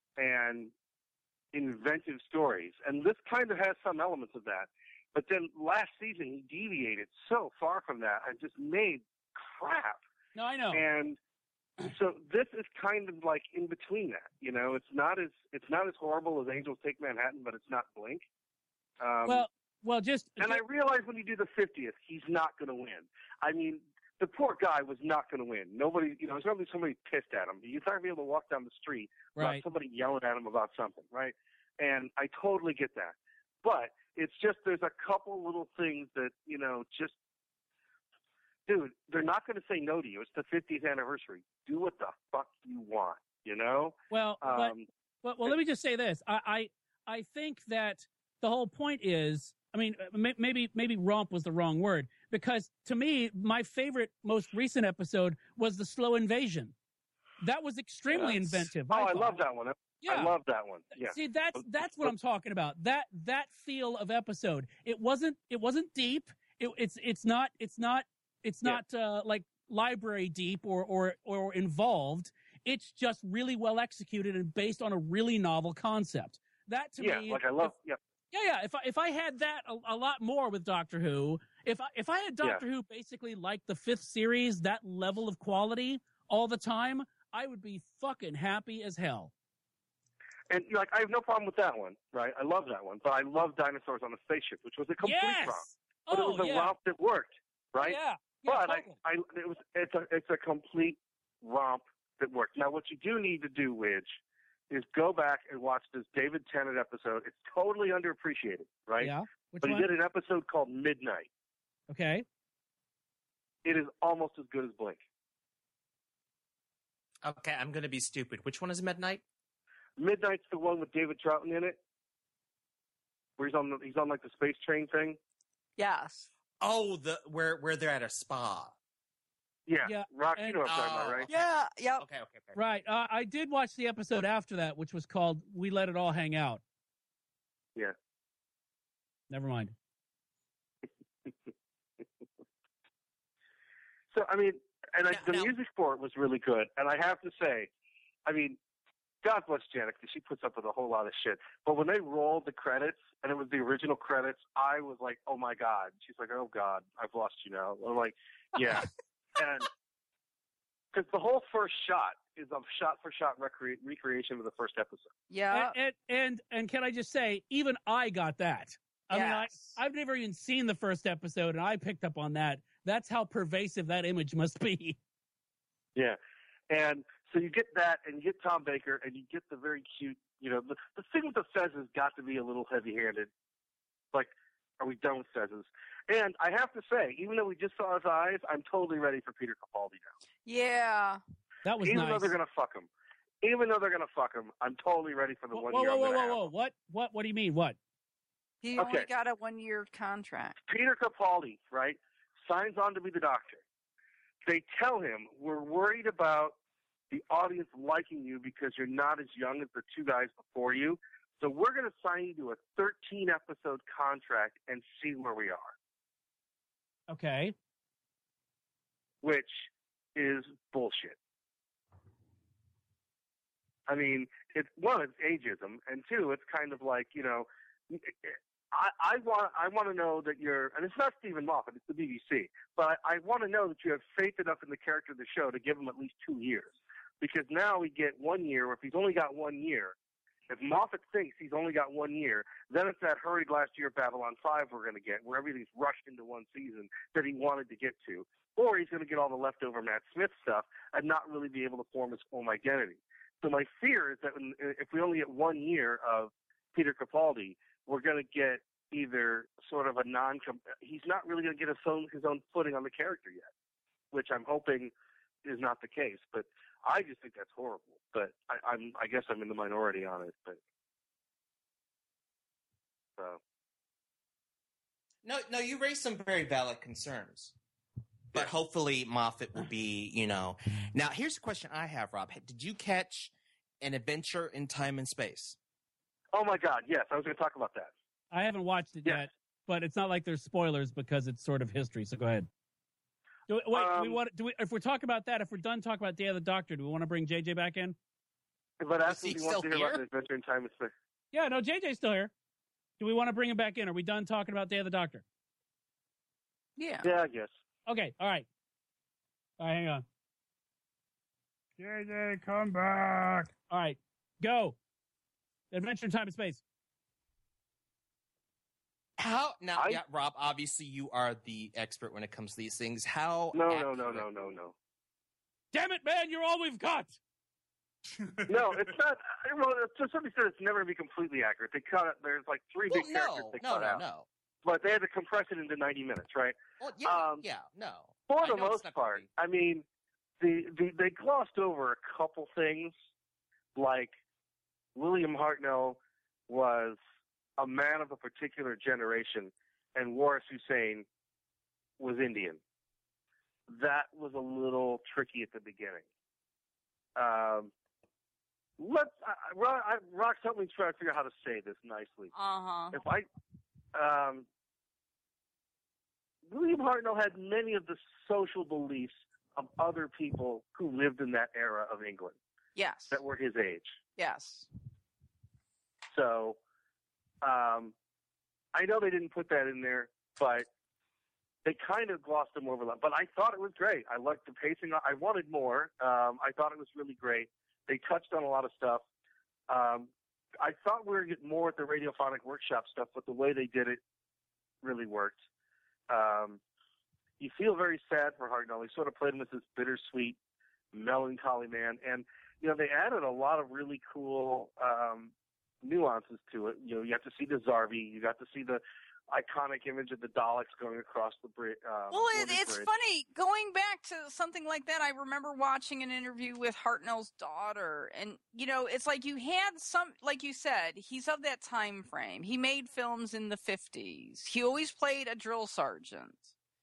and inventive stories, and this kind of has some elements of that. But then last season he deviated so far from that and just made crap. No, I know. And so this is kind of like in between that. You know, it's not as it's not as horrible as Angels Take Manhattan, but it's not Blink. Um, well, well, just and I realize when you do the fiftieth, he's not going to win. I mean, the poor guy was not going to win. Nobody, you know, there's going to be somebody pissed at him. He's not going to be able to walk down the street without right. somebody yelling at him about something, right? And I totally get that. But it's just there's a couple little things that, you know, just, dude, they're not going to say no to you. It's the fiftieth anniversary. Do what the fuck you want, you know? Well, but, Um, well, well, let me just say this. I, I, I think that the whole point is, I mean, may- maybe maybe romp was the wrong word, because to me, my favorite, most recent episode was the slow invasion. That was extremely Yes. inventive. oh, I thought. love that one. Yeah. I love that one. Yeah. See, that's that's what I'm talking about. That that feel of episode. It wasn't it wasn't deep. It, it's it's not it's not it's Yeah. not uh, like library deep or or or involved. It's just really well executed and based on a really novel concept. That to Yeah, me, like I love, if- yeah. yeah, yeah. If I if I had that a, a lot more with Doctor Who, if I if I had Doctor Who basically like the fifth series, that level of quality all the time, I would be fucking happy as hell. And like, I have no problem with that one, right? I love that one, but I love Dinosaurs on a Spaceship, which was a complete Yes. romp. But Oh it was a yeah. romp that worked, right? Yeah. Yeah, but totally. I, I, it was, it's a, it's a complete romp that worked. Now, what you do need to do, Widge, is go back and watch this David Tennant episode. It's totally underappreciated, right? Yeah. Which but one? he did an episode called Midnight. Okay. It is almost as good as Blink. Okay, I'm going to be stupid. Which one is Midnight? Midnight's the one with David Troughton in it, where he's on the, he's on like the space train thing. Yes. Oh, the where where they're at a spa. Yeah, Yeah, Rock, and- you know what I'm talking about, Oh, right? okay. Yeah, yep. Okay, okay, okay. Right. Uh, I did watch the episode after that, which was called "We Let It All Hang Out." Yeah. Never mind. So, I mean, and I, Now- the now- music for it was really good. And I have to say, I mean, God bless Janet, because she puts up with a whole lot of shit. But when they rolled the credits, and it was the original credits, I was like, oh my God. She's like, oh God, I've lost you now. I'm like, yeah. And because the whole first shot is a shot-for-shot recre- recreation of the first episode. Yeah. And, and and and can I just say, even I got that. I mean, I, Yes. I've never even seen the first episode, and I picked up on that. That's how pervasive that image must be. Yeah. And so you get that, and you get Tom Baker, and you get the very cute, you know, the, the thing with the Fez has got to be a little heavy-handed. Like, are we done with Fez's? And I have to say, even though we just saw his eyes, I'm totally ready for Peter Capaldi now. Yeah. That was even nice. though they're going to fuck him. Even though they're going to fuck him, I'm totally ready for the whoa, one whoa, year. whoa, I'm whoa, gonna whoa, have whoa! him. What? What? What? What do you mean? What? He only Okay. got a one-year contract. Peter Capaldi, right, signs on to be the Doctor. They tell him, we're worried about the audience liking you because you're not as young as the two guys before you. So we're going to sign you to a thirteen-episode contract and see where we are, Okay. which is bullshit. I mean, it's one, it's ageism, and two, it's kind of like, you know, I, I want I want to know that you're, and it's not Stephen Moffat, it's the B B C, but I, I want to know that you have faith enough in the character of the show to give him at least two years. Because now we get one year, if he's only got one year, if Moffat thinks he's only got one year, then it's that hurried last year Babylon five we're going to get, where everything's rushed into one season that he wanted to get to. Or he's going to get all the leftover Matt Smith stuff and not really be able to form his own identity. So my fear is that when, if we only get one year of Peter Capaldi, we're going to get either sort of a non – he's not really going to get his own, his own footing on the character yet, which I'm hoping is not the case. But I just think that's horrible. But I, I'm, I guess I'm in the minority on it. But so No, no, you raised some very valid concerns. But hopefully Moffat will be, you know. Now, here's a question I have, Rob. Did you catch An Adventure in Time and Space? oh my God, yes, I was going to talk about that. I haven't watched it Yeah. yet, but it's not like there's spoilers because it's sort of history. So go ahead. Do, wait, do we Um, want? Do we? If we're talking about that, if we're done talking about Day of the Doctor, do we want to bring J J back in? But ask he me if he wants to still hear about here? the Adventure in Time and Space. Yeah, no, J J's still here. Do we want to bring him back in? Are we done talking about Day of the Doctor? Yeah. Yeah, I guess. Okay, all right. All right, hang on. J J, come back. All right, go. Adventure in Time and Space. How now, I- yeah, Rob? Obviously, you are the expert when it comes to these things. How? No, no, accurate- no, no, no, no. Damn it, man! You're all we've got. No, it's not. Well, to some extent, it's never going to be completely accurate. They cut. There's like three Well, big characters no, they no, cut no, out, no. but they had to compress it into ninety minutes, right? Well, yeah, Um, yeah, no. For I the know it's most not gonna part, be. I mean, the, the they glossed over a couple things, like William Hartnell was a man of a particular generation, and Waris Hussein was Indian. That was a little tricky at the beginning. Um, let's I, I, Rock, I, Rock, help me try to figure out how to say this nicely. Uh-huh. If I, um, William Hartnell had many of the social beliefs of other people who lived in that era of England Yes. that were his age. Yes. So, um, I know they didn't put that in there, but they kind of glossed him over. But I thought it was great. I liked the pacing. I wanted more. Um, I thought it was really great. They touched on a lot of stuff. Um, I thought we were going to get more at the Radiophonic Workshop stuff, but the way they did it really worked. Um, you feel very sad for Hartnell. He sort of played him as this bittersweet, melancholy man. And, you know, they added a lot of really cool um, nuances to it. You know, you have to see the Zarbi. You got to see the iconic image of the Daleks going across the bridge. Um, Well, it, Golden it's Bridge. funny going back to something like that. I remember watching an interview with Hartnell's daughter, and you know, it's like you had some, like you said, he's of that time frame. He made films in the fifties. He always played a drill sergeant.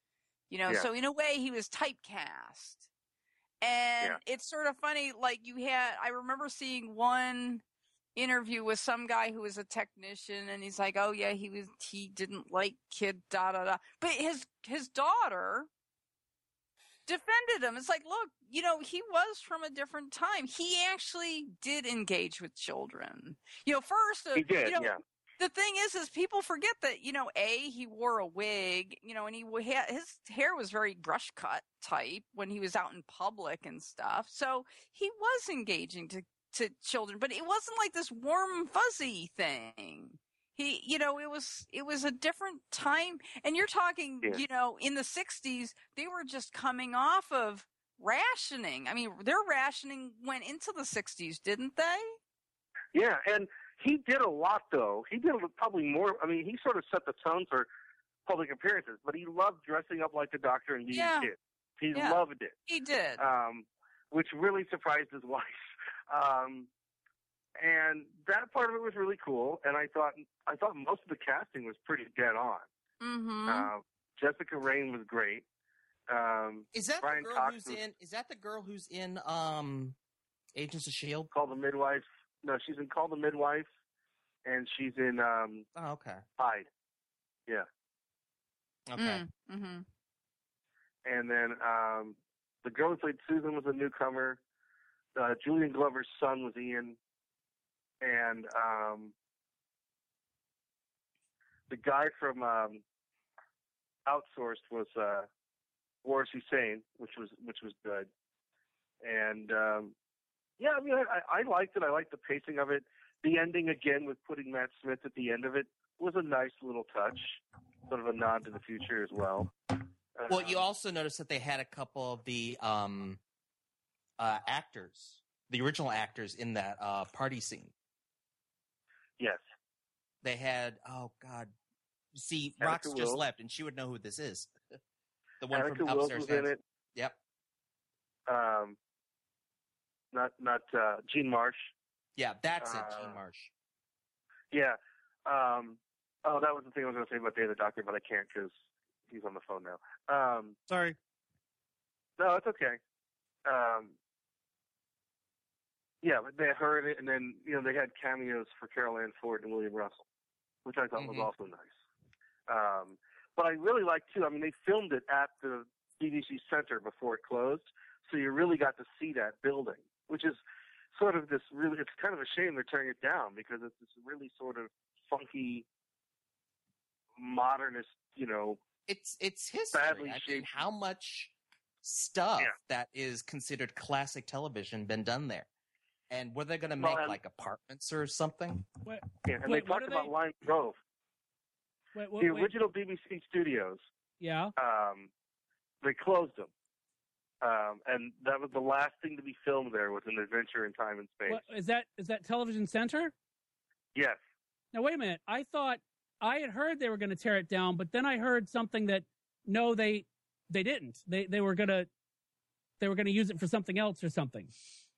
You know, Yeah. so in a way he was typecast. And Yeah. it's sort of funny, like you had, I remember seeing one interview with some guy who was a technician, and he's like, oh yeah, he was, he didn't like kid, da da da. But his, his daughter defended him. It's like, look, you know, he was from a different time. He actually did engage with children. You know, first, uh, He did, you know, yeah. the thing is, is people forget that, you know, A, he wore a wig, you know, and he had, his hair was very brush cut type when he was out in public and stuff. So he was engaging to, to children, but it wasn't like this warm, fuzzy thing. He, you know, it was, it was a different time. And you're talking, Yeah. you know, in the sixties, they were just coming off of rationing. I mean, their rationing went into the sixties, didn't they? Yeah, and he did a lot, though. He did probably more. I mean, he sort of set the tone for public appearances, but he loved dressing up like the doctor and being Yeah. kids. He Yeah. loved it, He did. um, which really surprised his wife. Um, and that part of it was really cool. And I thought, I thought most of the casting was pretty dead on. Mm-hmm. Uh, Jessica Raine was great. Um, Is that Brian the girl Cox who's was- in? Is that the girl who's in um, Agents of Shield? Called the Midwife. No, she's in Call the Midwife, and she's in um, Oh, okay. Hyde. Yeah. Okay. Mm-hmm. And then um, the girl who played Susan was a newcomer. Uh, Julian Glover's son was Ian. And um, the guy from um, Outsourced was uh, Boris Hussein, which was which was good. And um, yeah, I mean, I, I liked it. I liked the pacing of it. The ending again with putting Matt Smith at the end of it was a nice little touch, sort of a nod to the future as well. Well, you Um, also noticed that they had a couple of the um, uh, actors, the original actors in that uh, party scene. yes. They had, oh God, see, Annika Rox just Wills. left, and she would know who this is. The one Annika from Wills Upstairs. was in Fans. it. Yep. Um, not not uh, Gene Marsh. Yeah, that's it, Uh, Gene Marsh. Yeah. Um, oh, that was the thing I was going to say about Day the Doctor, but I can't because he's on the phone now. Um, Sorry. no, it's okay. Um, yeah, but they heard it, and then you know they had cameos for Carol Ann Ford and William Russell, which I thought Mhm. was also nice. Um, but I really liked too. I mean, they filmed it at the B B C Center before it closed, so you really got to see that building, which is sort of this really. It's kind of a shame they're tearing it down because it's this really sort of funky, modernist, you know. It's it's history. badly I mean, shaped- how much stuff Yeah. that is considered classic television been done there? And were they going to Well, make and- like apartments or something? Wait, Yeah, and Wait, they what talked are about they- Lime Grove, wait, the wait, original B B C studios. yeah. Um, they closed them, um, and that was the last thing to be filmed there was an Adventure in Time and Space. What, is that is that Television Center? Yes. Now wait a minute. I thought I had heard they were going to tear it down, but then I heard something that no, they they didn't. They they were gonna they were gonna use it for something else or something.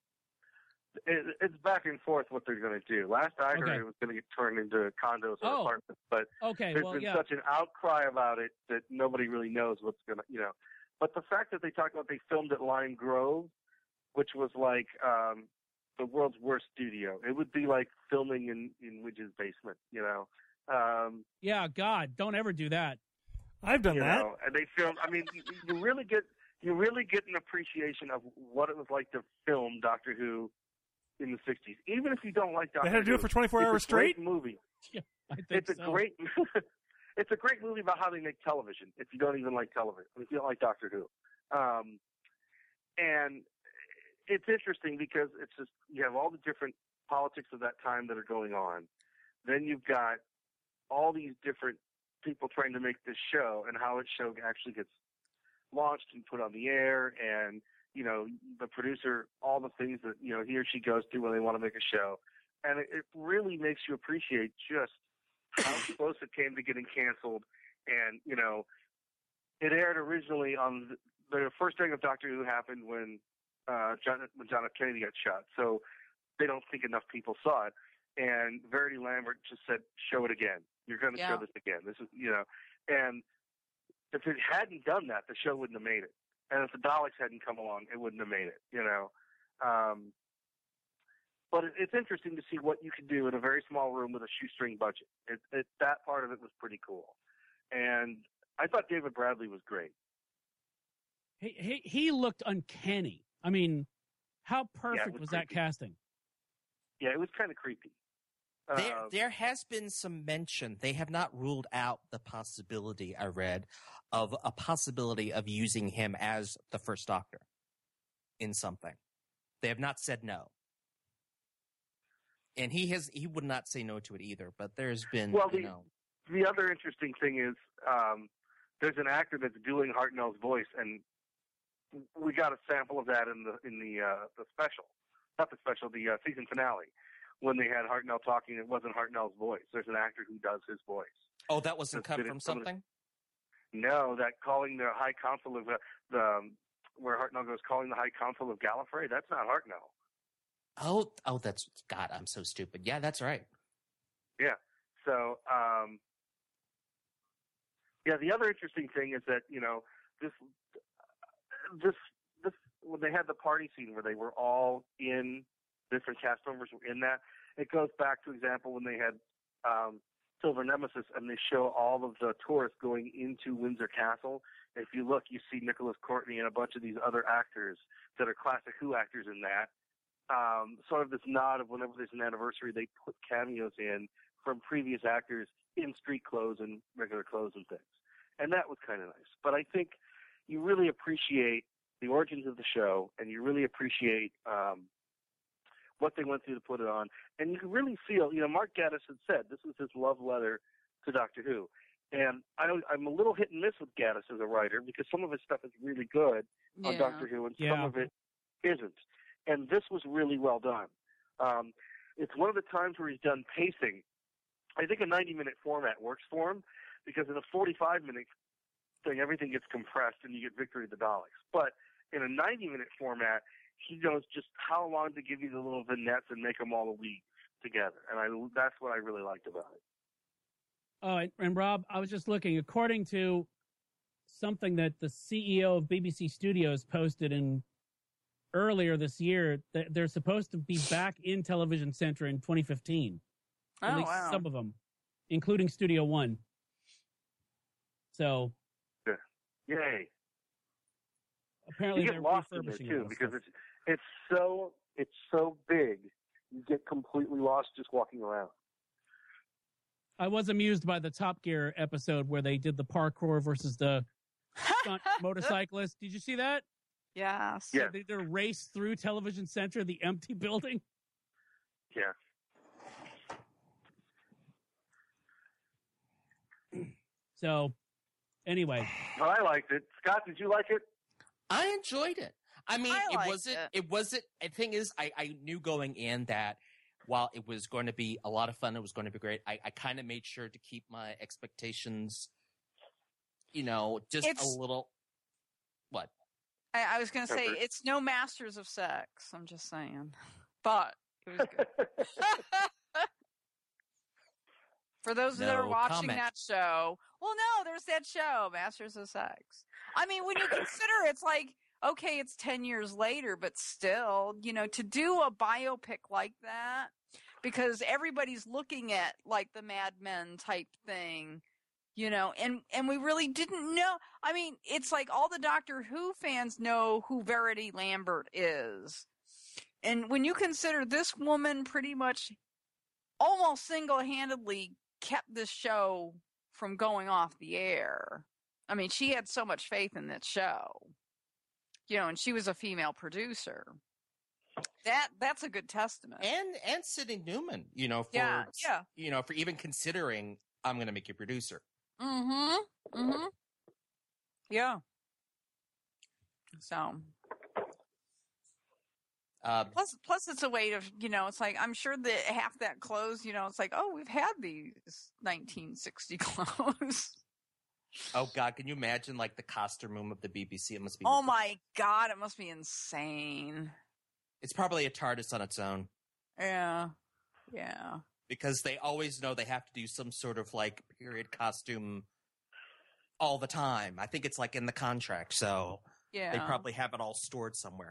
It, it's back and forth what they're going to do. Last I heard, Okay. it was going to get turned into condos or Oh. apartments, but Okay, there's well been yeah. such an outcry about it that nobody really knows what's going to, you know. But the fact that they talked about they filmed at Lime Grove, which was like um, the world's worst studio. It would be like filming in in Widge's basement, you know. Um, Yeah, God, don't ever do that. I've done you that. know, and they filmed. I mean, you, you really get you really get an appreciation of what it was like to film Doctor Who in the sixties. Even if you don't like Doctor They had to do Who, it for twenty-four it's hours a great straight? movie. I think It's a so. great. It's a great movie about how they make television. If you don't even like television, if you don't like Doctor Who, um, and it's interesting because it's just you have all the different politics of that time that are going on. Then you've got all these different people trying to make this show and how its show actually gets launched and put on the air, and you know the producer, all the things that you know he or she goes through when they want to make a show, and it, it really makes you appreciate just how close it came to getting canceled. And you know, it aired originally on the, the first airing of Doctor Who happened when uh, John when John F. Kennedy got shot, so they don't think enough people saw it. And Verity Lambert just said, "Show it again. You're going to Yeah. show this again. This is, you know." And if it hadn't done that, the show wouldn't have made it. And if the Daleks hadn't come along, it wouldn't have made it. You know. Um, but it, it's interesting to see what you can do in a very small room with a shoestring budget. It, it, that part of it was pretty cool, and I thought David Bradley was great. He he, he looked uncanny. I mean, how perfect Yeah, it was was that creepy. casting? Yeah, it was kind of creepy. There, Uh, there has been some mention. They have not ruled out the possibility, I read, of a possibility of using him as the First Doctor in something. They have not said no. And he has he would not say no to it either, but there's been, Well, you the- know. the other interesting thing is um, there's an actor that's doing Hartnell's voice, and we got a sample of that in the in the uh, the special, not the special, the uh, season finale, when they had Hartnell talking. It wasn't Hartnell's voice. There's an actor who does his voice. Oh, that wasn't That's cut been from in some of the- something? No, that calling the High Council of uh, the um, where Hartnell goes calling the High Council of Gallifrey. That's not Hartnell. Oh, oh, that's God. I'm so stupid. Yeah, that's right. Yeah. So, um, yeah, the other interesting thing is that, you know, this, this, this, when they had the party scene where they were all in, different cast members were in that, it goes back to example when they had um, Silver Nemesis and they show all of the tourists going into Windsor Castle. If you look, you see Nicholas Courtney and a bunch of these other actors that are classic Who actors in that. Um, sort of this nod of whenever there's an anniversary, they put cameos in from previous actors in street clothes and regular clothes and things. And that was kind of nice. But I think you really appreciate the origins of the show, and you really appreciate um, what they went through to put it on. And you can really feel, you know, Mark Gatiss had said this was his love letter to Doctor Who. And I don't, I'm a little hit and miss with Gatiss as a writer because some of his stuff is really good on Yeah. Doctor Who, and Yeah. some of it isn't. And this was really well done. Um, it's one of the times where he's done pacing. I think a ninety-minute format works for him because in a forty-five minute thing, everything gets compressed and you get Victory of the Daleks. But in a ninety-minute format, he knows just how long to give you the little vignettes and make them all a week together. And I, that's what I really liked about it. Oh, and, and Rob, I was just looking. According to something that the C E O of B B C Studios posted in earlier this year, that they're supposed to be back in Television Center in twenty fifteen. At Oh, least wow. some of them, including Studio One. So Yay. apparently You they're get lost in there refurbishing too all because stuff. it's, it's so, it's so big. You get completely lost just walking around. I was amused by the Top Gear episode where they did the parkour versus the stunt motorcyclist. Did you see that? Yes. Yeah. They did a race through Television Center, the empty building. Yeah. So, anyway, But I liked it. Scott, did you like it? I enjoyed it. I mean, I it liked wasn't. it. It wasn't. The thing is, I, I knew going in that while it was going to be a lot of fun, it was going to be great. I, I kind of made sure to keep my expectations, you know, just It's- a little. What? I, I was going to say, Perfect. it's no Masters of Sex. I'm just saying. But it was good. For those that are No watching comment. that show, well, no, there's that show, Masters of Sex. I mean, when you consider it's like, okay, it's ten years later, but still, you know, to do a biopic like that, because everybody's looking at like the Mad Men type thing, you know, and, and we really didn't know. I mean, it's like all the Doctor Who fans know who Verity Lambert is. And when you consider this woman pretty much almost single-handedly kept this show from going off the air. I mean, she had so much faith in that show. You know, and she was a female producer. That that's a good testament. And and Sidney Newman, you know, for Yeah, yeah. you know, for even considering I'm going to make you producer. Mm-hmm. Mm-hmm. Yeah. So Uh, plus plus it's a way of, you know, it's like I'm sure that half that clothes, you know, it's like, oh, we've had these nineteen sixty clothes. oh God, can you imagine like the costume room of the B B C? It must be. Oh my God, it must be insane. It's probably a TARDIS on its own. Yeah. Yeah. Because they always know they have to do some sort of like period costume all the time. I think it's like in the contract, so Yeah. they probably have it all stored somewhere.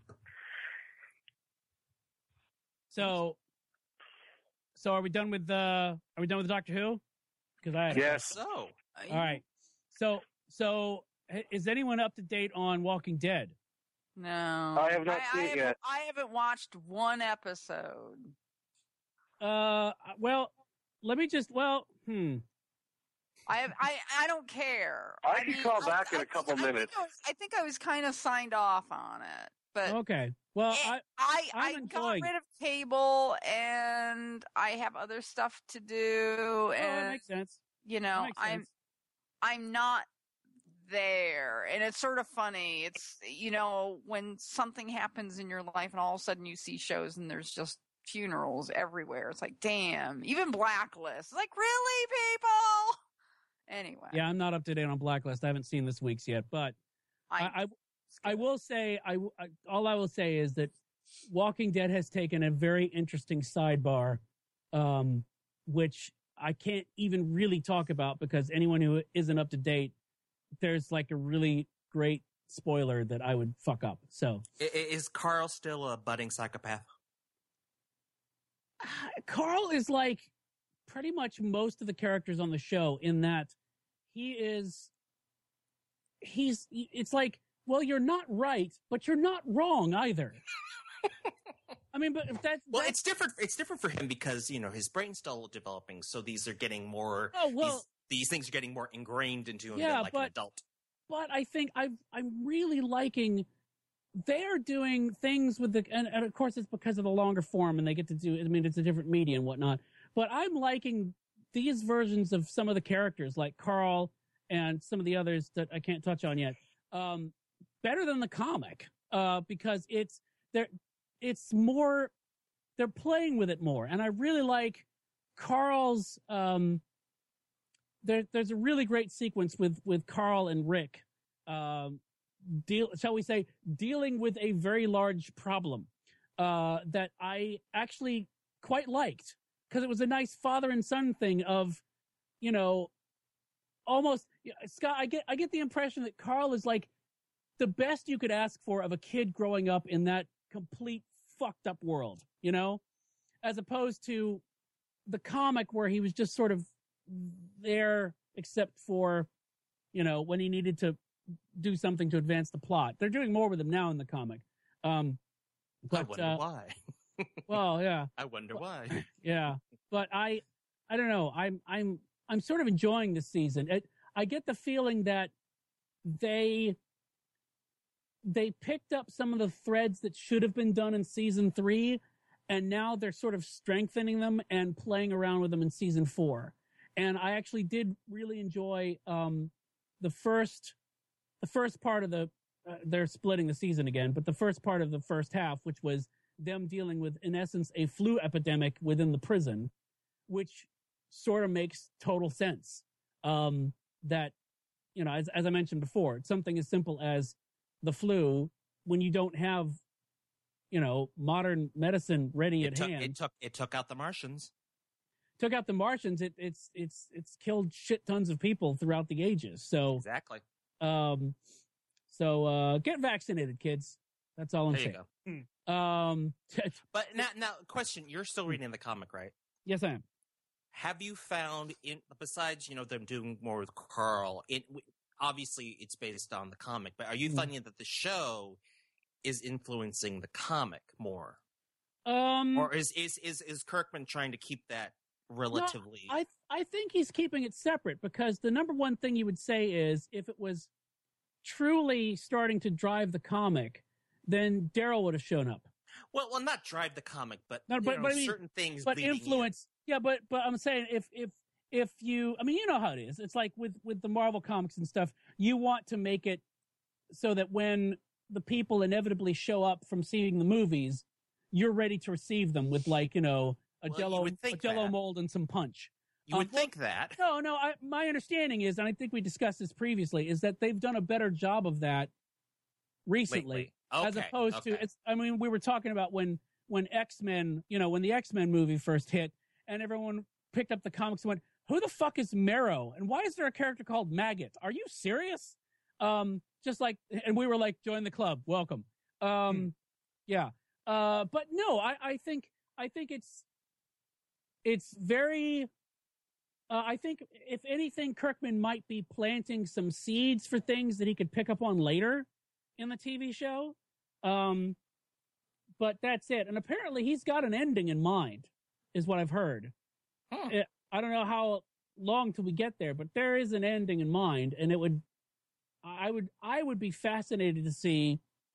So, so are we done with the? Are we done with Doctor Who? Because I Yes. So, All right. So, so h- is anyone up to date on Walking Dead? No. I have not I, seen I it haven't- yet. I haven't watched one episode. Uh, well, let me just. Well, hmm. I have, I I don't care. I can mean, call I- back in I a couple think- I think minutes. I, was, I think I was kind of signed off on it, but Okay. Well, it- I I I'm I got enjoying rid of cable and I have other stuff to do, oh, that and makes sense. you That know makes I'm sense. I'm not there, and it's sort of funny. It's you know when something happens in your life, and all of a sudden you see shows, and there's just funerals everywhere. It's like, damn, even Blacklist. Like, really, people? Anyway, Yeah, I'm not up to date on Blacklist. I haven't seen this week's yet, but I, I, I will say, I, I all I will say is that Walking Dead has taken a very interesting sidebar, um, which I can't even really talk about because anyone who isn't up to date, there's like a really great spoiler that I would fuck up. So, I- I- is Carl still a budding psychopath? Carl is like pretty much most of the characters on the show in that he is he's it's like, well, you're not right, but you're not wrong either. I mean, but if that's Well, that's, it's different. It's different for him because you know his brain's still developing, so these are getting more. oh well, these, these things are getting more ingrained into him Yeah, than like an but- adult. but I think I've, I'm really liking. They're doing things with the, and, and of course it's because of the longer form, and they get to do. I mean, it's a different media and whatnot. But I'm liking these versions of some of the characters, like Carl and some of the others that I can't touch on yet, um, better than the comic, uh, because it's they're it's more. They're playing with it more, and I really like Carl's. Um, there, there's a really great sequence with with Carl and Rick. Um, deal, shall we say, dealing with a very large problem uh, that I actually quite liked because it was a nice father and son thing of, you know, almost yeah, Scott. I get I get the impression that Carl is like the best you could ask for of a kid growing up in that complete fucked up world, you know, as opposed to the comic where he was just sort of there except for, you know, when he needed to do something to advance the plot. They're doing more with him now in the comic. Um, I but, wonder uh, why. well, yeah, I wonder why. yeah. But I, I don't know. I'm, I'm, I'm sort of enjoying this season. It, I get the feeling that they, they picked up some of the threads that should have been done in season three, and now they're sort of strengthening them and playing around with them in season four. And I actually did really enjoy um, the first, the first part of the. Uh, they're splitting the season again, but the first part of the first half, which was them dealing with, in essence, a flu epidemic within the prison, which sort of makes total sense. Um, that, you know, as, as I mentioned before, it's something as simple as the flu, when you don't have, you know, modern medicine ready It at took, hand, it took it took out the Martians. took out the Martians. It, it's it's it's killed shit tons of people throughout the ages. So, Exactly. um, so uh, get vaccinated, kids. That's all I'm There you saying. go. Um, But now, now, question: you're still reading the comic, right? yes, I am. Have you found, in besides you know them doing more with Carl? It obviously it's based on the comic, but are you Mm. finding that the show is influencing the comic more, Um, or is is is is Kirkman trying to keep that relatively? I I think he's keeping it separate because the number one thing you would say is if it was truly starting to drive the comic, then Daryl would have shown up. well, well, not drive the comic, but No, you but- know, but I mean- certain things, But leading in. influence, yeah. But but I'm saying if if if you, I mean, you know how it is. It's like with with the Marvel comics and stuff. You want to make it so that when the people inevitably show up from seeing the movies, you're ready to receive them with like you know a Well, you Jello would a think Jello that. mold and some punch. You would um, well- think that. No, no. I, my understanding is, and I think we discussed this previously, is that they've done a better job of that recently, Lately. Okay, as opposed okay. to. It's. I mean, we were talking about when when X Men, you know, when the X Men movie first hit, and everyone picked up the comics and went, who the fuck is Marrow? And why is there a character called Maggot? Are you serious? Um, just like, and we were like, join the club, welcome. Um, hmm. yeah. Uh, but no, I, I think, I think it's, it's very, uh, I think if anything, Kirkman might be planting some seeds for things that he could pick up on later in the T V show. Um, but that's it. And apparently he's got an ending in mind, is what I've heard. Huh. It, I don't know how long till we get there, but there is an ending in mind, and it would, I would, I would be fascinated to see,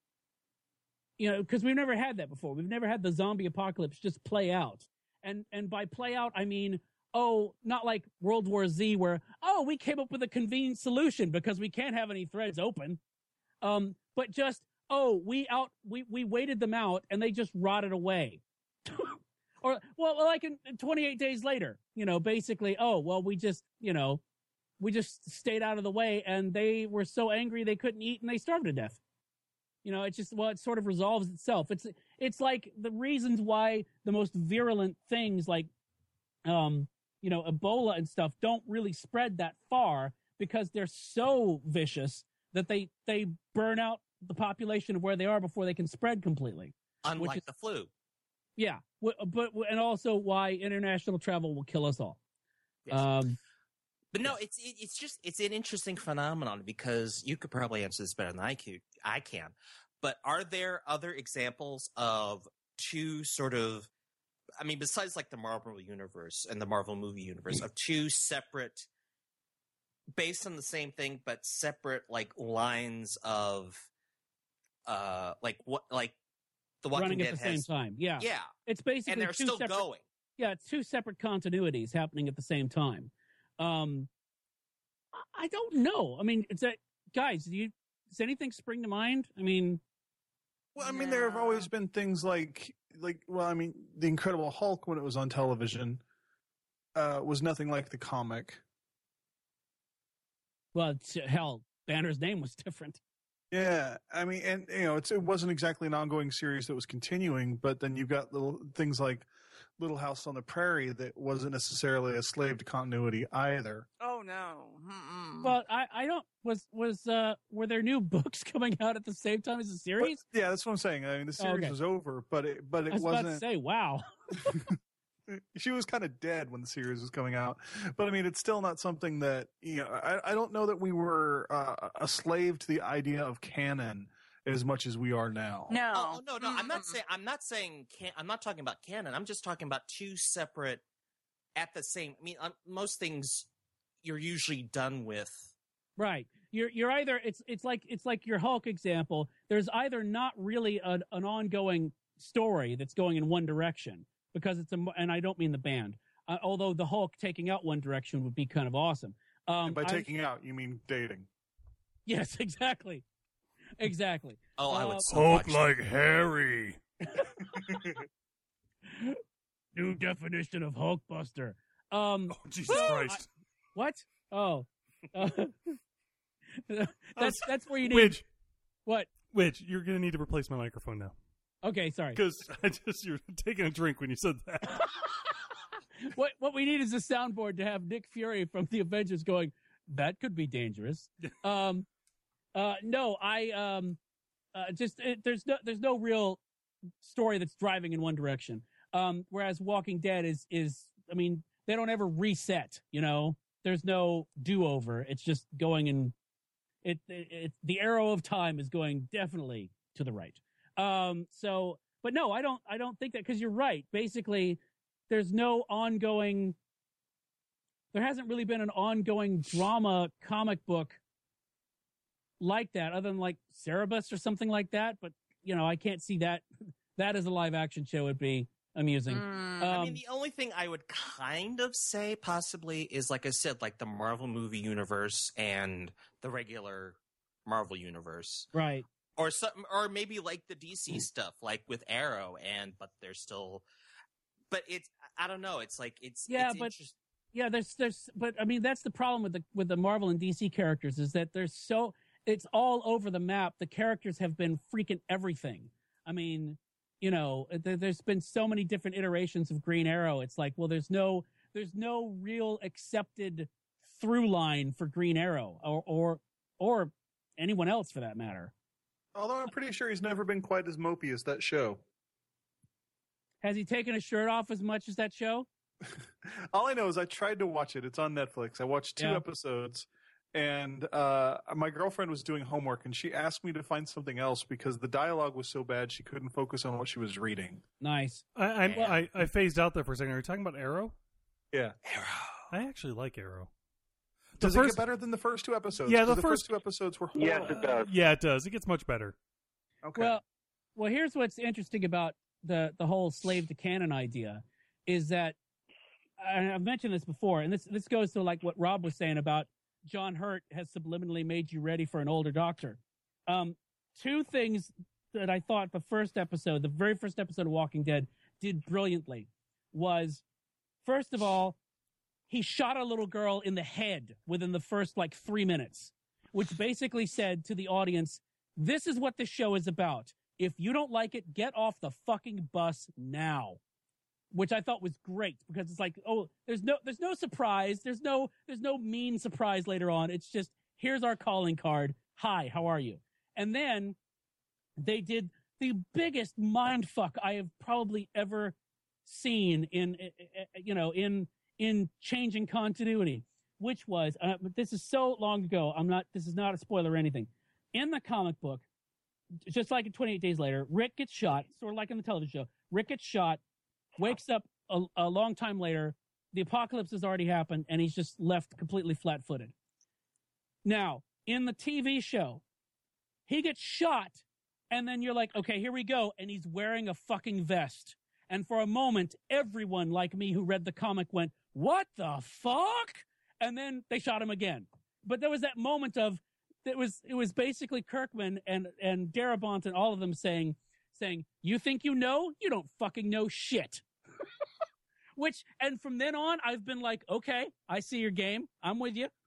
you know, because we've never had that before. We've never had the zombie apocalypse just play out, and and by play out I mean, oh, not like World War Z, where oh we came up with a convenient solution because we can't have any threads open, um, but just oh we out we we waited them out and they just rotted away. Or, well, like in, in twenty-eight days later, you know, basically, oh, well, we just, you know, we just stayed out of the way and they were so angry they couldn't eat and they starved to death. You know, it just, well, it sort of resolves itself. It's, it's like the reasons why the most virulent things like, um, you know, Ebola and stuff don't really spread that far because they're so vicious that they, they burn out the population of where they are before they can spread completely. Unlike is, the flu. Yeah, but and also why international travel will kill us all. Yes. Um, but no, it's it, it's just it's an interesting phenomenon because you could probably answer this better than I could. I can, but are there other examples of two sort of, I mean, besides like the Marvel universe and the Marvel movie universe, of two separate, based on the same thing but separate like lines of, uh, like what like. The Walking running Dead at the has, same time, yeah, yeah, it's basically and they're two still separate, going. Yeah, it's two separate continuities happening at the same time. Um, I don't know. I mean, it's that guys. Do you does anything spring to mind? I mean, well, I mean, there have always been things like like well, I mean, the Incredible Hulk when it was on television uh, was nothing like the comic. Well, hell, Banner's name was different. Yeah, I mean, and you know, it's, it wasn't exactly an ongoing series that was continuing, but then you've got little things like Little House on the Prairie that wasn't necessarily a slave to continuity either. Oh no! Mm-mm. Well, I, I don't was was uh were there new books coming out at the same time as the series? But, yeah, that's what I'm saying. I mean, the series oh, okay. was over, but it but it I was wasn't. about to say, wow. She was kind of dead when the series was coming out, but I mean, it's still not something that, you know, I, I don't know that we were uh, a slave to the idea of canon as much as we are now. No, oh, no, no. I'm not saying. I'm not saying. Can, I'm not talking about canon. I'm just talking about two separate, at the same. I mean, um, most things you're usually done with. Right. You're you're either it's it's like it's like your Hulk example. There's either not really an, an ongoing story that's going in one direction. Because it's a, and I don't mean the band. Uh, although the Hulk taking out One Direction would be kind of awesome. Um, and by I, taking out, you mean dating? Yes, exactly, exactly. Oh, I uh, would so Hulk watch like that. Harry. New definition of Hulkbuster. Um, oh, Jesus Christ! I, what? Oh, uh, that's that's where you need. Widge. What? Widge, you're gonna need to replace my microphone now. Okay, sorry. Because I just you're taking a drink when you said that. what what we need is a soundboard to have Nick Fury from the Avengers going, that could be dangerous. um, uh, no, I um, uh, just it, there's no there's no real story that's driving in one direction. Um, whereas Walking Dead is is I mean they don't ever reset. You know, there's no do over. It's just going in. It, it, it the arrow of time is going definitely to the right. Um, so, but no, I don't, I don't think that, cause you're right. Basically, there's no ongoing, there hasn't really been an ongoing drama comic book like that other than like Cerebus or something like that. But, you know, I can't see that, that as a live action show would be amusing. Mm. Um, I mean, the only thing I would kind of say possibly is, like I said, like the Marvel movie universe and the regular Marvel universe. right. Or something, or maybe like the D C stuff, like with Arrow, and but they're still, but it's I don't know. It's like it's Yeah, it's but interest- yeah, there's there's but I mean that's the problem with the with the Marvel and D C characters is that there's so it's all over the map. The characters have been freaking everything. I mean, you know, there, there's been so many different iterations of Green Arrow. It's like, well, there's no there's no real accepted through line for Green Arrow or or or anyone else for that matter. Although I'm pretty sure he's never been quite as mopey as that show. Has he taken his shirt off as much as that show? All I know is I tried to watch it. It's on Netflix. I watched two Yeah. episodes, and uh, my girlfriend was doing homework, and she asked me to find something else because the dialogue was so bad she couldn't focus on what she was reading. Nice. I I, Yeah. I I phased out there for a second. Are you talking about Arrow? Yeah. I actually like Arrow. Does The it first- get better than the first two episodes? Yeah, 'Cause the the first- first two episodes were Yes, horrible. it does. Yeah, it does. It gets much better. Okay. Well, well, here's what's interesting about the the whole slave to canon idea is that and I've mentioned this before, and this this goes to like what Rob was saying about John Hurt has subliminally made you ready for an older doctor. Um, two things that I thought the first episode, the very first episode of Walking Dead, did brilliantly was, first of all, he shot a little girl in the head within the first like three minutes, which basically said to the audience, this is what the show is about. If you don't like it, get off the fucking bus now. Which I thought was great because it's like, oh, there's no, there's no surprise. There's no, there's no mean surprise later on. It's just, here's our calling card. Hi, how are you? And then they did the biggest mind fuck I have probably ever seen in, you know, in, in changing continuity, which was, uh, but this is so long ago. I'm not, this is not a spoiler or anything. In the comic book, just like in twenty-eight Days Later, Rick gets shot, sort of like in the television show. Rick gets shot, wakes up a, a long time later. The apocalypse has already happened, and he's just left completely flat-footed. Now, in the T V show, he gets shot, and then you're like, okay, here we go, and he's wearing a fucking vest. And for a moment, everyone like me who read the comic went, what the fuck? And then they shot him again. But there was that moment of, it was it was basically Kirkman and, and Darabont and all of them saying, saying, you think you know? You don't fucking know shit. Which, and from then on, I've been like, okay, I see your game. I'm with you.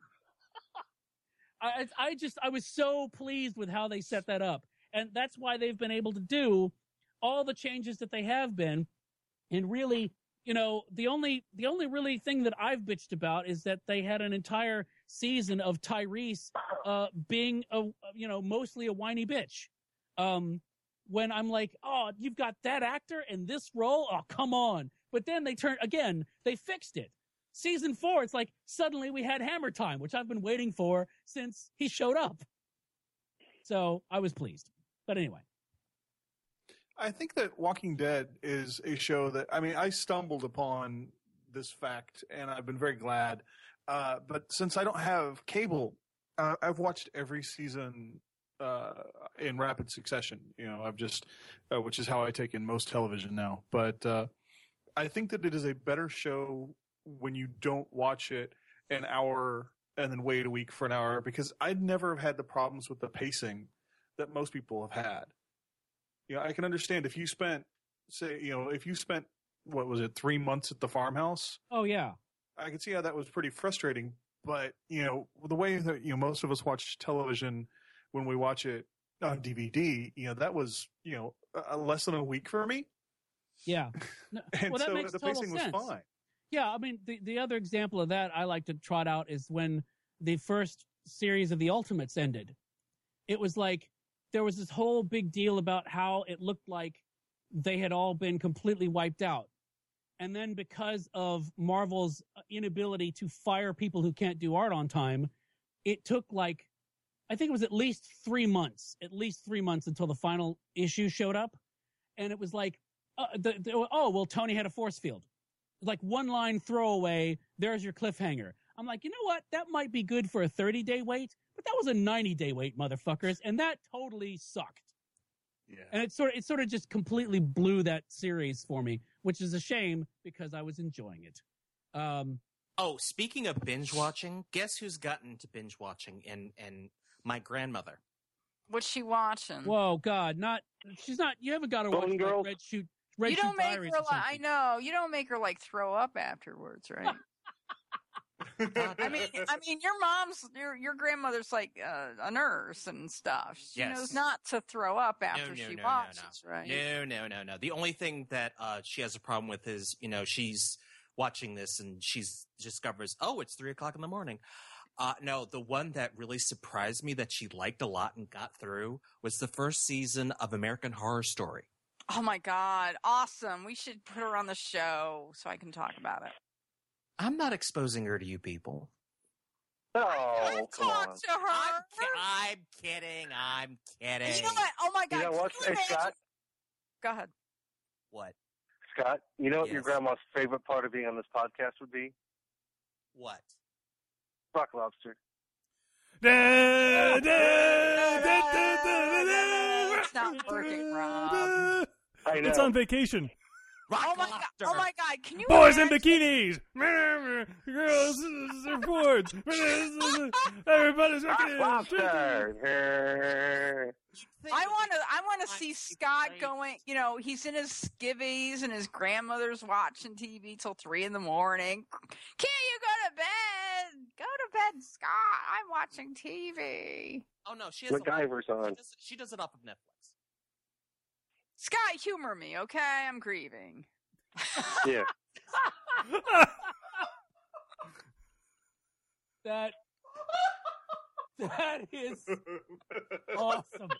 I, I just, I was so pleased with how they set that up. And that's why they've been able to do all the changes that they have been. And really, you know, the only, the only really thing that I've bitched about is that they had an entire season of Tyrese, uh, being a, you know, mostly a whiny bitch. Um, when I'm like, oh, you've got that actor in this role? Oh, come on. But then they turned, again, they fixed it. Season four, it's like, suddenly we had Hammer Time, which I've been waiting for since he showed up. So I was pleased. But anyway. I think that Walking Dead is a show that, I mean, I stumbled upon this fact, and I've been very glad. Uh, but since I don't have cable, uh, I've watched every season uh, in rapid succession. You know, I've just, uh, which is how I take in most television now. But uh, I think that it is a better show when you don't watch it an hour and then wait a week for an hour, because I'd never have had the problems with the pacing that most people have had. You know, I can understand if you spent, say, you know, if you spent, what was it, three months at the farmhouse? Oh, yeah. I could see how that was pretty frustrating. But, you know, the way that, you know, most of us watch television when we watch it on D V D, you know, that was, you know, a, less than a week for me. Yeah. No, And well, that so makes the total pacing sense. was fine. Yeah, I mean, the, the other example of that I like to trot out is when the first series of The Ultimates ended. It was like, there was this whole big deal about how it looked like they had all been completely wiped out. And then because of Marvel's inability to fire people who can't do art on time, it took like, I think it was at least three months, at least three months until the final issue showed up. And it was like, uh, the, the, oh, well, Tony had a force field. Like one line throwaway, there's your cliffhanger. I'm like, you know what? That might be good for a thirty day wait, but that was a ninety day wait, motherfuckers. And that totally sucked. Yeah. And it sort of, it sort of just completely blew that series for me, which is a shame because I was enjoying it. Um, Oh, speaking of binge watching, guess who's gotten to binge watching? And and my grandmother. What's she watching? whoa, God, not, she's not, you haven't got to watch Golden like Girls? Red Shoot, Red you Shoot don't make her Diaries like, or I something. know, you don't make her like throw up afterwards, right? I mean, I mean, your mom's, your your grandmother's like uh, a nurse and stuff. She Yes. knows not to throw up after no, she no, no, watches, no. right? No, no, no, no. The only thing that uh, she has a problem with is, you know, she's watching this, and she's discovers, oh, it's three o'clock in the morning. Uh, no, the one that really surprised me that she liked a lot and got through was the first season of American Horror Story. Oh my God. Awesome. We should put her on the show so I can talk about it. I'm not exposing her to you people. Oh, I'll come talk on. to her. I'm, ki- I'm kidding. I'm kidding. You know what? Oh my God. You know what? Can you Hey, imagine- Scott? Go ahead. What? Scott, you know what your Yes. grandma's favorite part of being on this podcast would be? What? Rock Lobster. Da, da, da, da, da, da, It's not working, Rob. da. I know. It's on vacation. Rock Oh my God. Lobster. Oh my God. Can you Boys in imagine- bikinis. Girls surfboards. Everybody's Rock looking. Lobster. I want to. I want to I see think Scott I- going. You know, he's in his skivvies and his grandmother's watching T V till three in the morning. Can't you go to bed? Go to bed, Scott. I'm watching T V. Oh no, she has a- MacGyver's she on. does, she does it off of Netflix. Scott, humor me, okay? I'm grieving. Yeah. That that is awesome.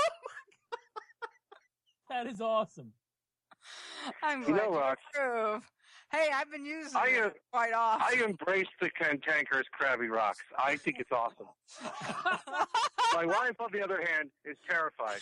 That is awesome. I'm You glad know, Rox, approve. Hey, I've been using I, it uh, quite often. I embrace the cantankerous Krabby Rocks. I think it's awesome. My wife, on the other hand, is terrified.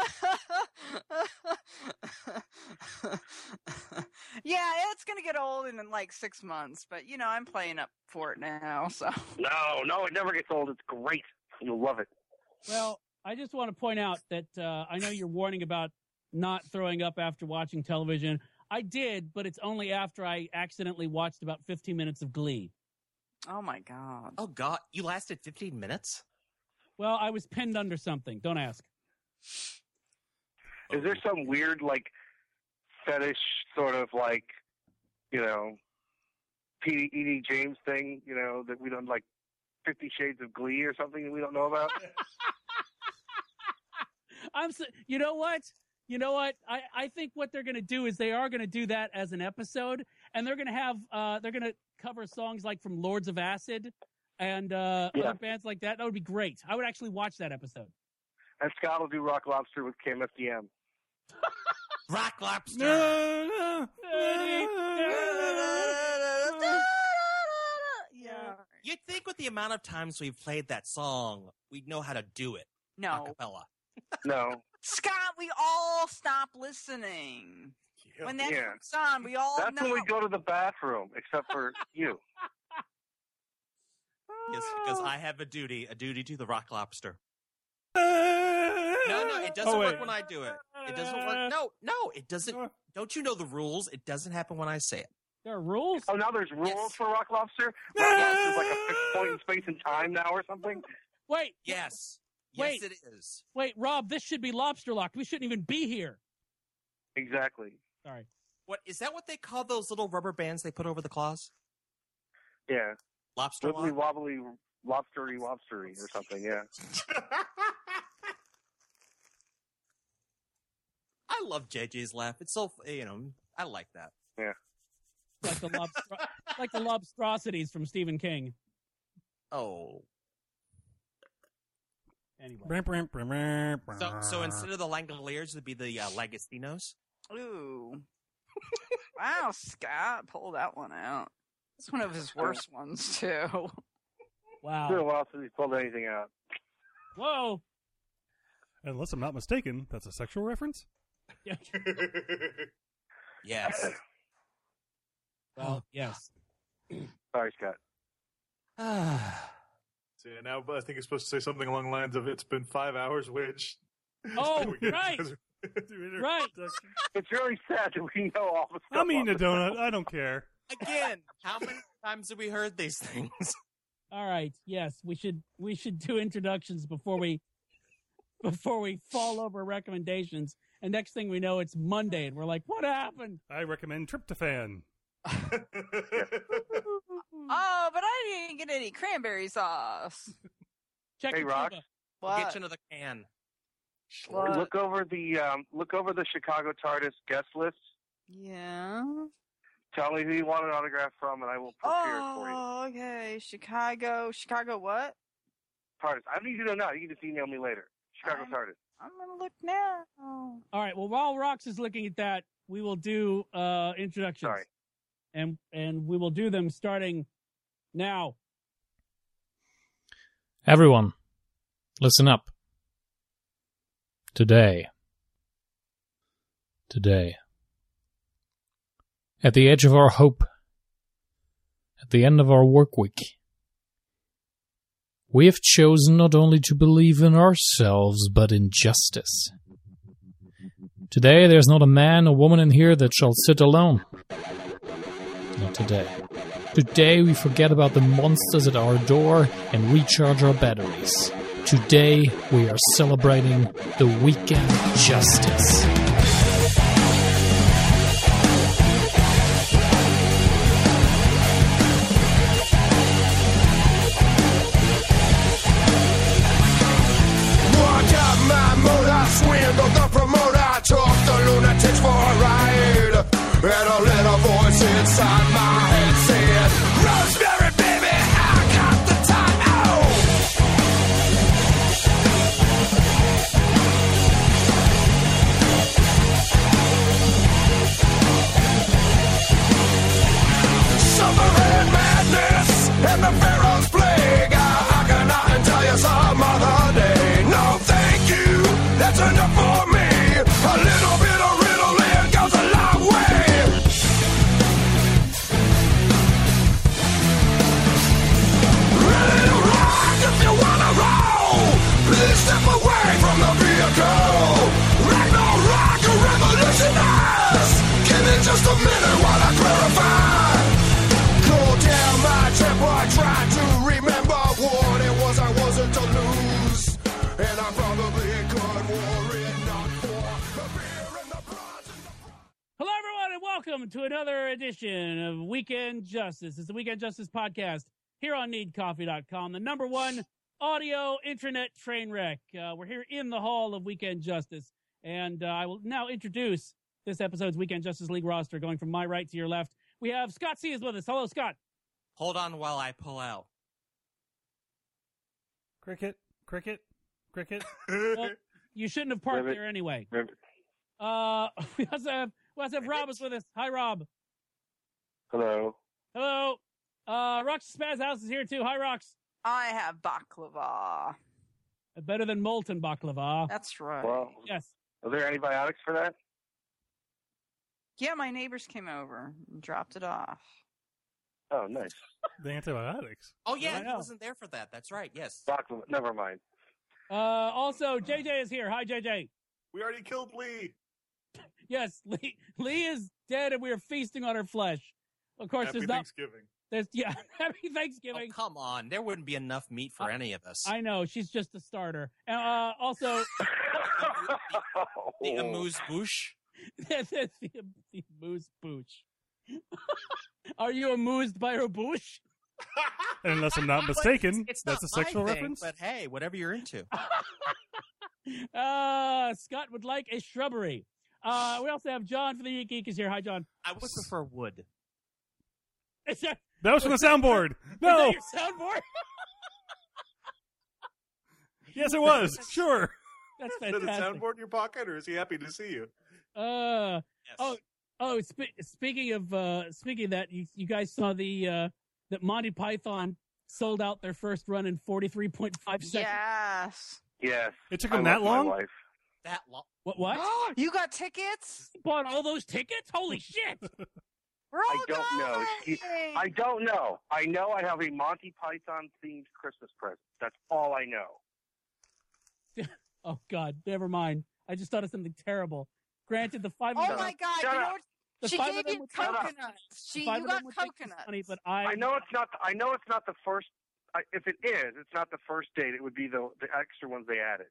Yeah, it's gonna get old in like six months, but you know I'm playing up for it now. So No, no, it never gets old. It's great. You'll love it. Well, I just want to point out that uh, I know you're warning about not throwing up after watching television. I did, but it's only after I accidentally watched about fifteen minutes of Glee. oh my god, Oh God, you lasted fifteen minutes? Well, I was pinned under something. Don't ask. Is there some weird, like, fetish sort of, like, you know, P D E D James thing, you know, that we don't, like, Fifty Shades of Glee or something that we don't know about? I'm. So, you know what? You know what? I, I think what they're going to do is they are going to do that as an episode, and they're going to have uh, they're going to cover songs like from Lords of Acid and uh, Yeah. other bands like that. That would be great. I would actually watch that episode. And Scott will do Rock Lobster with K M F D M. Rock Lobster. No, no, no. yeah, You'd think with the amount of times we've played that song, we'd know how to do it. no, Acapella. No. Scott, we all stop listening when that Yeah. comes on. We all That's know. when we go to the bathroom, except for you. Yes, because I have a duty, a duty to the Rock Lobster. No, No, no, it doesn't oh, work wait. when I do it. It doesn't work. No, no, it doesn't. Don't you know the rules? It doesn't happen when I say it. There are rules. Oh, now there's rules Yes. for Rock Lobster? Rock Lobster's like a fixed point in space and time now or something? Wait, Yes. Wait. Yes, it is. wait, Rob. This should be lobster locked. We shouldn't even be here. Exactly. Sorry. What is that? What they call those little rubber bands they put over the claws? Yeah. Lobster Wibbly lock? wobbly, lobstery lobstery or something, yeah. I love J J's laugh. It's so you know. I like that. Like the lobstro- like the lobstrosities from Stephen King. Oh. Anyway. So, so instead of the Langoliers, it'd be the uh, Lagastinos. Ooh. Wow, Scott pulled that one out. It's one of his worst ones too. It's been a Wow. while since he's pulled anything out. Whoa. Unless I'm not mistaken, that's a sexual reference. Yes. Well, yes. Sorry, Scott. So yeah, now I think it's supposed to say something along the lines of "It's been five hours," which Oh, We get- right. Right. It's really sad that we know all the stuff. I'm eating a off the- donut. I don't care. Again, how many times have we heard these things? All right. Yes, we should we should do introductions before we before we fall over recommendations. And next thing we know, it's Monday, and we're like, "What happened?" I recommend tryptophan. Oh, but I didn't get any cranberry sauce. Check Hey, the Rox. Cuba. What? Get you another can. What? Look over the um, look over the Chicago TARDIS guest list. Yeah. Tell me who you want an autograph from, and I will prepare it for you. Oh, okay. Chicago. Chicago what? Hardest. I don't need you to know now. You can just email me later. Chicago's I'm- hardest. I'm going to look now. Oh. All right. Well, while Rox is looking at that, we will do uh, introductions. Sorry. And and we will do them starting now. Everyone, listen up. Today. Today. At the edge of our hope. At the end of our work week. We have chosen not only to believe in ourselves, but in justice. Today, there's not a man or woman in here that shall sit alone. Not today. Today, we forget about the monsters at our door and recharge our batteries. Today, we are celebrating the Weekend Justice. Swindled the promoter, took the lunatics for a ride. And a little voice inside my head said, Rosemary, baby, I got the time. Oh! Summer and madness and the Pharaoh's plague. I, I cannot tell you some other day. No, thank you. That's enough for me. A little bit of riddling goes a long way. Ready to rock if you wanna roll. Please step away from the vehicle. Ragnarok revolutionize. Give me just a minute while I clarify. Cool down my temper. I try to remember what it was I wasn't to lose. And I probably could war it not for the beer and the bronze and the... Hello, everyone, and welcome to another edition of Weekend Justice. It's the Weekend Justice podcast here on need coffee dot com, the number one audio internet train wreck. Uh, we're here in the hall of Weekend Justice, and uh, I will now introduce this episode's Weekend Justice League roster, going from my right to your left. We have Scott C. is with us. Hello, Scott. Hold on while I pull out. Cricket, cricket, cricket. Well, you shouldn't have parked Ribbit. there anyway. Ribbit. Uh, we also have, we also have Rob is with us. Hi, Rob. Hello. Hello. Uh, Rox Spaz House is here too. Hi, Rox. I have baklava. Better than molten baklava. That's right. Well, Yes. are there antibiotics for that? Yeah, my neighbors came over and dropped it off. Oh, nice. The antibiotics. Oh, yeah, I he know. wasn't there for that. That's right, yes. Baklava. Never mind. Uh, also, J J is here. Hi, J J. We already killed Lee. Yes, Lee, Lee is dead and we are feasting on her flesh. Of course, Happy there's not, Thanksgiving. there's, yeah, happy Oh, Thanksgiving. come on. There wouldn't be enough meat for I- any of us. I know, she's just a starter. And, uh, also, The amuse bouche. the, the moose booch. Are you amused by her boosh? And unless I'm not But mistaken, it's, it's that's a not my sexual thing, reference. But hey, whatever you're into. uh, Scott would like a shrubbery. Uh, we also have John for the Geek Geek is here. Hi, John. I would prefer wood. Is that, That was from the soundboard. is No. that your soundboard? Yes, it was. Sure. That's Is it a fantastic. soundboard in your pocket, or is he happy to see you? Uh, Yes. oh, oh. Spe- speaking of uh, speaking of that, you, you guys saw the uh, that Monty Python sold out their first run in forty-three point five seconds. Yes. Yes. It took I him love that my long? wife. That long. What? What? You got tickets? You bought all those tickets? Holy shit! We're all I don't know. going. She- I don't know. I know I have a Monty Python themed Christmas present. That's all I know. Oh God, never mind. I just thought of something terrible. Granted, the five of Oh them, my God! Shut You know up. what? the She five gave of them you would Shut up. coconuts. the She, five you of them got would think it's coconuts. funny, but I, I know it's not. I know it's not the first. I, if it is, it's not the first date. It would be the the extra ones they added.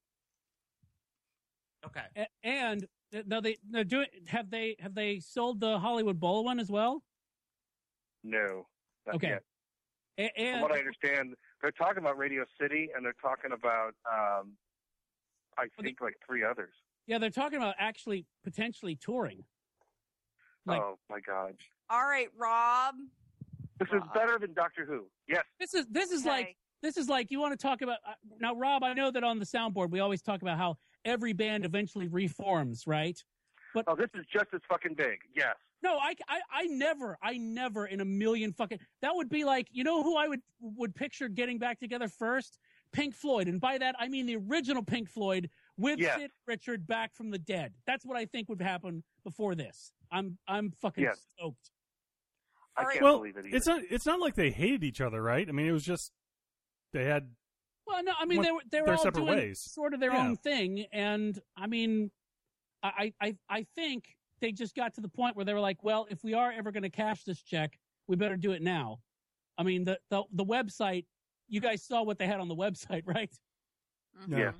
Okay. A- and uh, now they they're doing. Have they have they sold the Hollywood Bowl one as well? No. Not Okay. Yet. A- From and what I understand, they're talking about Radio City, and they're talking about, um, I think, like three others. yeah, they're talking about actually potentially touring. Like, oh my God, All right, Rob. this is Rob. better than Doctor Who. Yes. this is this is Okay. like this is like you want to talk about uh, now, Rob. I know that on the soundboard we always talk about how every band eventually reforms, right? Oh, this is just as fucking big. Yes. No, I, I, I never, I never in a million fucking. That would be like, you know who I would would picture getting back together first? Pink Floyd, and by that I mean the original Pink Floyd with Yes. Sid Richard back from the dead. That's what I think would happen before this. I'm I'm fucking Yes. stoked. I All right. can't Well, believe it either. it's not. It's not like they hated each other, right? I mean, it was just they had. Well, no, I mean What- they were they were they're all separate doing ways. sort of their Yeah. own thing, and I mean, I I I think they just got to the point where they were like, well, if we are ever going to cash this check, we better do it now. I mean, the the the website. You guys saw what they had on the website, right? Mhm. Yes.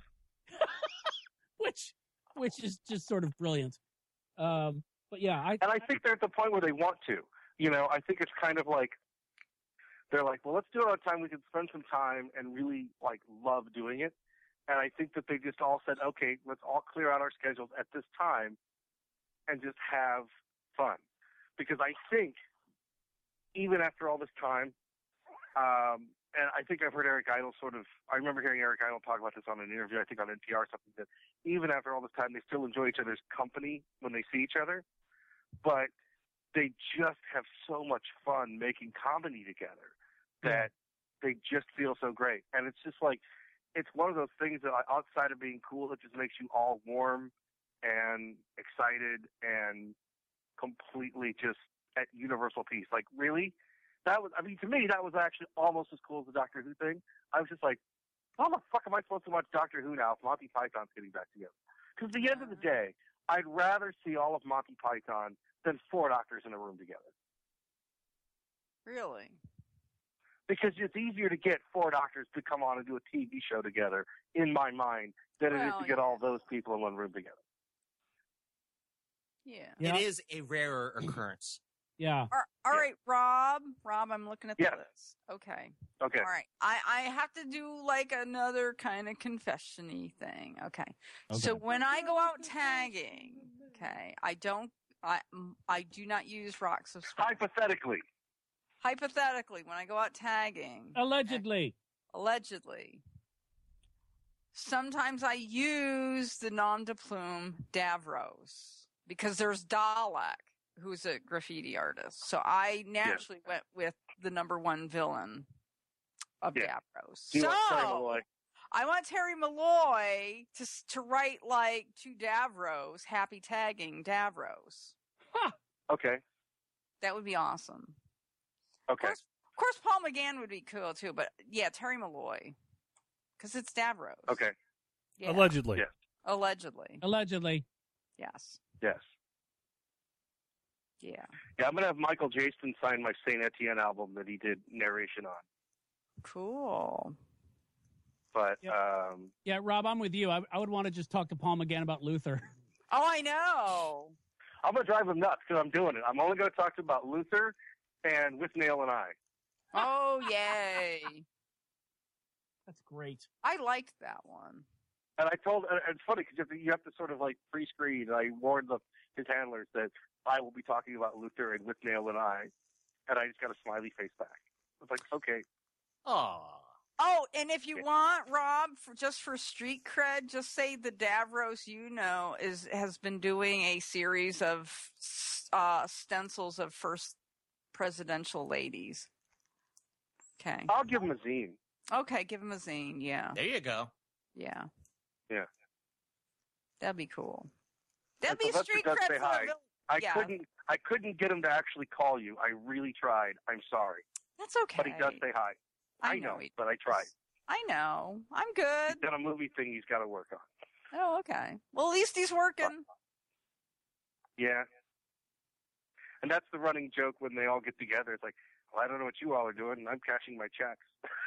which which is just sort of brilliant. Um, but yeah, I And I think they're at the point where they want to. You know, I think it's kind of like they're like, well, let's do it on time. We can spend some time and really like love doing it. And I think that they just all said, okay, let's all clear out our schedules at this time and just have fun. Because I think even after all this time, um, and I think I've heard Eric Idle sort of, I remember hearing Eric Idle talk about this on an interview, I think on N P R or something, that even after all this time, they still enjoy each other's company when they see each other. But they just have so much fun making comedy together that they just feel so great. And it's just like, it's one of those things that outside of being cool, it just makes you all warm and excited and completely just at universal peace. Like, really? That was, I mean, to me, that was actually almost as cool as the Doctor Who thing. I was just like, how the fuck am I supposed to watch Doctor Who now if Monty Python's getting back together? Because at the end of the day, I'd rather see all of Monty Python than four doctors in a room together. Really? Because it's easier to get four doctors to come on and do a T V show together, in my mind, than it is Well, to get yeah. all those people in one room together. Yeah. Yeah. It is a rarer occurrence. yeah. All all Yeah. right, Rob. Rob, I'm looking at the Yes. list. Okay. Okay. All right. I, I have to do like another kind of confession-y thing. Okay. So when I go out tagging, okay, I don't, I, mm, I do not use rocks of Spain. Hypothetically. Hypothetically, when I go out tagging, Allegedly. allegedly, sometimes I use the nom de plume Davros because there's Dalek, who's a graffiti artist. So I naturally went with the number one villain of Yeah. Davros. Do you So want Terry Malloy? I want Terry Malloy to s- to write like to Davros, happy tagging Davros. Okay. That would be awesome. Of Okay. course, of course, Paul McGann would be cool too, but yeah, Terry Malloy, because it's Davros. Okay. Yeah. Allegedly. Yeah. Allegedly, Allegedly. yes, Yes. yeah, Yeah, I'm going to have Michael Jason sign my Saint Etienne album that he did narration on. cool. But, Yep. um, Yeah, Rob, I'm with you. I, I would want to just talk to Paul McGann about Luther. Oh, I know. I'm going to drive him nuts because I'm doing it. I'm only going to talk to him about Luther and With Nail and I. Oh, yay! That's great. I liked that one. And I told, and it's funny because you, have to- you have to sort of like pre-screen. And I warned the, his handlers that I will be talking about Luther and With Nail and I. And I just got a smiley face back. I was like, okay. Aw. Oh, and if you Yeah. want, Rob, for, just for street cred, just say the Davros you know is has been doing a series of uh, stencils of first presidential ladies. Okay. I'll give him a zine. Okay, give him a zine. Yeah. There you go. Yeah. Yeah. That'd be cool. That'd And be Sylvester street does cred say for hi. a villain. I Yeah. couldn't, I couldn't get him to actually call you. I really tried. I'm sorry. That's okay. But he does say hi. I I know know, he but I tried. I know. I'm good. He's got a movie thing he's got to work on. Oh, okay. Well, at least he's working. Yeah. And that's the running joke when they all get together. It's like, well, I don't know what you all are doing, and I'm cashing my checks.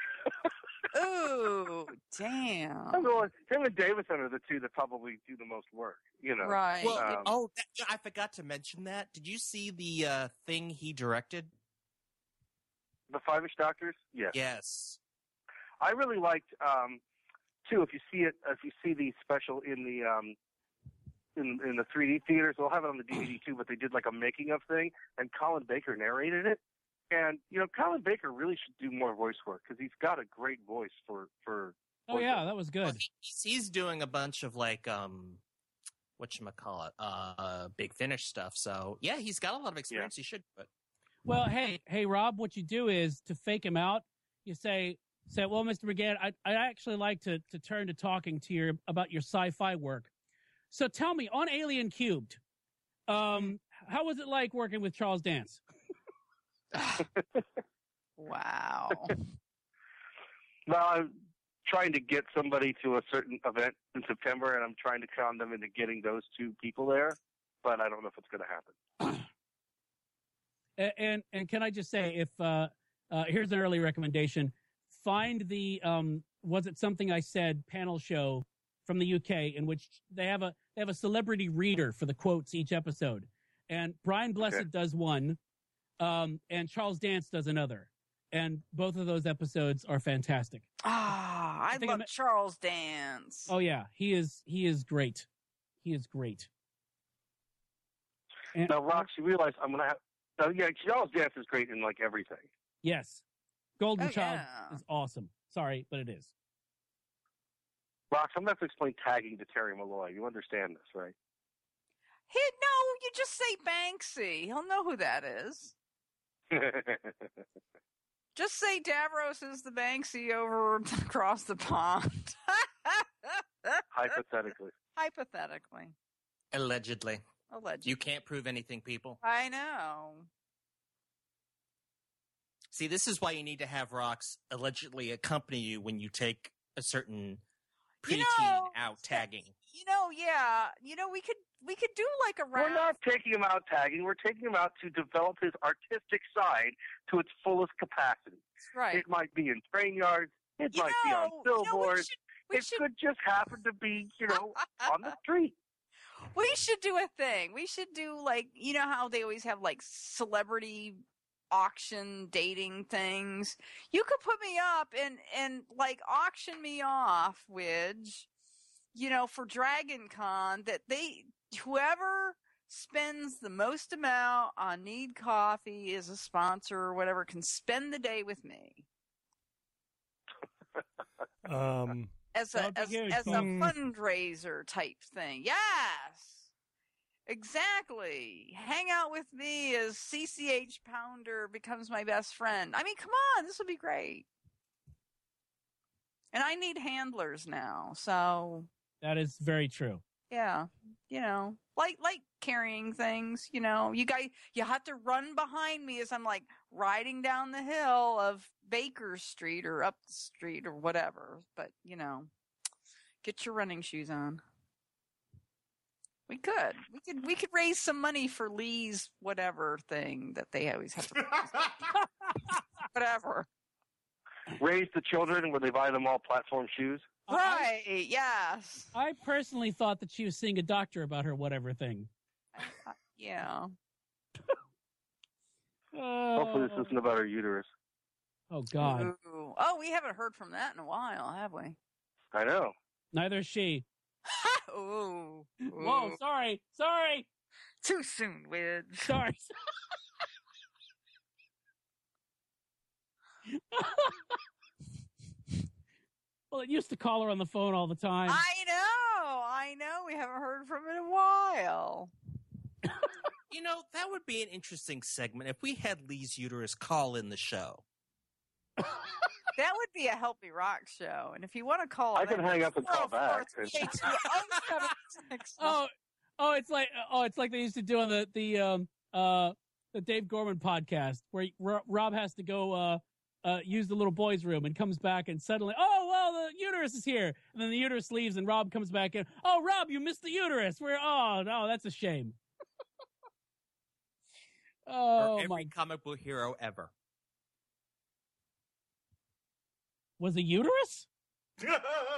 Ooh, damn. I'm going, him and Davison are the two that probably do the most work, you know. Right. Well, Um, oh, that, yeah, I forgot to mention that. Did you see the uh, thing he directed? The Five-ish Doctors? Yes. Yes. I really liked, um, too, if you see it, if you see the special in the, um, in in the three D theaters. They'll have it on the D V D too, but they did like a making of thing, and Colin Baker narrated it. And you know, Colin Baker really should do more voice work because he's got a great voice for for. Oh yeah, that was good. Well, he's, he's doing a bunch of like um, whatchamacallit, uh, Big Finish stuff. So yeah, he's got a lot of experience. Yeah. He should. But well, hey, hey, Rob, what you do is to fake him out. You say, say, well, Mister McGann, I I actually like to to turn to talking to you about your sci-fi work. So tell me, on Alien Cubed, um, how was it like working with Charles Dance? Wow. Well, I'm trying to get somebody to a certain event in September, and I'm trying to con them into getting those two people there, but I don't know if it's going to happen. and, and and can I just say, if uh, uh, here's an early recommendation: find the um, was it something I said panel show from the U K in which they have a they have a celebrity reader for the quotes each episode, and Brian Blessed okay. does one. Um, and Charles Dance does another, and both of those episodes are fantastic. Ah, I, I love I'm, Charles Dance. Oh yeah, he is he is great. He is great. And, now, Rox, you realize I'm gonna have. Oh yeah, Charles Dance is great in like everything. Yes, Golden oh, Child yeah. is awesome. Sorry, but it is. Rox, I'm gonna have to explain tagging to Terry Malloy. You understand this, right? He no, you just say Banksy. He'll know who that is. Just say Davros is the Banksy over across the pond. Hypothetically. Hypothetically. Allegedly. Allegedly. You can't prove anything, people. I know. See, this is why you need to have Rox allegedly accompany you when you take a certain preteen you know, out tagging. You know, yeah. You know, we could we could do like a round. We're not taking him out tagging. We're taking him out to develop his artistic side to its fullest capacity. That's right. It might be in train yards. It you might know, be on billboards. You know, it should... could just happen to be, you know, on the street. We should do a thing. We should do like, you know how they always have like celebrity auction dating things. You could put me up and, and like auction me off, Widge, you know, for Dragon Con that they, whoever spends the most amount on Need Coffee as a sponsor or whatever can spend the day with me. Um, as a, as, as a fundraiser type thing. Yes. Exactly. Hang out with me as C C H Pounder becomes my best friend. I mean, come on, this would be great. And I need handlers now, so that is very true. Yeah, you know, like like carrying things. You know, you guys, you have to run behind me as I'm like riding down the hill of Baker Street or up the street or whatever. But you know, get your running shoes on. We could. We could we could raise some money for Lee's whatever thing that they always have to whatever. Raise the children when they buy them all platform shoes. Right, I, yes. I personally thought that she was seeing a doctor about her whatever thing. Uh, yeah. uh, Hopefully this isn't about her uterus. Oh, God. Ooh. Oh, we haven't heard from that in a while, have we? I know. Neither is she. Ooh. Whoa, sorry, sorry. Too soon, Widge. Sorry. Well, it used to call her on the phone all the time. I know, I know. We haven't heard from it in a while. You know, that would be an interesting segment if we had Lee's uterus call in the show. That would be a Help Me Rock show. And if you want to call, I can hang up and call back. oh, oh, it's like oh, it's like they used to do on the the um uh the Dave Gorman podcast where Rob has to go uh uh use the little boy's room and comes back and suddenly oh well the uterus is here and then the uterus leaves and Rob comes back in. Oh, Rob, you missed the uterus. We're oh no, that's a shame. Oh, or every my comic book hero ever. Was a uterus? Wow,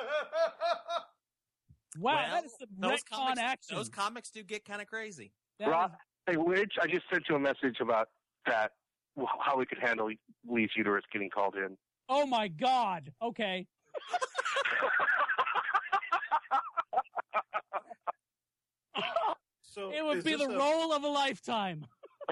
well, that is some those retcon comics, action. Those comics do get kind of crazy. Rob, is... hey, Widge, I just sent you a message about that, how we could handle Lee's uterus getting called in. Oh, my God. Okay. So It would is be this the a, role of a lifetime.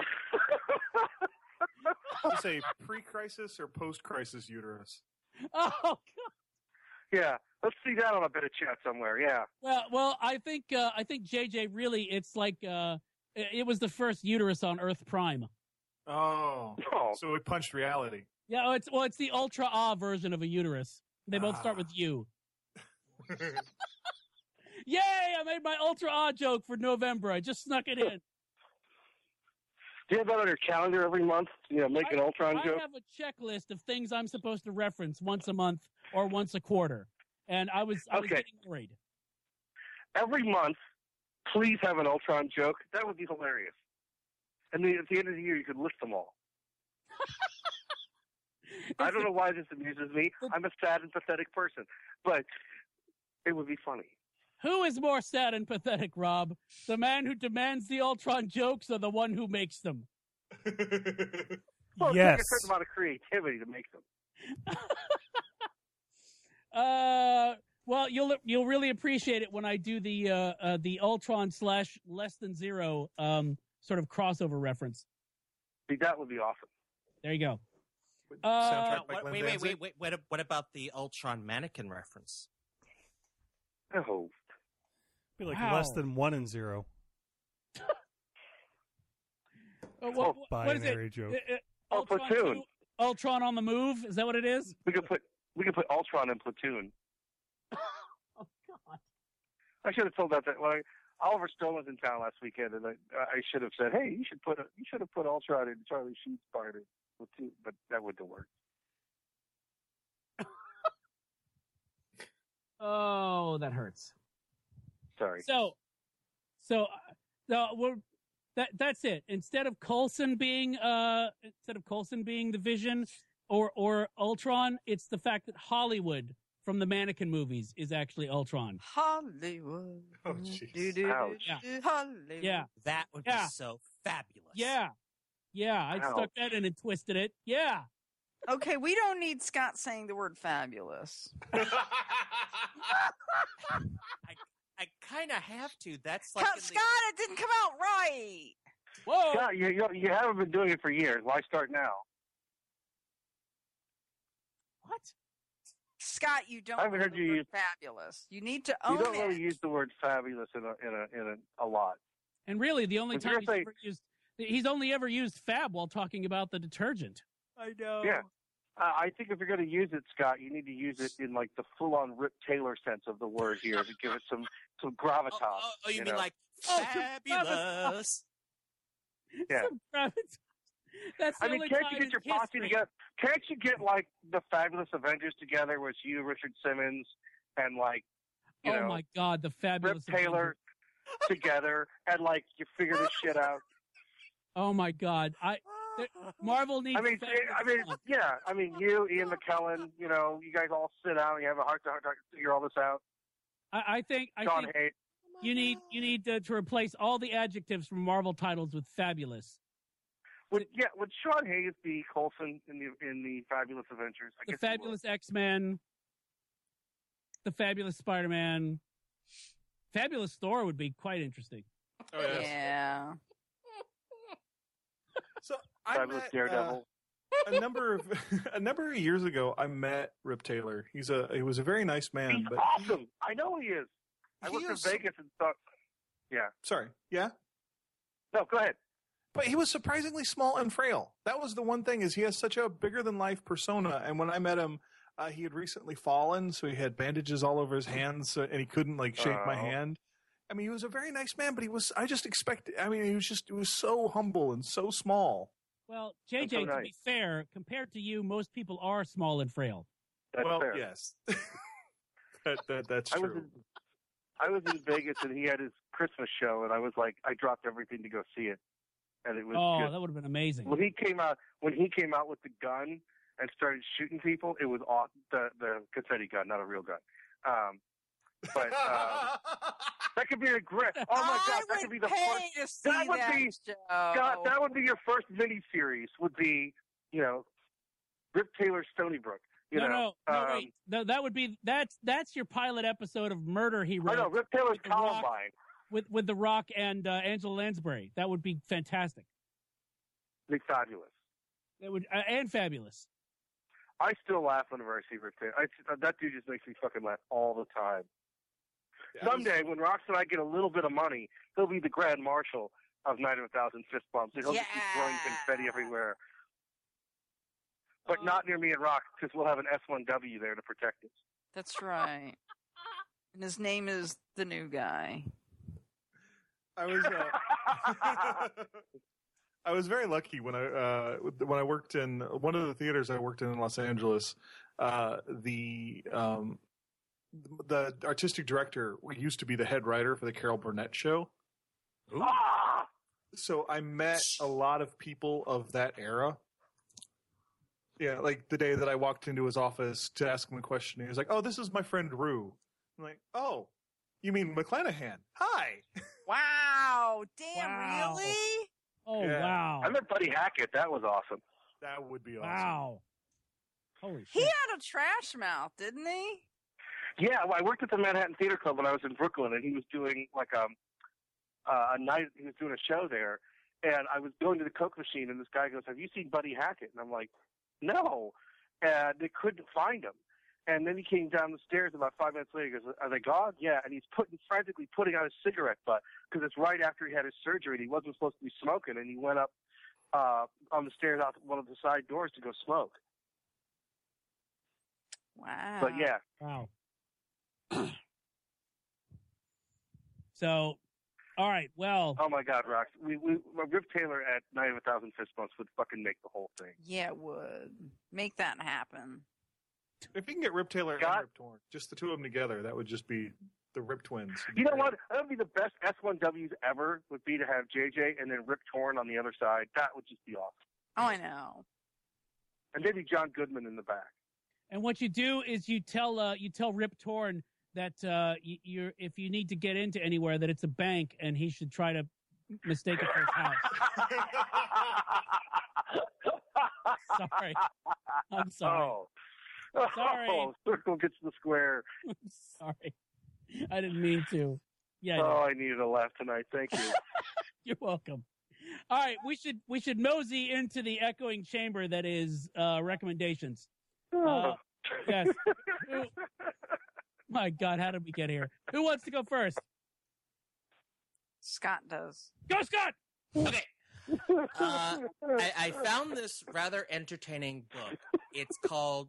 is this a pre-crisis or post-crisis uterus? Oh, God. Yeah, let's see that on a bit of chat somewhere. Yeah. Well, well, I think uh, I think J J really, it's like uh, it it was the first uterus on Earth Prime. Oh, Oh. so it punched reality. Yeah, well, it's well, it's the ultra ah version of a uterus. They both start with U. Yay! I made my ultra ah joke for November. I just snuck it in. Do you have that on your calendar every month? You know, make an Ultron I joke. have a checklist of things I'm supposed to reference once a month or once a quarter, and I was I was Okay. getting worried. Every month, please have an Ultron joke. That would be hilarious. And then at the end of the year, you could list them all. I don't know why this amuses me. I'm a sad and pathetic person, but it would be funny. Who is more sad and pathetic, Rob? The man who demands the Ultron jokes or the one who makes them? Well, it Yes. takes a certain amount of creativity to make them. Uh, well, you'll you'll really appreciate it when I do the uh, uh the Ultron slash less than zero um sort of crossover reference. See, that would be awesome. There you go. Soundtrack Uh, by What, Glenn wait, wait, Danzig? wait, wait. What, what about the Ultron mannequin reference? Oh, Be like Wow. less than one and zero. uh, what, what is it? Binary joke. Uh, uh, Oh, Ultron Platoon. two, Ultron on the move. Is that what it is? we could put we could put Ultron in Platoon. Oh God. I should have told that that when I, Oliver Stone was in town last weekend, and I, I should have said, "Hey, you should put a, you should have put Ultron in Charlie Sheen's part of Platoon," but that wouldn't have worked. Oh, that hurts. Sorry. So, so, uh, no, we're that. That's it. Instead of Coulson being, uh, instead of Coulson being the Vision or or Ultron, it's the fact that Hollywood from the Mannequin movies is actually Ultron. Hollywood. Oh, jeez. Do, do, Ouch. do, do, Hollywood. Yeah, That would Yeah. be so fabulous. yeah, yeah. I Ouch. stuck that in and twisted it. Yeah. Okay, we don't need Scott saying the word fabulous. I kind of have to. That's like Cut- in the- Scott, it didn't come out right. Whoa. Yeah, you, you you haven't been doing it for years. Why start now? What? Scott, you don't I haven't know heard the you word use- fabulous. You need to You own don't it. really use the word fabulous in a in a in a, a lot. And really, the only If time you're he's saying- ever used he's only ever used fab while talking about the detergent. I know. Yeah. Uh, I think if you're going to use it, Scott, you need to use it in like the full-on Rip Taylor sense of the word here to give it some some gravitas. Oh, oh, oh, you, mean know? like Oh, fabulous? Yeah. Some gravitas. That's the I mean, only can't time you get in your posse history- together? Can't you get like the Fabulous Avengers together with you, Richard Simmons, and like you oh know my God, the Rip fabulous Taylor together, and like you figure this shit out? Oh my God, I there- Marvel needs. I mean, fabulous I mean, fun. yeah. I mean, you, Ian McKellen, you know, you guys all sit down, you have a heart to heart to figure all this out. I, I think I Sean think Hayes. you need you need to, to replace all the adjectives from Marvel titles with fabulous. Would yeah? Would Sean Hayes be Coulson in the in the Fabulous Adventures? I The guess he would. fabulous X Men, the fabulous Spider Man, fabulous Thor would be quite interesting. Oh, yes. Yeah. So I Fabulous met, Daredevil. uh, a number of a number of years ago, I met Rip Taylor. He's a he was a very nice man, He's but awesome. I know he is. I He worked in is- Vegas and thought. Yeah. sorry, yeah. No, go ahead. But he was surprisingly small and frail. That was the one thing is he has such a bigger than life persona. And when I met him, uh, he had recently fallen, so he had bandages all over his hands, so, and he couldn't like shake my Oh. hand. I mean, he was a very nice man, but he was. I just expected. I mean, he was just. He was so humble and so small. Well, J That's J, so to nice. be fair, compared to you, most people are small and frail. That's well, fair. yes. that, that that's I was true. in, I was in Vegas and he had his Christmas show, and I was like, I dropped everything to go see it, and it was Oh, just that would have been amazing. when he came out when he came out with the gun and started shooting people. It was aw- the the confetti gun, not a real gun. Um, but uh, that could be a great. Oh my I god, that would could be the pay first. to see that would be- show. God, that would be your first mini series. Would be you know, Rip Taylor Stony Brook. You no, know, no, no, um, wait. No, that would be that's that's your pilot episode of Murder He I Wrote. know Rip Taylor's with The Rock. Columbine. with with The Rock and uh, Angela Lansbury. That would be fantastic. Big fabulous. That would uh, and fabulous. I still laugh whenever I see Rip Taylor. I, that dude just makes me fucking laugh all the time. Yeah, Someday, when Rox and I get a little bit of money, he'll be the Grand Marshal of Night of a Thousand Fist Bumps. And he'll just be throwing confetti everywhere. But Oh. not near me and Rox, because we'll have an S one W there to protect us. That's right. And his name is the new guy. I was uh, I was very lucky when I uh, when I worked in one of the theaters I worked in in Los Angeles. Uh, the um, the artistic director used to be the head writer for the Carol Burnett show. Ah! So I met a lot of people of that era. Yeah, like the day that I walked into his office to ask him a question, he was like, "Oh, this is my friend Rue." I'm like, "Oh, you mean McClanahan? Hi." Wow. Damn, Wow. really? Oh Yeah. wow! I met Buddy Hackett. That was awesome. That would be awesome. Wow! Holy He shit! had a trash mouth, didn't he? Yeah, well, I worked at the Manhattan Theater Club when I was in Brooklyn, and he was doing like um, uh, a night. He was doing a show there, and I was going to the Coke machine, and this guy goes, "Have you seen Buddy Hackett?" And I'm like, "No," and they couldn't find him. And then he came down the stairs about five minutes later. He goes, "Are they gone?" "Yeah." And he's putting frantically putting out his cigarette butt because it's right after he had his surgery. And he wasn't supposed to be smoking, and he went up uh, on the stairs out one of the side doors to go smoke. Wow. But yeah, Wow. So, all right. Well, oh my God, Rox, we we Rip Taylor at Night of a Thousand Fist Bumps would fucking make the whole thing. Yeah, it would. Make that happen. If you can get Rip Taylor Scott? and Rip Torn, just the two of them together, that would just be the Rip Twins. It'd be You know great. what? That would be the best S one Ws ever. Would be to have J J and then Rip Torn on the other side. That would just be awesome. Oh, I know. And maybe John Goodman in the back. and what you do is you tell uh, you tell Rip Torn that uh, you, you're if you need to get into anywhere that it's a bank, and he should try to mistake it for his house. Sorry, I'm sorry. Oh. Sorry. Oh, circle gets the square. I'm sorry. I didn't mean to. Yeah, I did. Oh, I needed a laugh tonight. Thank you. You're welcome. All right, we should we should mosey into the echoing chamber that is uh, recommendations. Uh, yes. Who- my God, how did we get here? Who wants to go first? Scott does. Go, Scott. Okay. Uh, I, I found this rather entertaining book. It's called.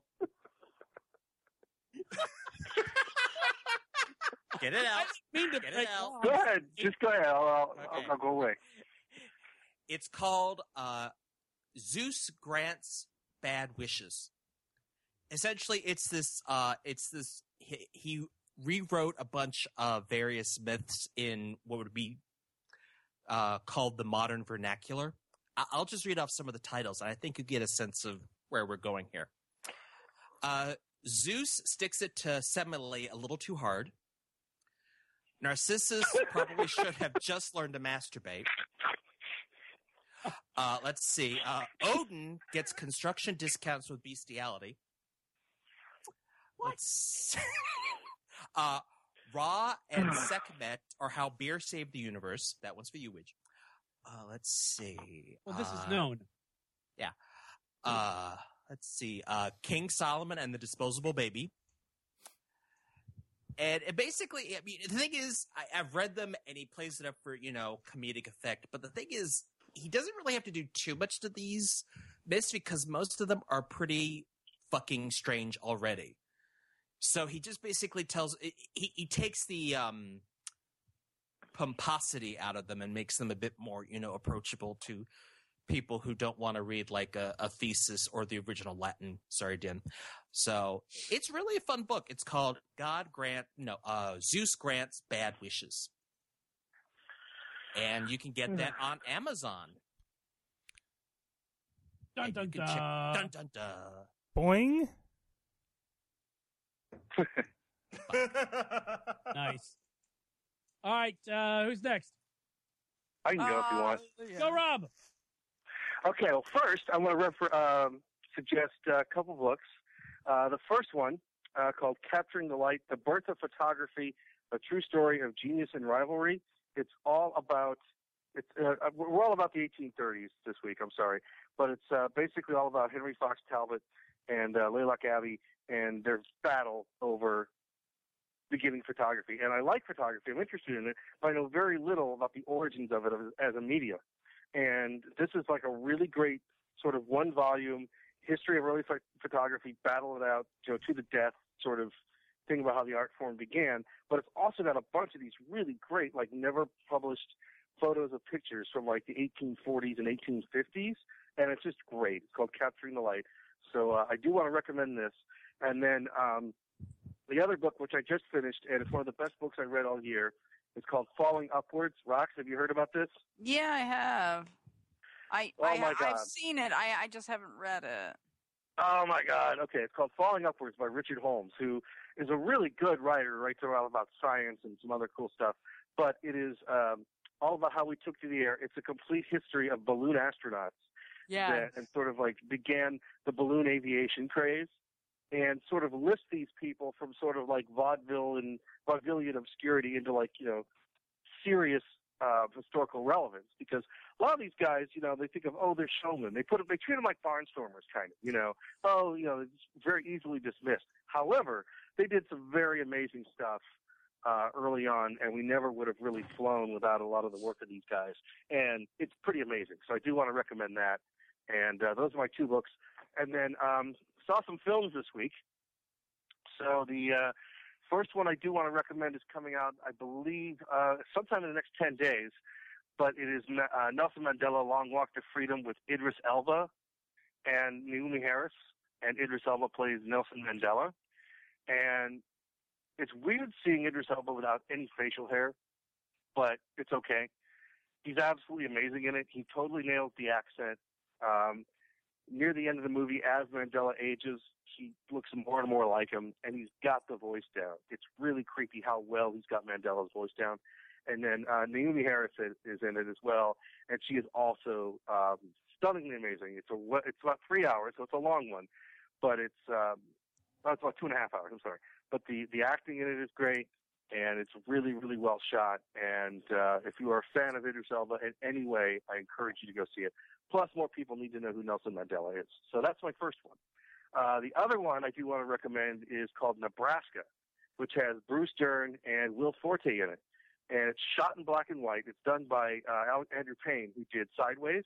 Get it I out. didn't mean to Get it break out. off. Go ahead. Just go ahead. I'll, I'll, Okay. I'll, I'll go away. It's called uh, Zeus Grants Bad Wishes. Essentially, it's this. Uh, it's this. He, he rewrote a bunch of various myths in what would be uh, called the modern vernacular. I- I'll just read off some of the titles, and I think you get a sense of where we're going here. Uh, Zeus sticks it to Semele a little too hard. Narcissus probably should have just learned to masturbate. Uh, let's see. Uh, Odin gets construction discounts with bestiality. Let's uh, Ra and Sekhmet are how beer saved the universe. That one's for you, Widge. Uh, let's see. Well, this is Uh, known. Uh, let's see. Uh, King Solomon and the Disposable Baby. And it basically, I mean, the thing is, I, I've read them and he plays it up for, you know, comedic effect. But the thing is, he doesn't really have to do too much to these myths because most of them are pretty fucking strange already. So he just basically tells, he, he takes the um, pomposity out of them and makes them a bit more, you know, approachable to people who don't want to read like a, a thesis or the original Latin. Sorry, Din. So it's really a fun book. It's called God Grant, no, uh, Zeus Grants Bad Wishes. And you can get that on Amazon. Dun And dun you can check- dun. dun dun dun. Boing. Nice. All right, uh, who's next? I can go if you want. Uh, Go, Rob. Okay, well, first, I want to refer, um, suggest a couple books. Uh, the first one, uh, called Capturing the Light, The Birth of Photography, A True Story of Genius and Rivalry, It's all about it's uh, we're all about the eighteen thirties this week. I'm sorry, but it's uh, basically all about Henry Fox Talbot and uh, Laylock Abbey and their battle over beginning photography. And I like photography. I'm interested in it, but I know very little about the origins of it as a media. And this is like a really great sort of one volume history of early ph- photography, battle it out, you know, to the death sort of thing about how the art form began. But it's also got a bunch of these really great, like never published photos of pictures from like the eighteen forties and eighteen fifties. And it's just great. It's called Capturing the Light. So uh, I do want to recommend this. And then um, the other book, which I just finished, and it's one of the best books I read all year, it's called Falling Upwards. Rox, have you heard about this? Yeah, I have. I, Oh, I my God. I've seen it. I I just haven't read it. Oh, my God. Okay, it's called Falling Upwards by Richard Holmes, who is a really good writer, writes a lot about science and some other cool stuff. But it is um, all about how we took to the air. It's a complete history of balloon astronauts. Yeah. That, and sort of like began the balloon aviation craze, and sort of list these people from sort of like vaudeville and vaudevillian obscurity into like, you know, serious uh, historical relevance. Because a lot of these guys, you know, they think of, oh, they're showmen. They put them, they treat them like barnstormers, kind of, you know. Oh, you know, it's very easily dismissed. However, they did some very amazing stuff uh, early on, and we never would have really flown without a lot of the work of these guys. And it's pretty amazing. So I do want to recommend that. And uh, those are my two books. And then um, saw some films this week. So the uh, first one I do want to recommend is coming out, I believe, uh, sometime in the next ten days. But it is uh, Nelson Mandela, Long Walk to Freedom with Idris Elba and Naomi Harris. And Idris Elba plays Nelson Mandela. And it's weird seeing Idris Elba without any facial hair, but it's okay. He's absolutely amazing in it. He totally nails the accent. Um, near the end of the movie, as Mandela ages, he looks more and more like him, and he's got the voice down. It's really creepy how well he's got Mandela's voice down. And then uh, Naomi Harris is, is in it as well, and she is also um, stunningly amazing. It's a it's about three hours, so it's a long one, but it's um, oh, it's about two and a half hours. I'm sorry, but the the acting in it is great, and it's really really well shot. And uh, if you are a fan of Idris Elba in any way, I encourage you to go see it. Plus, more people need to know who Nelson Mandela is. So that's my first one. Uh, the other one I do want to recommend is called Nebraska, which has Bruce Dern and Will Forte in it. And it's shot in black and white. It's done by uh, Andrew Payne, who did Sideways.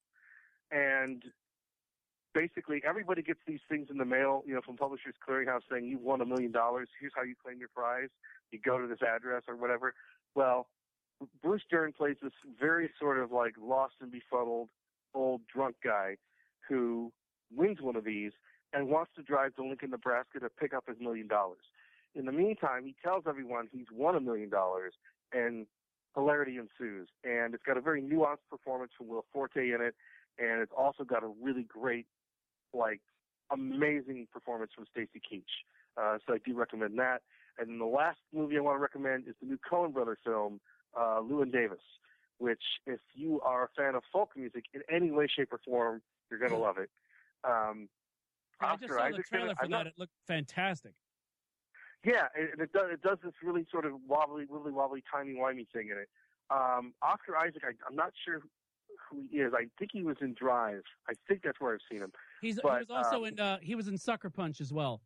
And basically, everybody gets these things in the mail, you know, from Publishers Clearinghouse saying, you won a million dollars. Here's how you claim your prize. You go to this address or whatever. Well, Bruce Dern plays this very sort of like lost and befuddled old drunk guy who wins one of these and wants to drive to Lincoln, Nebraska to pick up his million dollars. In the meantime, he tells everyone he's won a million dollars, and hilarity ensues. And it's got a very nuanced performance from Will Forte in it, and it's also got a really great, like, amazing performance from Stacy Keach. Uh, so I do recommend that. And then the last movie I want to recommend is the new Coen Brothers film, uh, Llewyn Davis, which, if you are a fan of folk music in any way, shape, or form, you're going to love it. Um, Yeah, I just saw the trailer for I'm that. not- It looked fantastic. Yeah, it, it does. It does this really sort of wobbly, wibbly wobbly, timey wimey thing in it. Um, Oscar Isaac, I, I'm not sure who he is. I think he was in Drive. I think that's where I've seen him. He's But, he was also um, in uh, he was in Sucker Punch as well.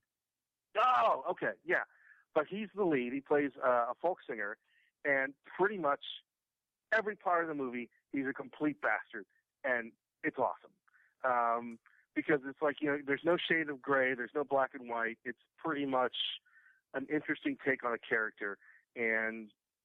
Oh, okay, yeah. But he's the lead. He plays uh, a folk singer, and pretty much every part of the movie, he's a complete bastard, and it's awesome. Um, because it's like, you know, there's no shade of gray, there's no black and white. It's pretty much an interesting take on a character. And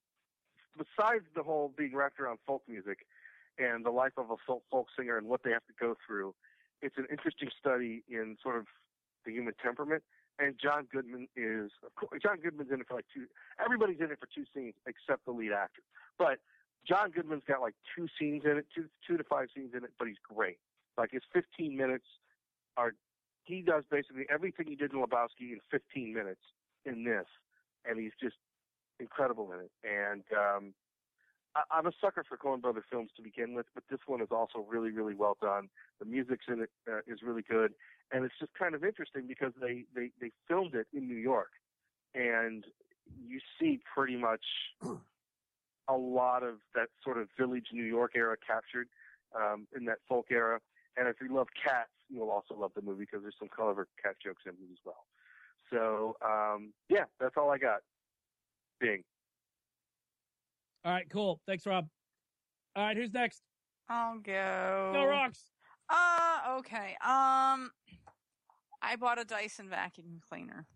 besides the whole being wrapped around folk music and the life of a folk, folk singer and what they have to go through, it's an interesting study in sort of the human temperament. And John Goodman is, of course, John Goodman's in it for like two, everybody's in it for two scenes except the lead actor. But John Goodman's got like two scenes in it, two, two to five scenes in it, but he's great. Like his fifteen minutes are, he does basically everything he did in Lebowski in fifteen minutes in this. And he's just incredible in it. And um, I, I'm a sucker for Coen Brothers films to begin with, but this one is also really, really well done. The music's in it uh, is really good. And it's just kind of interesting because they, they, they filmed it in New York. And you see pretty much a lot of that sort of Village New York era captured um, in that folk era. And if you love cats, you'll also love the movie because there's some clever cat jokes in it as well. So, um, yeah, that's all I got. Bing. All right, cool. Thanks, Rob. All right, who's next? I'll go. Go Rocks. Uh, okay. Um, I bought a Dyson vacuum cleaner.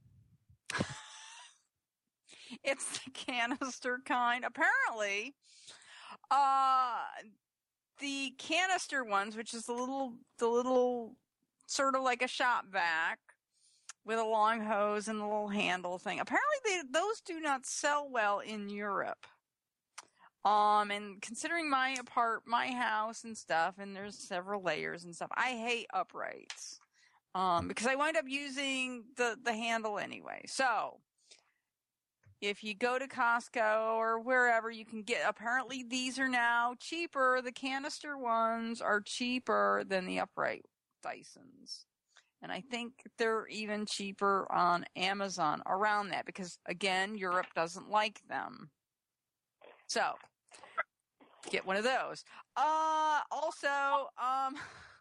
It's the canister kind. Apparently, uh, the canister ones, which is the little, the little, sort of like a shop vac with a long hose and a little handle thing. Apparently, they, those do not sell well in Europe. Um, and considering my apart, my house and stuff, and there's several layers and stuff, I hate uprights. Um, because I wind up using the, the handle anyway. So, if you go to Costco or wherever, you can get, apparently these are now cheaper. The canister ones are cheaper than the upright Dysons. And I think they're even cheaper on Amazon around that because, again, Europe doesn't like them. So, get one of those. Uh, also, um,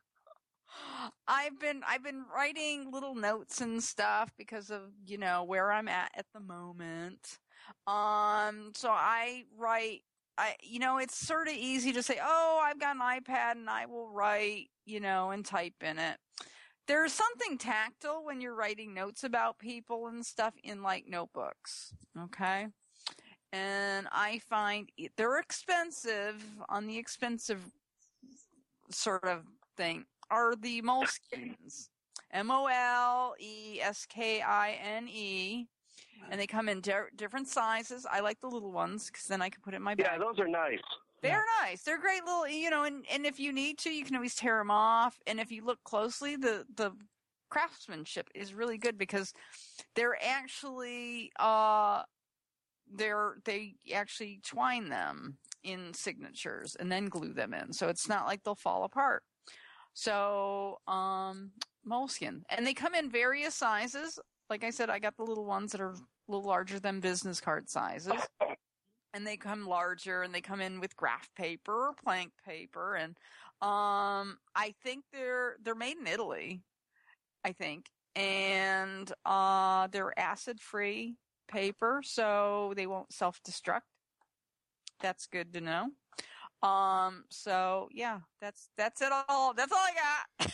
I've been, I've been writing little notes and stuff because of, you know, where I'm at at the moment. Um, so I write, I, you know, it's sort of easy to say, oh, I've got an iPad and I will write, you know, and type in it. There's something tactile when you're writing notes about people and stuff in like notebooks. Okay. And I find it, they're expensive on the expensive sort of thing are the Moleskines. M O L E S K I N E. And they come in di- different sizes. I like the little ones because then I can put it in my bag. Yeah, those are nice. They're yeah. nice. They're great little, you know, and, and if you need to, you can always tear them off. And if you look closely, the, the craftsmanship is really good because they're actually, uh, they're, they actually twine them in signatures and then glue them in. So it's not like they'll fall apart. So, um, Moleskine. And they come in various sizes. Like I said, I got the little ones that are a little larger than business card sizes. And they come larger and they come in with graph paper or plank paper. And, um, I think they're, they're made in Italy, I think. And, uh, they're acid free paper, so they won't self-destruct. That's good to know. Um, so yeah, that's, that's it all. That's all I got.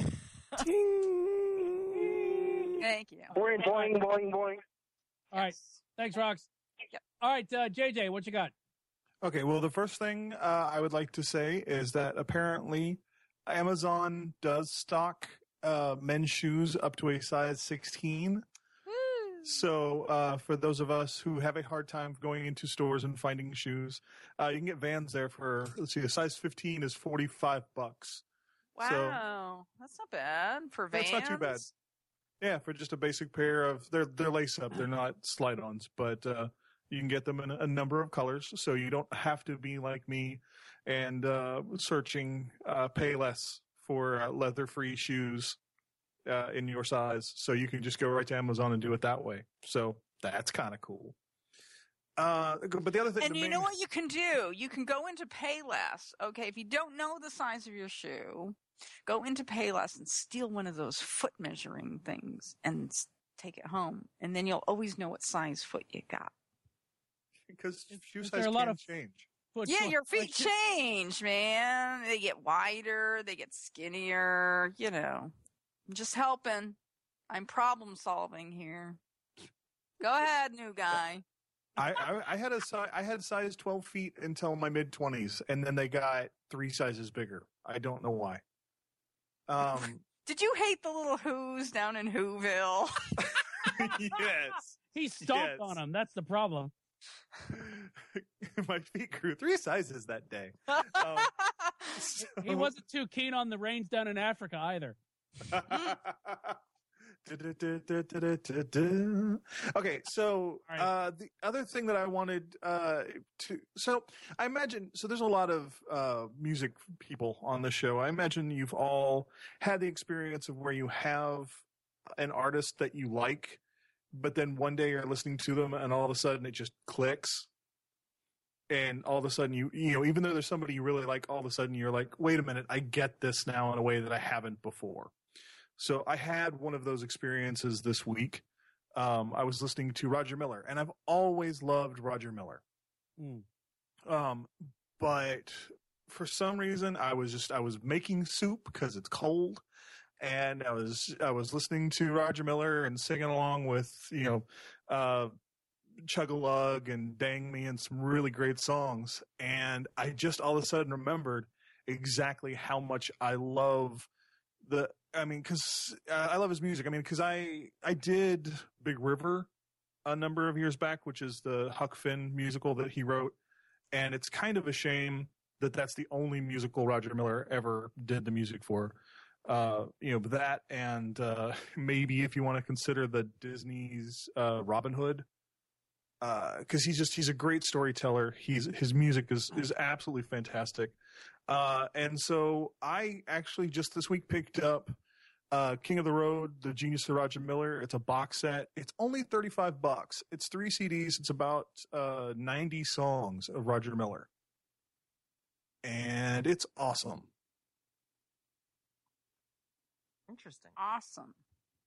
Thank you. Boing, boing, boing, boing. All right. Thanks, Rox. Yep. All right, uh, J J, what you got? Okay, well, the first thing uh, I would like to say is that apparently Amazon does stock uh, men's shoes up to a size sixteen. So uh, for those of us who have a hard time going into stores and finding shoes, uh, you can get Vans there for, let's see, a size fifteen is forty-five bucks. Wow, so, that's not bad for Vans. That's not too bad. Yeah, for just a basic pair of, they're, they're lace up, they're not slide-ons, but uh, you can get them in a number of colors, so you don't have to be like me and uh, searching uh, pay less for uh, leather-free shoes. Uh, in your size, so you can just go right to Amazon and do it that way. So that's kind of cool. Uh, but the other thing, and the you main... know what you can do? You can go into Payless. Okay, if you don't know the size of your shoe, go into Payless and steal one of those foot measuring things and take it home, and then you'll always know what size foot you got. Because shoe Is size there a lot can of change. Foot, Yeah, foot, your feet like- change, man. They get wider, they get skinnier. You know. I'm just helping. I'm problem solving here. Go ahead, new guy. I, I, I had a si- I had size twelve feet until my mid twenties, and then they got three sizes bigger. I don't know why. Um, Did you hate the little Who's down in Whoville? yes, He stomped Yes. on him. That's the problem. my feet grew three sizes that day. Um, so- He wasn't too keen on the rains down in Africa either. Okay, so All right. uh, the other thing that I wanted uh, to, so I imagine, so there's a lot of uh, music people on the show. I imagine you've all had the experience of where you have an artist that you like, but then one day you're listening to them and all of a sudden it just clicks. and all of a sudden you you know even though there's somebody you really like, all of a sudden you're like, wait a minute, I get this now in a way that I haven't before. So I had one of those experiences this week. Um, I was listening to Roger Miller, and I've always loved Roger Miller. Mm. Um, but for some reason, I was just I was making soup because it's cold, and I was I was listening to Roger Miller and singing along with you know. Uh, Chug-a-Lug and Dang Me and some really great songs. And I just all of a sudden remembered exactly how much I love the, I mean, cause uh, I love his music. I mean, cause I, I did Big River a number of years back, which is the Huck Finn musical that he wrote. And it's kind of a shame that that's the only musical Roger Miller ever did the music for. Uh, you know, that and uh, maybe if you want to consider the Disney's uh, Robin Hood, because uh, he's just he's a great storyteller. He's his music is is absolutely fantastic, uh, and so I actually just this week picked up uh, King of the Road, The Genius of Roger Miller. It's a box set. It's only thirty-five bucks. It's three C Ds. It's about uh, ninety songs of Roger Miller, and it's awesome. Interesting. Awesome.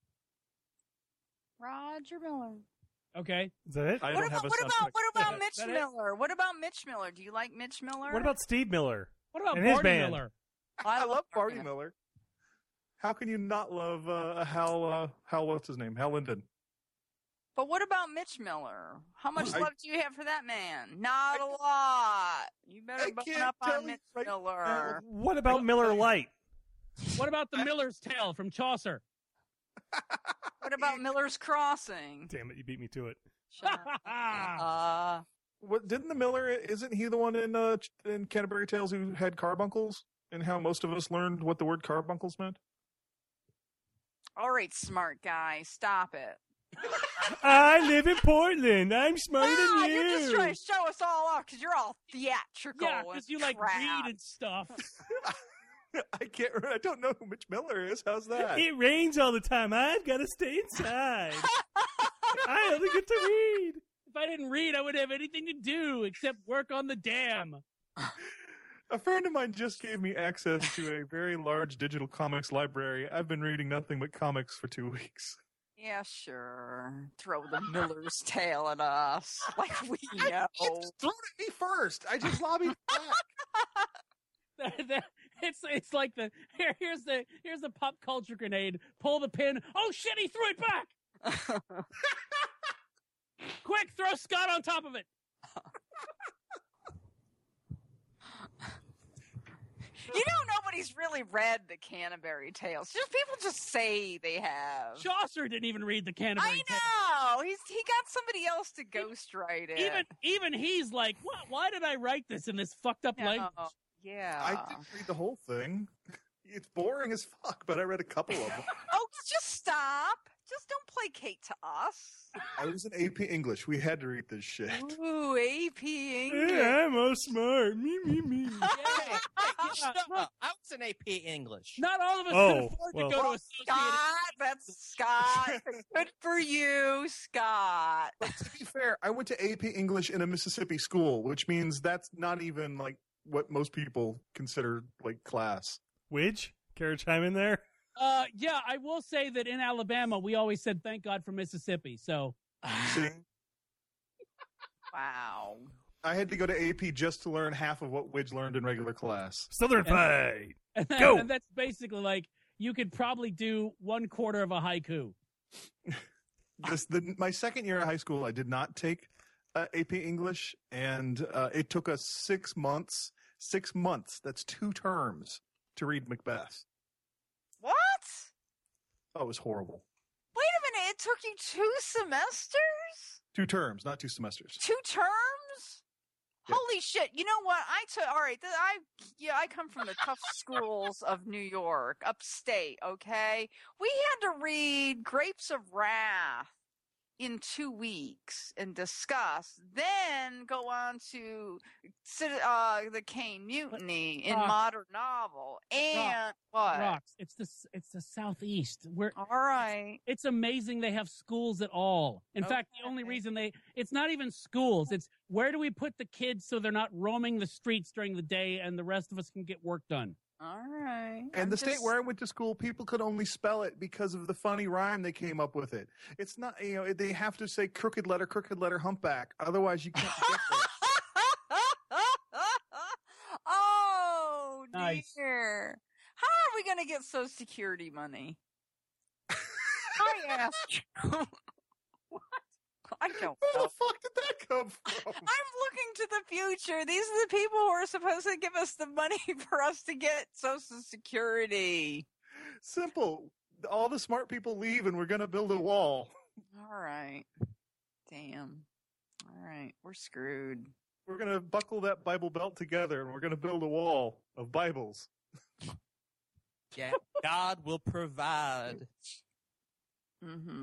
Roger Miller. Okay. Is that it? I What don't about have a what sound about effect. what about That- Mitch that is- Miller? What about Mitch Miller? Do you like Mitch Miller? What about Steve Miller? What about And his Barney band. Miller? I love Barney Barney Miller. How can you not love uh, Hal? Uh, Hal, what's his name? Hal Linden. But what about Mitch Miller? How much I- love do you have for that man? Not a lot. You better I button can't up tell on you Mitch right Miller. What about Miller Lite? What about the Miller's Tale from Chaucer? What about Miller's Crossing? Damn it, you beat me to it. Shut up. uh, What didn't the Miller? Isn't he the one in uh, in Canterbury Tales who had carbuncles? And how most of us learned what the word carbuncles meant? all right, smart guy, stop it. I live in Portland. I'm smarter Ah, than you. you're just trying to show us all off because you're all theatrical. Yeah, and because you like crap. read and stuff. I can't. I don't know who Mitch Miller is. How's that? It rains all the time. I've got to stay inside. I only get to read. If I didn't read, I wouldn't have anything to do except work on the dam. A friend of mine just gave me access to a very large digital comics library. I've been reading nothing but comics for two weeks. Yeah, sure. Throw the Miller's Tale at us, like we know. Throw it at me first. I just lobbied back. it's it's like the here here's the here's the pop culture grenade. Pull the pin. Oh shit! He threw it back. Quick, throw Scott on top of it. You know, nobody's really read the Canterbury Tales. Just people just say they have. Chaucer didn't even read the Canterbury Tales. I know. He's he got somebody else to ghostwrite it. Even even he's like, what? Why did I write this in this fucked up No, language? yeah. I didn't read the whole thing. It's boring as fuck, but I read a couple of them. Oh, just stop. Just don't placate to us. I was in A P English. We had to read this shit. Ooh, A P English. Yeah, I'm all smart. Me, me, me. Hey, hey, you shut up. I was in A P English. Not all of us Oh, can afford well. to go to Well, Associated. Scott, that's Scott. Good for you, Scott. But to be fair, I went to A P English in a Mississippi school, which means that's not even like what most people consider like class. Widge? Care to chime in there? Uh, yeah, I will say that in Alabama, we always said thank God for Mississippi. So See, Wow. I had to go to A P just to learn half of what Widge learned in regular class. Southern And- Fight. and, that- Go. and that's basically like you could probably do one quarter of a haiku. This, the, my second year of high school, I did not take uh, A P English, and uh, it took us six months. Six months. That's two terms to read Macbeth. What? Oh, it was horrible. Wait a minute. It took you two semesters? Two terms, not two semesters. Two terms? Yeah. Holy shit. You know what? I took, all right. th- I, yeah, I come from the tough schools of New York, upstate, okay? We had to read Grapes of Wrath in two weeks and discuss, then go on to uh, the Kane Mutiny in Rock. modern novel. And Rock. what? Rocks. It's the it's the southeast. We're All right. It's amazing they have schools at all. In Okay. fact, the only reason they it's not even schools. It's where do we put the kids so they're not roaming the streets during the day and the rest of us can get work done. All right. And I'm the state just- where I went to school, people could only spell it because of the funny rhyme they came up with it. It's not, you know, they have to say crooked letter, crooked letter, humpback. Otherwise, you can't get it. Oh, Nice. dear. How are we going to get Social Security money? I asked you. What? I don't Where know. the fuck did that come from? I'm looking to the future. These are the people who are supposed to give us the money for us to get Social Security. Simple. All the smart people leave, and we're going to build a wall. All right. Damn. All right. We're screwed. We're going to buckle that Bible belt together, and we're going to build a wall of Bibles. Yeah, God will provide. Mm-hmm.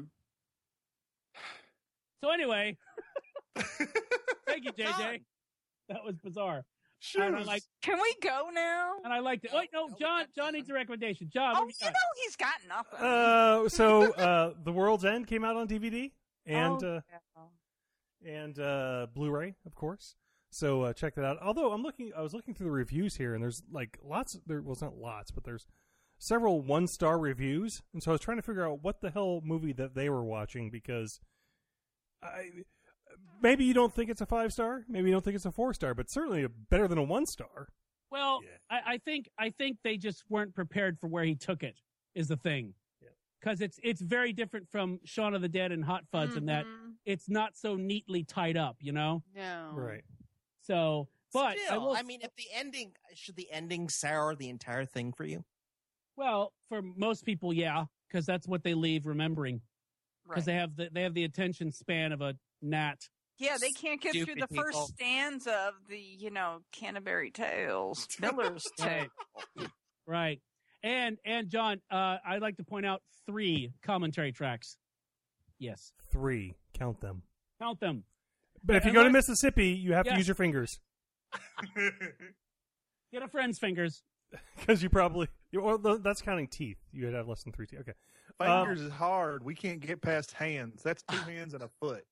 So anyway, thank you, J J. That was bizarre. And I like, Can we go now? and I liked it. Wait, no, John. John needs a recommendation. John, what Oh, have you you got? know he's got nothing. Uh, so uh, The World's End came out on D V D and Oh, uh, yeah. and uh, Blu-ray, of course. So uh, check that out. Although I'm looking, I was looking through the reviews here, and there's like lots. There well, it's not lots, but there's several one-star reviews, and so I was trying to figure out what the hell movie that they were watching because I maybe you don't think it's a five-star, maybe you don't think it's a four-star, but certainly better than a one-star. Well, I, I think I think they just weren't prepared for where he took it. Is the thing, because it's it's very different from Shaun of the Dead and Hot Fuzz in that Mhm. it's not so neatly tied up. You know, No. Right. so but Still, I will. I mean, if the ending should the ending sour the entire thing for you? Well, for most people, yeah, because that's what they leave remembering. Because Right. they have the they have the attention span of a gnat. Yeah, they can't get through Stupid the first people. stanza of the, you know, Canterbury Tales, Miller's Tale. Right. Right. And and John, uh, I'd like to point out three commentary tracks. Yes, Three, count them. count them. But if you And go to let- Mississippi, you have Yeah. to use your fingers Get a friend's fingers. because you probably. You, well, th- that's counting teeth. You would have less than three teeth. Okay. Um, Fingers is hard. We can't get past hands. That's two hands and a foot.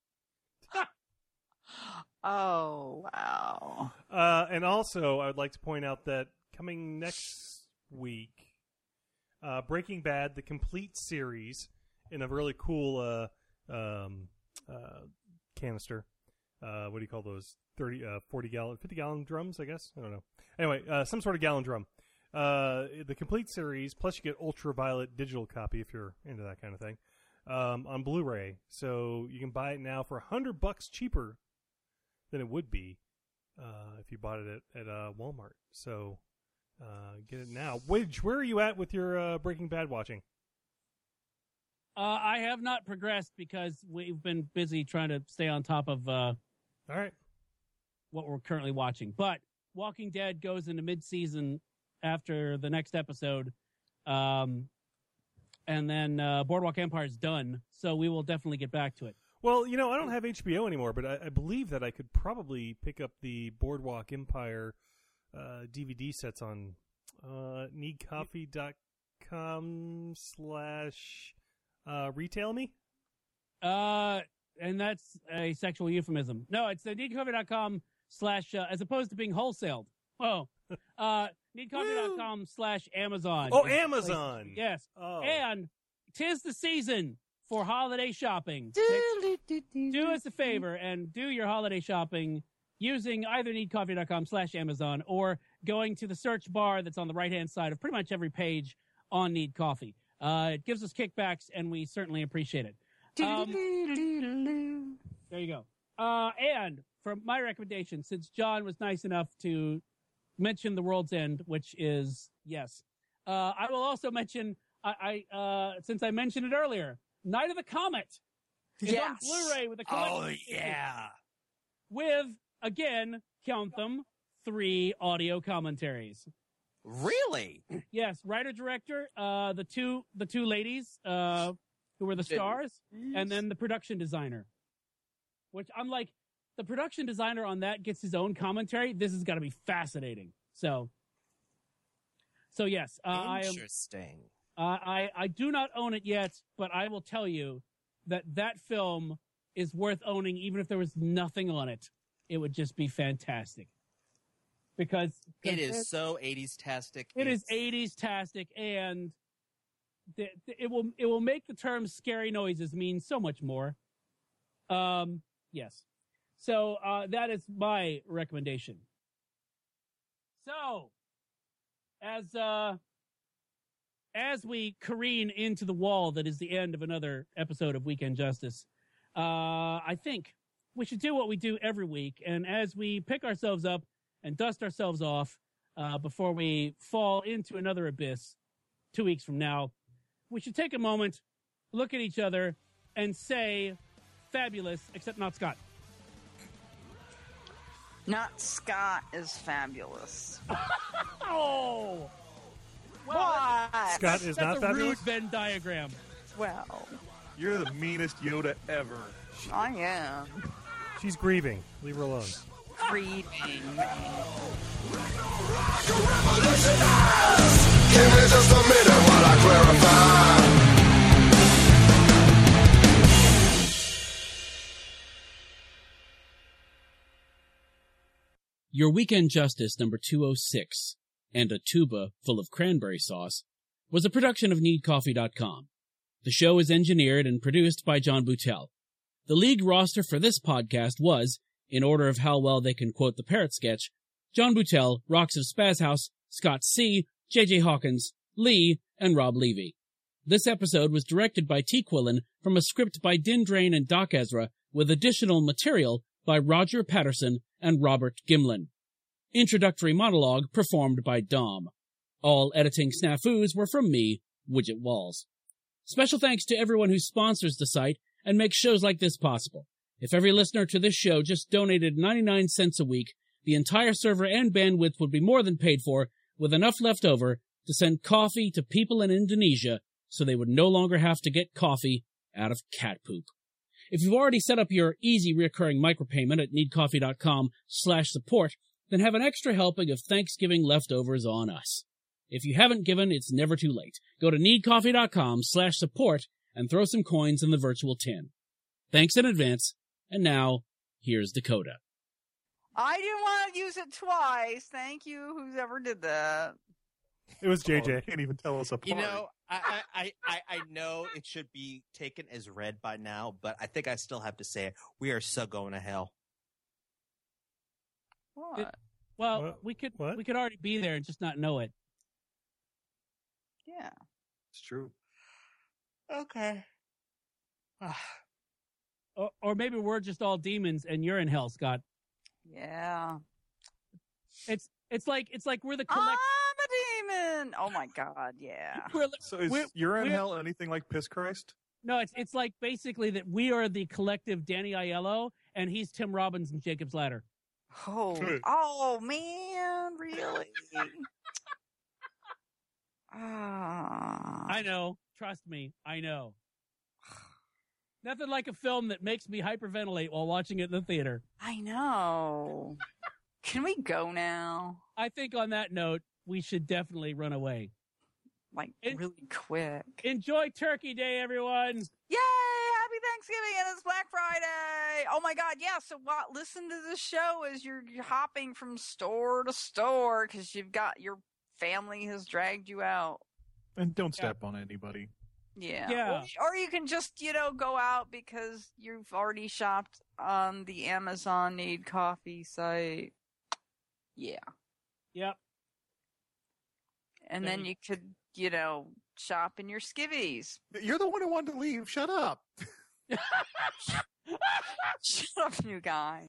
Oh, wow. Uh, and also, I would like to point out that coming next week, uh, Breaking Bad, the complete series, in a really cool uh, um, uh, canister. Uh, what do you call those? thirty, uh, forty gallon, fifty gallon drums, I guess? I don't know. Anyway, uh, some sort of gallon drum. Uh, the complete series, plus you get ultraviolet digital copy if you're into that kind of thing, um, on Blu-ray. So you can buy it now for a hundred bucks cheaper than it would be uh, if you bought it at, at uh, Walmart. So uh, get it now. Widge, where are you at with your uh, Breaking Bad watching? Uh, I have not progressed because we've been busy trying to stay on top of uh, All right. what we're currently watching. But Walking Dead goes into mid-season after the next episode, um, and then uh, Boardwalk Empire is done. So we will definitely get back to it. Well, you know, I don't have H B O anymore, but I, I believe that I could probably pick up the Boardwalk Empire uh, D V D sets on uh, needcoffee dot com slash uh, retail me. Uh, and that's a sexual euphemism. No, it's the needcoffee.com slash, uh, as opposed to being wholesaled. Oh, uh, needcoffee.com slash Amazon. Oh, is the place- Amazon. Yes. Oh. And 'tis the season for holiday shopping. Do us a favor and do your holiday shopping using either needcoffee.com slash Amazon or going to the search bar that's on the right-hand side of pretty much every page on Need Coffee. Uh, it gives us kickbacks, and we certainly appreciate it. Um, there you go. Uh, and for my recommendation, since John was nice enough to mention The World's End, which is, yes, uh, I will also mention, I, I uh, since I mentioned it earlier, Night of the Comet is Yes. on Blu-ray with a Oh collection yeah. with, again, count them, three audio commentaries. Really? Yes, writer director, uh, the two the two ladies, uh, who were the Did- stars, and then the production designer. Which I'm like, the production designer on that gets his own commentary. This has got to be fascinating. So, so yes, uh, I am. Interesting. Uh, I I do not own it yet, but I will tell you that that film is worth owning, even if there was nothing on it. It would just be fantastic because It is so eighties-tastic. It is It's- eighties-tastic, and the, the- it will it will make the term "scary noises" mean so much more. Um, yes. So uh, that is my recommendation. So, as uh, as we careen into the wall that is the end of another episode of Weekend Justice, uh, I think we should do what we do every week, and as we pick ourselves up and dust ourselves off uh, before we fall into another abyss two weeks from now, we should take a moment, look at each other, and say, fabulous, except not Scott. Not Scott is fabulous. Oh! What? Scott is That's not a fabulous. rude Venn diagram. Well, You're the meanest Yoda ever. I am She's grieving. Leave her alone. grieving. Give me just a minute while I clarify. Your Weekend Justice number two oh six, and a tuba full of cranberry sauce, was a production of need coffee dot com. The show is engineered and produced by John Boutel. The league roster for this podcast was, in order of how well they can quote the parrot sketch, John Boutel, Rocks of Spaz House, Scott C., J J Hawkins, Lee, and Rob Levy. This episode was directed by T. Quillen from a script by Din Drain and Doc Ezra, with additional material by Roger Patterson and Robert Gimlin. Introductory monologue performed by Dom. All editing snafus were from me, Widget Walls. Special thanks to everyone who sponsors the site and makes shows like this possible. If every listener to this show just donated ninety-nine cents a week, the entire server and bandwidth would be more than paid for, with enough left over to send coffee to people in Indonesia so they would no longer have to get coffee out of cat poop. If you've already set up your easy recurring micropayment at need coffee dot com slash support, then have an extra helping of Thanksgiving leftovers on us. If you haven't given, it's never too late. Go to need coffee dot com slash support and throw some coins in the virtual tin. Thanks in advance, and now, here's Dakota. I didn't want to use it twice. Thank you, who's ever did that. It was J J. Oh, you can't even tell us apart. You know, I, I, I, I know it should be taken as read by now, but I think I still have to say it. We are so going to hell. What? It- Well, What? we could What? we could already be there and just not know it. Yeah. It's true. Okay. Or, or maybe we're just all demons and you're in hell, Scott. Yeah. It's it's like it's like we're the I'm collect. a demon. Oh my god, yeah. We're, So is We're- you're in we're- hell anything like Piss Christ? no, it's it's like basically that we are the collective Danny Aiello and he's Tim Robbins and Jacob's Ladder. Oh, oh man, really? Ah. I know. Trust me. I know. Nothing like a film that makes me hyperventilate while watching it in the theater. I know. Can we go now? I think on that note, we should definitely run away. Like It- really quick. Enjoy Turkey Day, everyone. Yay! Happy Thanksgiving and it's Black Friday. Oh my God! Yeah. So what? Listen to the show as you're, you're hopping from store to store because you've got your family has dragged you out. And don't step on anybody. Yeah. Yeah. Or, or you can just you know go out because you've already shopped on the Amazon Need Coffee site. Yeah. Yep. And There then you you could you know shop in your skivvies. You're the one who wanted to leave. Shut up. Shut up, new guy.